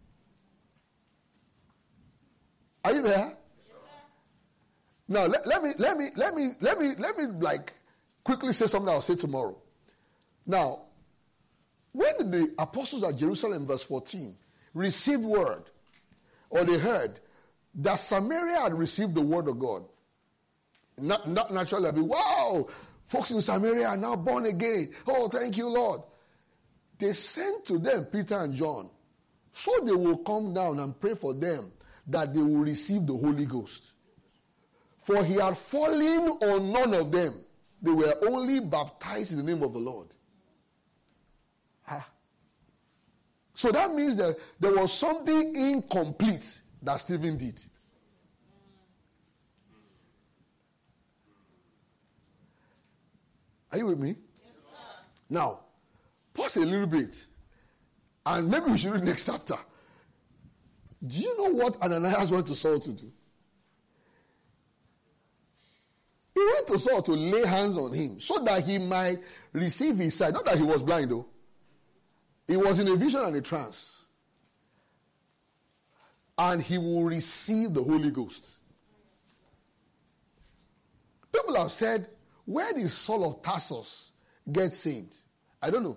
Are you there? Now let, let me let me let me let me let me like quickly say something I'll say tomorrow. Now, When did the apostles at Jerusalem, verse fourteen, received word, or they heard that Samaria had received the word of God? Not, not naturally, I'll be, wow, folks in Samaria are now born again. Oh, thank you, Lord. They sent to them Peter and John, so they will come down and pray for them that they will receive the Holy Ghost. For he had fallen on none of them. They were only baptized in the name of the Lord. Ah. So that means that there was something incomplete that Stephen did. Are you with me? Yes, sir. Now, pause a little bit. And maybe we should read next chapter. Do you know what Ananias went to Saul to do? He went to Saul to lay hands on him so that he might receive his sight. Not that he was blind, though. He was in a vision and a trance. And he will receive the Holy Ghost. People have said, where did Saul of Tarsus get saved? I don't know.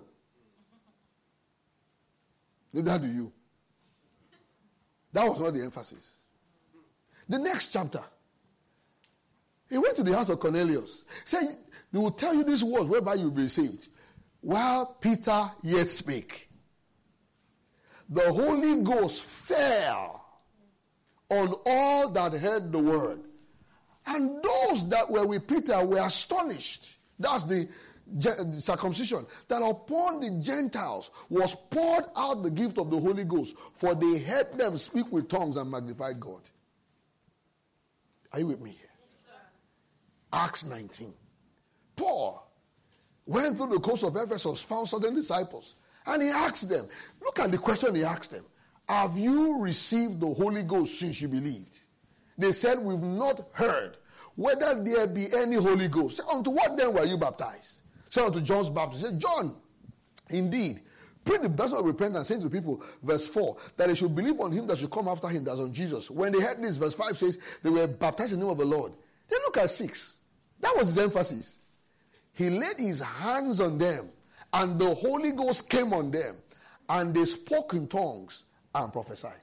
Neither do you. That was not the emphasis. The next chapter, he went to the house of Cornelius. Said, they will tell you these words whereby you will be saved. While Peter yet spake, the Holy Ghost fell on all that heard the word. And those that were with Peter were astonished. That's the, the circumcision. That upon the Gentiles was poured out the gift of the Holy Ghost. For they heard them speak with tongues and magnify God. Are you with me here? Yes, sir. Acts nineteen. Paul went through the coast of Ephesus, found certain disciples. And he asked them. Look at the question he asked them. Have you received the Holy Ghost since you believed? They said, we've not heard whether there be any Holy Ghost. Say, unto what then were you baptized? Say, unto John's baptism. Say, John, indeed, preach the gospel of repentance, saying to the people, verse four, that they should believe on him that should come after him, that's on Jesus. When they heard this, verse five says, they were baptized in the name of the Lord. Then look at six. That was his emphasis. He laid his hands on them, and the Holy Ghost came on them, and they spoke in tongues and prophesied.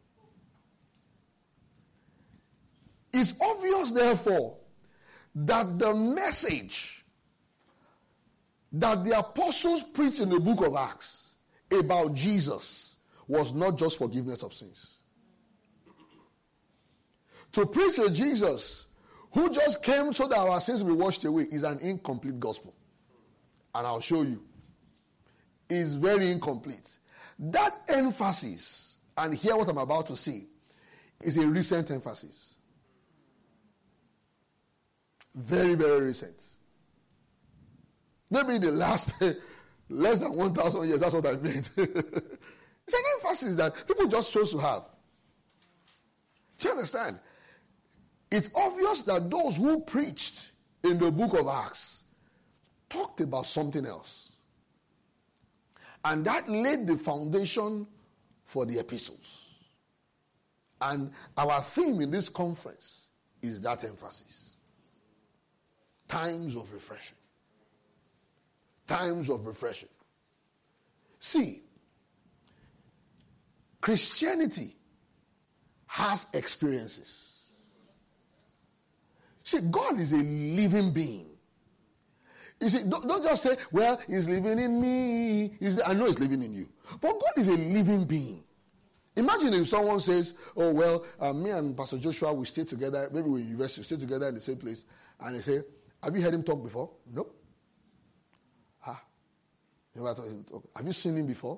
It's obvious, therefore, that the message that the apostles preached in the book of Acts about Jesus was not just forgiveness of sins. To preach a Jesus who just came so that our sins will be washed away is an incomplete gospel. And I'll show you. It's very incomplete. That emphasis, and hear what I'm about to say, is a recent emphasis. Very, very recent. Maybe the last less than one thousand years, that's what I meant. It's an emphasis that people just chose to have. Do you understand? It's obvious that those who preached in the book of Acts talked about something else. And that laid the foundation for the epistles. And our theme in this conference is that emphasis. Times of refreshing. Times of refreshing. See, Christianity has experiences. See, God is a living being. You see, don't, don't just say, well, he's living in me. He's, I know he's living in you. But God is a living being. Imagine if someone says, oh, well, uh, me and Pastor Joshua, we stay together, maybe we university, stay together in the same place. And they say, have you heard him talk before? Nope. Ah. Have you seen him before?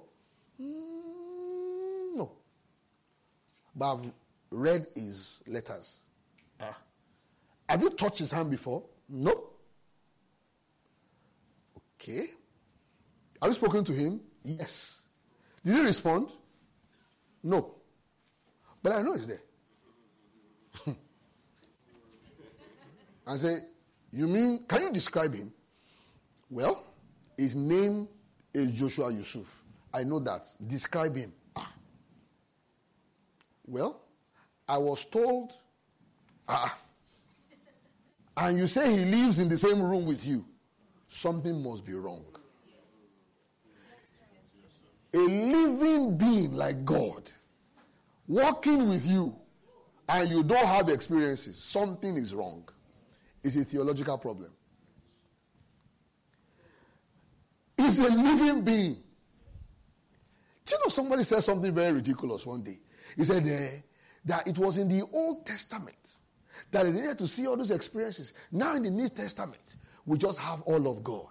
Mm, no. But I've read his letters. Ah. Have you touched his hand before? Nope. Okay. Have you spoken to him? Yes. Did he respond? No. But I know he's there. I say, you mean, can you describe him? Well, his name is Joshua Yusuf. I know that. Describe him. Ah. Well, I was told, ah, and you say he lives in the same room with you. Something must be wrong. a living being like God walking with you and you don't have experiences, something is wrong. It's a theological problem. It's a living being. Do you know somebody said something very ridiculous one day? He said uh, that it was in the Old Testament that they needed to see all those experiences. Now in the New Testament, we just have all of God.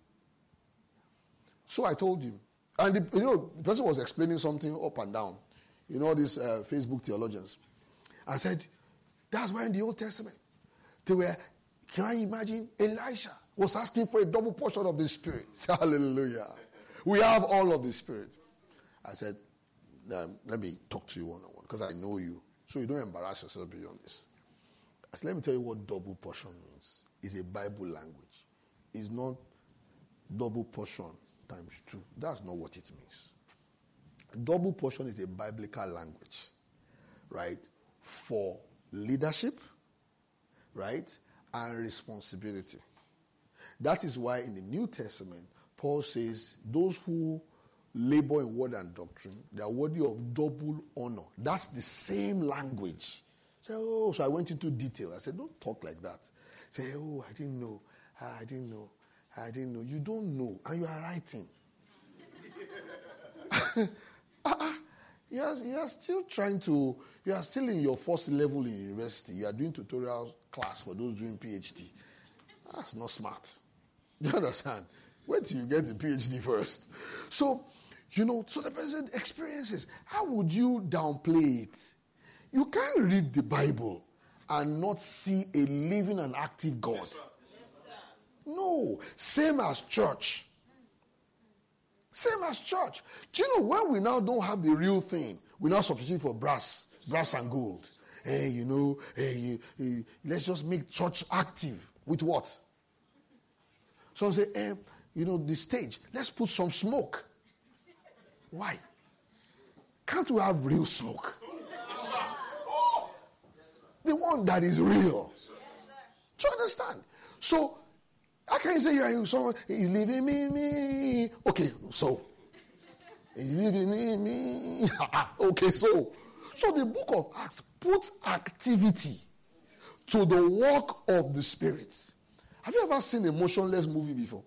So I told him, and the, you know, the person was explaining something up and down. You know, these uh, Facebook theologians. I said, that's why in the Old Testament, they were, can I imagine, Elisha was asking for a double portion of the Spirit. Hallelujah. We have all of the Spirit. I said, um, let me talk to you one-on-one, because I know you, so you don't embarrass yourself beyond this. I said, let me tell you what double portion means. It's a Bible language. It's not double portion times two. That's not what it means. Double portion is a biblical language, right, for leadership, right, and responsibility. That is why in the New Testament, Paul says, those who labor in word and doctrine, they are worthy of double honor. That's the same language. So, oh, so I went into detail. I said, don't talk like that. Say, oh, I didn't know. I didn't know. I didn't know. You don't know, and you are writing. uh-uh. you, are, you are still trying to, you are still in your first level in university. You are doing tutorial class for those doing PhD. That's not smart. You understand? Wait till you get the PhD first. So, you know, so the person experiences. How would you downplay it? You can't read the Bible and not see a living and active God. Yes, sir. Yes, sir. No. Same as church. Same as church. Do you know, when we now don't have the real thing, we now substitute for brass, brass and gold. Hey, you know, hey, you, hey, let's just make church active. With what? So I say, hey, you know, the stage, let's put some smoke. Why? Can't we have real smoke? Yes, sir. Oh. The one that is real. Yes, sir. Do you understand? So, how can you say you are someone is living in me? Okay, so he's living in me. Okay, so so the book of Acts puts activity to the work of the Spirit. Have you ever seen a motionless movie before?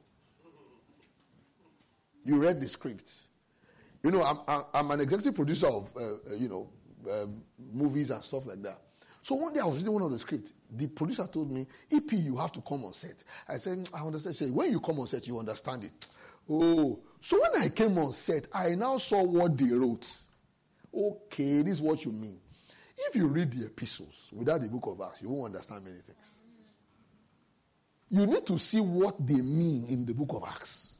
You read the script. You know, I'm I'm an executive producer of uh, you know um, movies and stuff like that. So one day I was reading one of the scripts. The producer told me, E P, you have to come on set. I said, I understand. She said, when you come on set, you understand it. Oh, so when I came on set, I now saw what they wrote. Okay, this is what you mean. If you read the epistles without the book of Acts, you won't understand many things. You need to see what they mean in the book of Acts.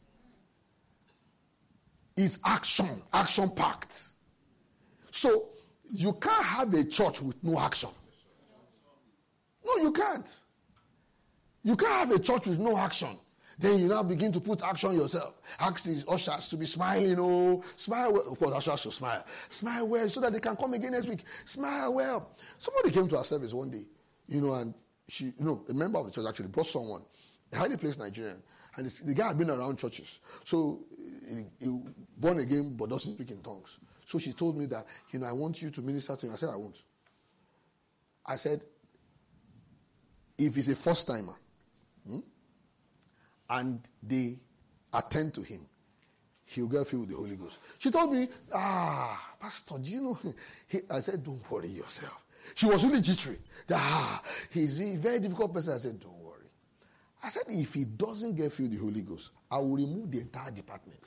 It's action, action-packed. So, you can't have a church with no action. No, you can't. You can't have a church with no action. Then you now begin to put action yourself. Ask these ushers to be smiling. Oh, smile well. Of course, ushers should smile. Smile well so that they can come again next week. Smile well. Somebody came to our service one day, you know, and she, you know, a member of the church actually brought someone, a highly placed Nigerian, and this, the guy had been around churches. So, he, he born again but doesn't speak in tongues. So she told me that, you know, I want you to minister to him. I said, I won't. I said, if he's a first timer, hmm, and they attend to him, he'll get filled with the Holy Ghost. She told me, ah, Pastor, do you know? He, I said, don't worry yourself. She was really jittery. Ah, he's a very difficult person. I said, don't worry. I said, if he doesn't get filled with the Holy Ghost, I will remove the entire department.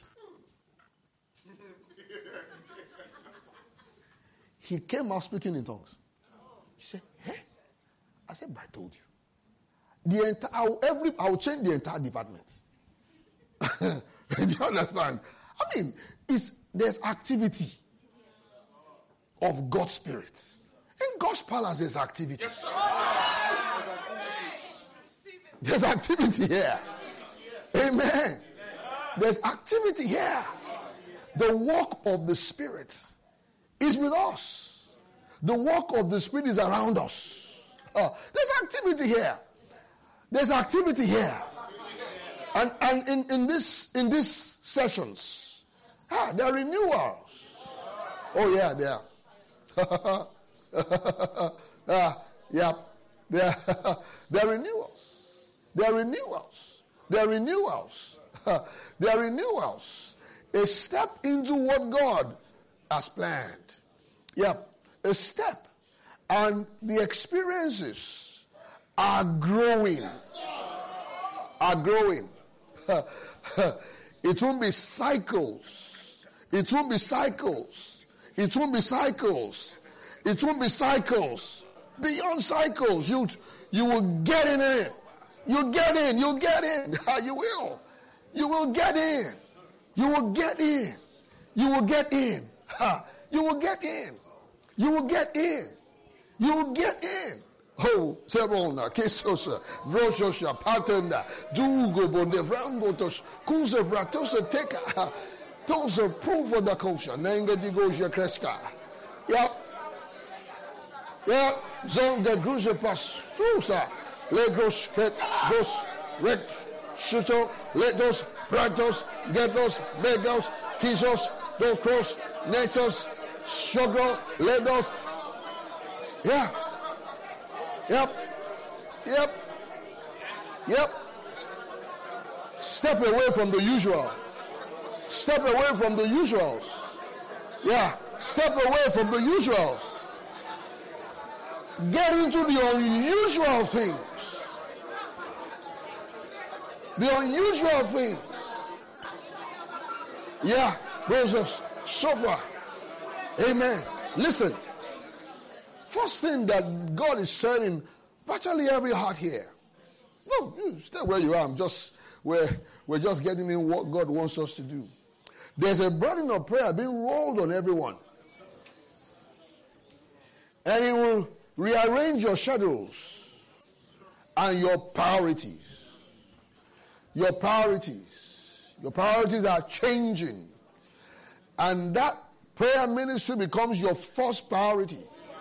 He came out speaking in tongues. She said, eh? I said, but I told you. The entire, I'll, every, I'll change the entire department. Do you understand? I mean, it's, there's activity of God's Spirit. In God's palace, there's activity. Yes, sir. There's activity here. Amen. There's activity here. The work of the Spirit is with us. The work of the Spirit is around us. Uh, there's activity here. There's activity here. And, and in, in this in these sessions, Ah, there are renewals. Oh yeah, there. ah, yeah, there. There are renewals. There are renewals. There are renewals. There are renewals. A step into what God has planned. Yep, a step. And the experiences are growing. Are growing. It won't be cycles. It won't be cycles. It won't be cycles. It won't be cycles. Beyond cycles, you you will get in it. You get in. You get in. You will. You will get in. You will get in. You will get in. You will get in. You will get in. You will get in. Oh, Serona, Kesosa, Vroshosha, Patenda, Dugo, Bondevrangotos, Kusa Vratosa Teka, Tosa Proof of the Kosha, Nanga Digosia Kreska. Yep. Yep. Zon de Gruza Pastrusa, Legros, Dos, Rect, Shuto, Letos, Fratos, Getos, Begos, Kisos, Dokros, Netos, Shogro, Ledos. Yeah. Yep. Yep. Yep. Step away from the usual. Step away from the usuals. Yeah. Step away from the usuals. Get into the unusual things. The unusual things. Yeah. Brothers, so far. Amen. Listen. First thing that God is sharing virtually every heart here. No, you stay where you are. I'm just where we're just getting in what God wants us to do. There's a burden of prayer being rolled on everyone. And it will rearrange your schedules and your priorities. Your priorities. Your priorities are changing. And that prayer ministry becomes your first priority.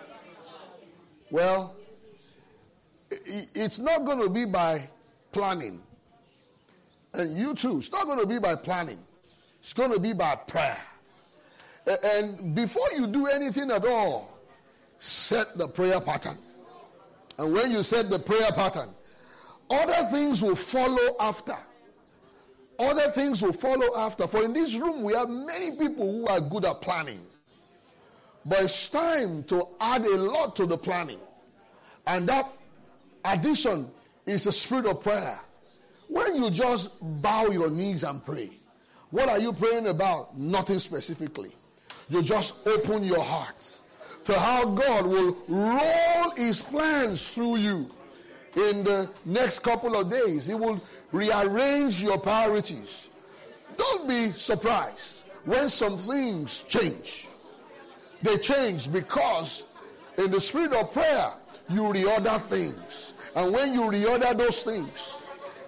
Well, it's not going to be by planning. And you too, it's not going to be by planning. It's going to be by prayer. And before you do anything at all, set the prayer pattern. And when you set the prayer pattern, other things will follow after. Other things will follow after. For in this room, we have many people who are good at planning. But it's time to add a lot to the planning. And that addition is the spirit of prayer. When you just bow your knees and pray, what are you praying about? Nothing specifically. You just open your heart to how God will roll his plans through you in the next couple of days. He will rearrange your priorities. Don't be surprised when some things change. They change because in the spirit of prayer, you reorder things. And when you reorder those things,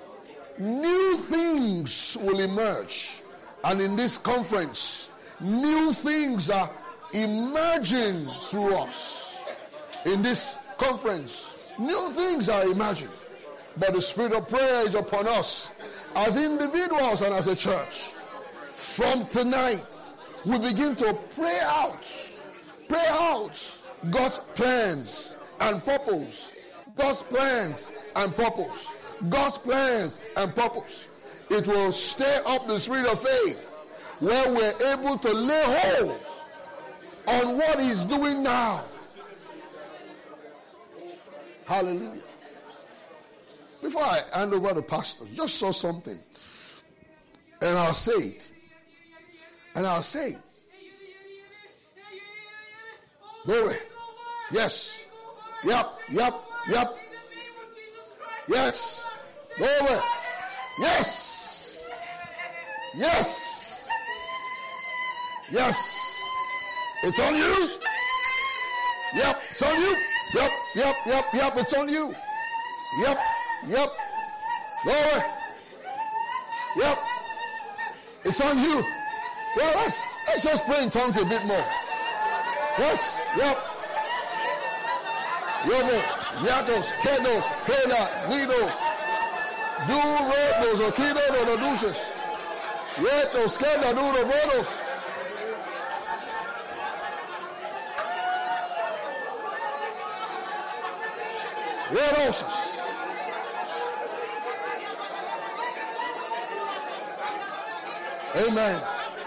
new things will emerge. And in this conference, new things are emerging through us. In this conference, new things are emerging. But the spirit of prayer is upon us as individuals and as a church. From tonight, we begin to pray out. Pray out God's plans and purpose. God's plans and purpose. God's plans and purpose. It will stir up the spirit of faith where we're able to lay hold on what he's doing now. Hallelujah. Before I hand over to pastor, just saw something. And I'll say it. And I'll say it. Glory. Yes. Yep. Yep. Yep. Yes. Glory. Yes. Yes. Yes. It's on you. Yep. It's on you. Yep. Yep. Yep. Yep. It's on you. Yep. Yep. Glory. Yep. It's on you. Well, let's, let's just pray in tongues a bit more. What? Yep. Yobo, Yatos, Kedos, Keda, Nidos, Duros, Okidos, Ododuces, Yetos, Keda, Duro, Bodos, Relosa. Amen.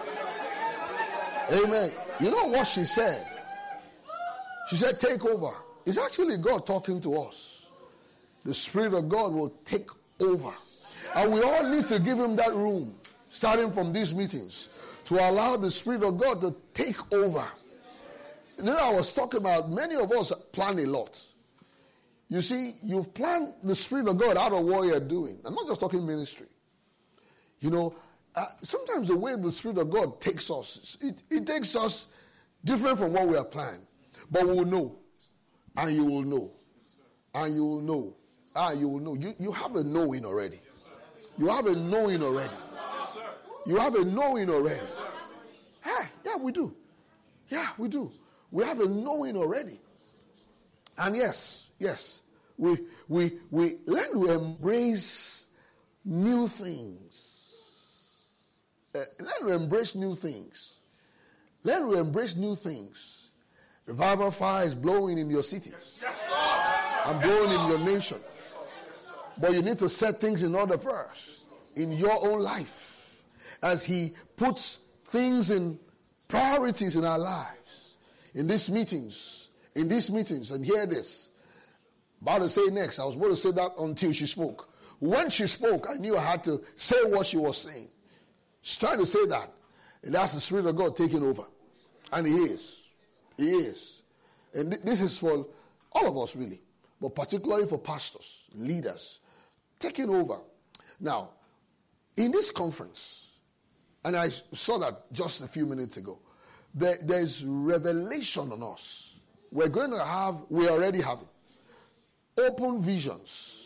Amen. You know what she said? She said, take over. It's actually God talking to us. The Spirit of God will take over. And we all need to give him that room, starting from these meetings, to allow the Spirit of God to take over. You know, I was talking about, many of us plan a lot. You see, you've planned the Spirit of God out of what you're doing. I'm not just talking ministry. You know, uh, sometimes the way the Spirit of God takes us, it, it takes us different from what we have planned. But we will know. And you will know. And you will know. Ah, you will know. You, you have a knowing already. You have a knowing already. You have a knowing already. Hey, yeah, we do. Yeah, we do. We have a knowing already. And yes, yes, we we we learn to embrace new things. Uh, learn to embrace new things. Learn to embrace new things. Revival fire is blowing in your city. And blowing in your nation. But you need to set things in order first. In your own life. As he puts things in priorities in our lives. In these meetings. In these meetings. And hear this. About to say next. I was about to say that until she spoke. When she spoke, I knew I had to say what she was saying. She's trying to say that. And that's the Spirit of God taking over. And he is. He is. And th- this is for all of us really. But particularly for pastors, leaders. Taking over. Now, in this conference, and I saw that just a few minutes ago, there, there's revelation on us. We're going to have, we already have it, open visions.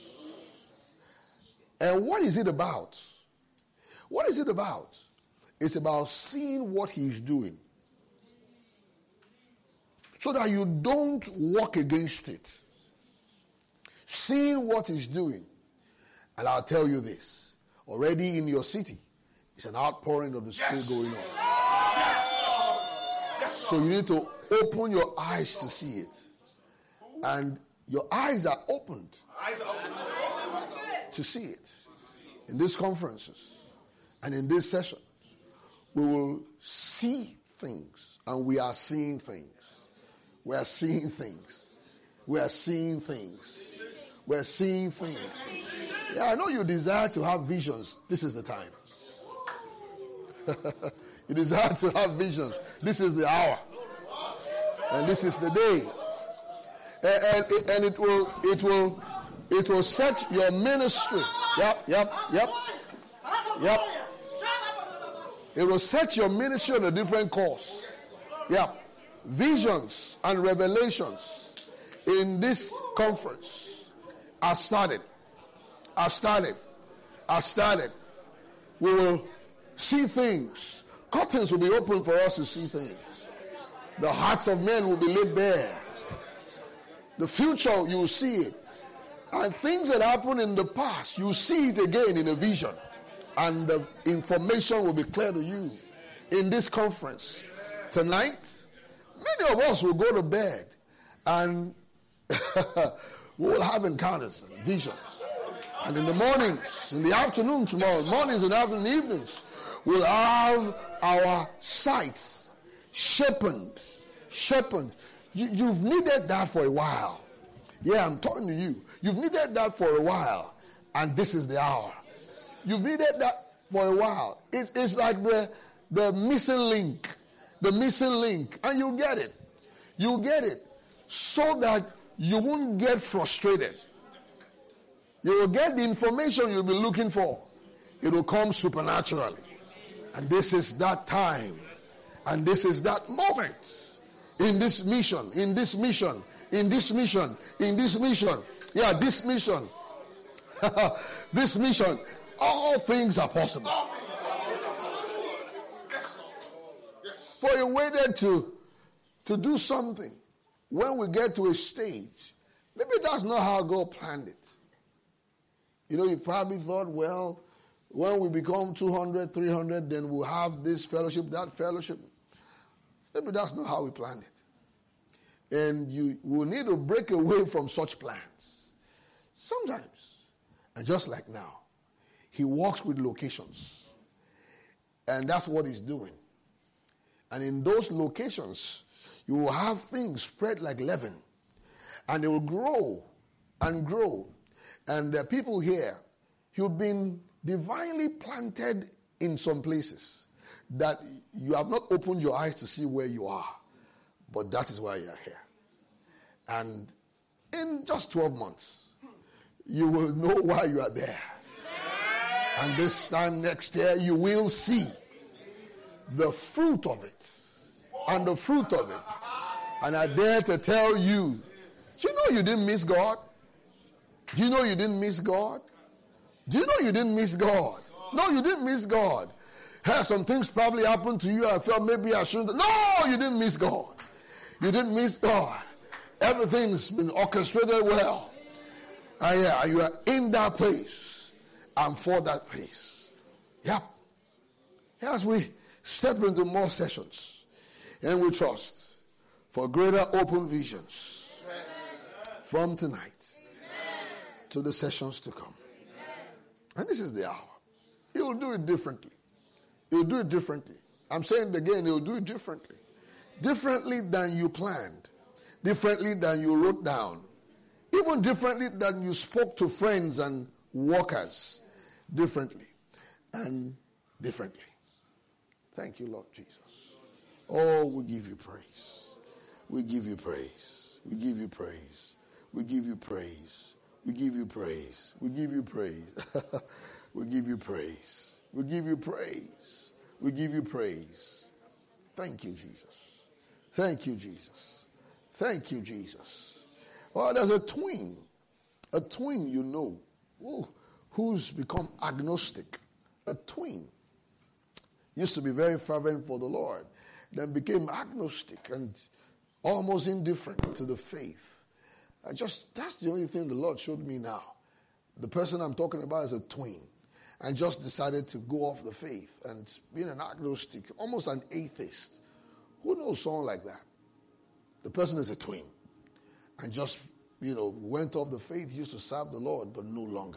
And what is it about? What is it about? It's about seeing what he's doing. So that you don't walk against it. Seeing what he's doing. And I'll tell you this. Already in your city, it's an outpouring of the Spirit yes. going on. Yes, Lord. Yes, Lord. So you need to open your eyes to see it. And your eyes are opened eyes are opened. to see it. In these conferences and in this session, we will see things. And we are seeing things. We are seeing things. We are seeing things. We are seeing things. Yeah, I know you desire to have visions. This is the time. You desire to have visions. This is the hour. And this is the day. And, and, and it will it will it will set your ministry. Yep, yep, yep. Yep. It will set your ministry on a different course. Yep. Visions and revelations in this conference are started. Are started. Are started. We will see things. Curtains will be open for us to see things. The hearts of men will be laid bare. The future, you will see it. And things that happened in the past, you see it again in a vision. And the information will be clear to you in this conference. Tonight, many of us will go to bed and we will have encounters and visions. And in the mornings, in the afternoon tomorrow, mornings and afternoon evenings, we'll have our sights sharpened. Sharpened. You, you've needed that for a while. Yeah, I'm talking to you. You've needed that for a while. And this is the hour. You've needed that for a while. It, it's like the, the missing link. The missing link. And you'll get it. You'll get it. So that you won't get frustrated. You will get the information you'll be looking for. It will come supernaturally. And this is that time. And this is that moment. In this mission. In this mission. In this mission. In this mission. Yeah, this mission. This mission. All things are possible. For you waited to, to do something. When we get to a stage, maybe that's not how God planned it. You know, you probably thought, well, when we become two hundred, three hundred, then we'll have this fellowship, that fellowship. Maybe that's not how we planned it. And you will need to break away from such plans. Sometimes, and just like now, he walks with locations. And that's what he's doing. And in those locations, you will have things spread like leaven. And they will grow and grow. And the people here, you've been divinely planted in some places that you have not opened your eyes to see where you are. But that is why you are here. And in just twelve months, you will know why you are there. And this time next year, you will see the fruit of it. And the fruit of it. And I dare to tell you, do you know you didn't miss God? Do you know you didn't miss God? Do you know you didn't miss God? No, you didn't miss God. Hey, some things probably happened to you. I felt maybe I shouldn't. No, you didn't miss God. You didn't miss God. Everything's been orchestrated well. And yeah, you are in that place and for that place. Yep. As we step into more sessions, and we trust for greater open visions from tonight to the sessions to come. And this is the hour. He'll do it differently. He'll do it differently. I'm saying it again, he'll do it differently. Differently than you planned. Differently than you wrote down. Even differently than you spoke to friends and workers. Differently. And differently. Thank you, Lord Jesus. Oh, we give you praise. We give you praise. We give you praise. We give you praise. We give you praise. We give you praise. We give you praise. We give you praise. We give you praise. Thank you, Jesus. Thank you, Jesus. Thank you, Jesus. Well, there's a twin. A twin, you know, ooh, who's become agnostic. A twin. Used to be very fervent for the Lord. Then became agnostic and almost indifferent to the faith. I just, that's the only thing the Lord showed me now. The person I'm talking about is a twin. And just decided to go off the faith and being an agnostic, almost an atheist. Who knows someone like that? The person is a twin. And just, you know, went off the faith, used to serve the Lord, but no longer.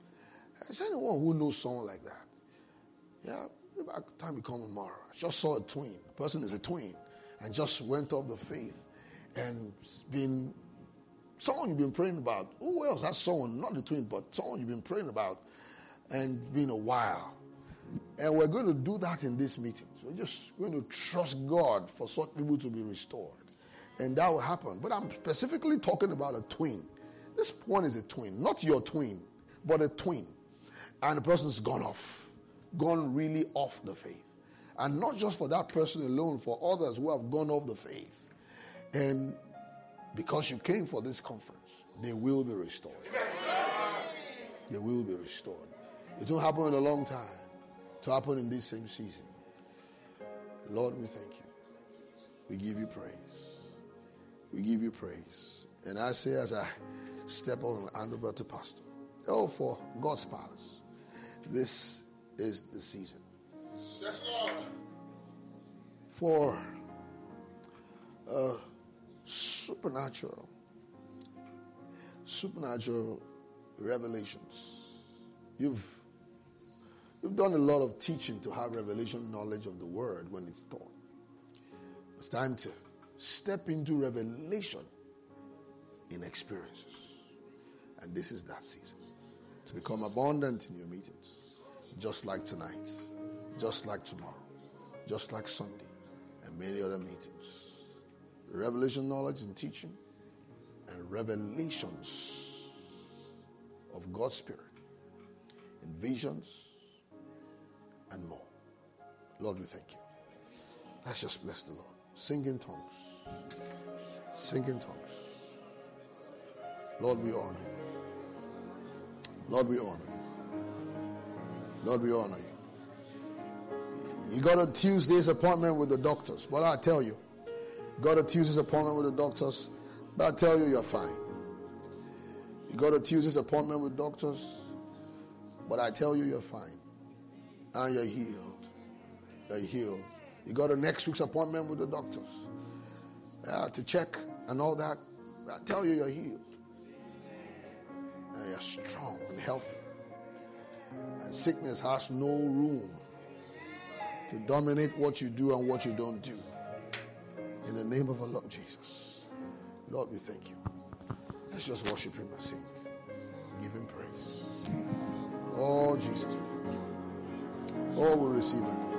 Is there anyone who knows someone like that? Yeah, maybe by the time we come tomorrow. I just saw a twin. The person is a twin. And just went off the faith. And been someone you've been praying about. Who else? That's someone, not the twin, but someone you've been praying about. And been a while. And we're going to do that in this meeting. So we're just going to trust God for such people to be restored. And that will happen. But I'm specifically talking about a twin. This one is a twin. Not your twin, but a twin. And the person's gone off. Gone really off the faith. And not just for that person alone, for others who have gone off the faith. And because you came for this conference, they will be restored. They will be restored. It won't happen in a long time. To happen in this same season. Lord, we thank you. We give you praise. We give you praise. And I say as I step on and hand over to Pastor, oh, for God's palace, this is the season. Yes, Lord. For uh, supernatural, supernatural revelations. You've You've done a lot of teaching to have revelation knowledge of the word when it's taught. It's time to step into revelation in experiences. And this is that season. To become abundant in your meetings. Just like tonight. Just like tomorrow. Just like Sunday. And many other meetings. Revelation knowledge and teaching. And revelations of God's Spirit. In visions. And more. Lord, we thank you. Let's just bless the Lord. Sing in tongues. Sing in tongues. Lord, we honor you. Lord, we honor you. Lord, we honor you. You got a Tuesday's appointment with the doctors. But I tell you, you got a Tuesday's appointment with the doctors. But I tell you, you're fine. You got a Tuesday's appointment with doctors. But I tell you, you're fine. And you're healed. You're healed. You got a next week's appointment with the doctors uh, to check and all that. I tell you, you're healed. And you're strong and healthy. And sickness has no room to dominate what you do and what you don't do. In the name of our Lord Jesus. Lord, we thank you. Let's just worship him and sing. Give him praise. Oh, Jesus, we thank you. Oh, we receive it.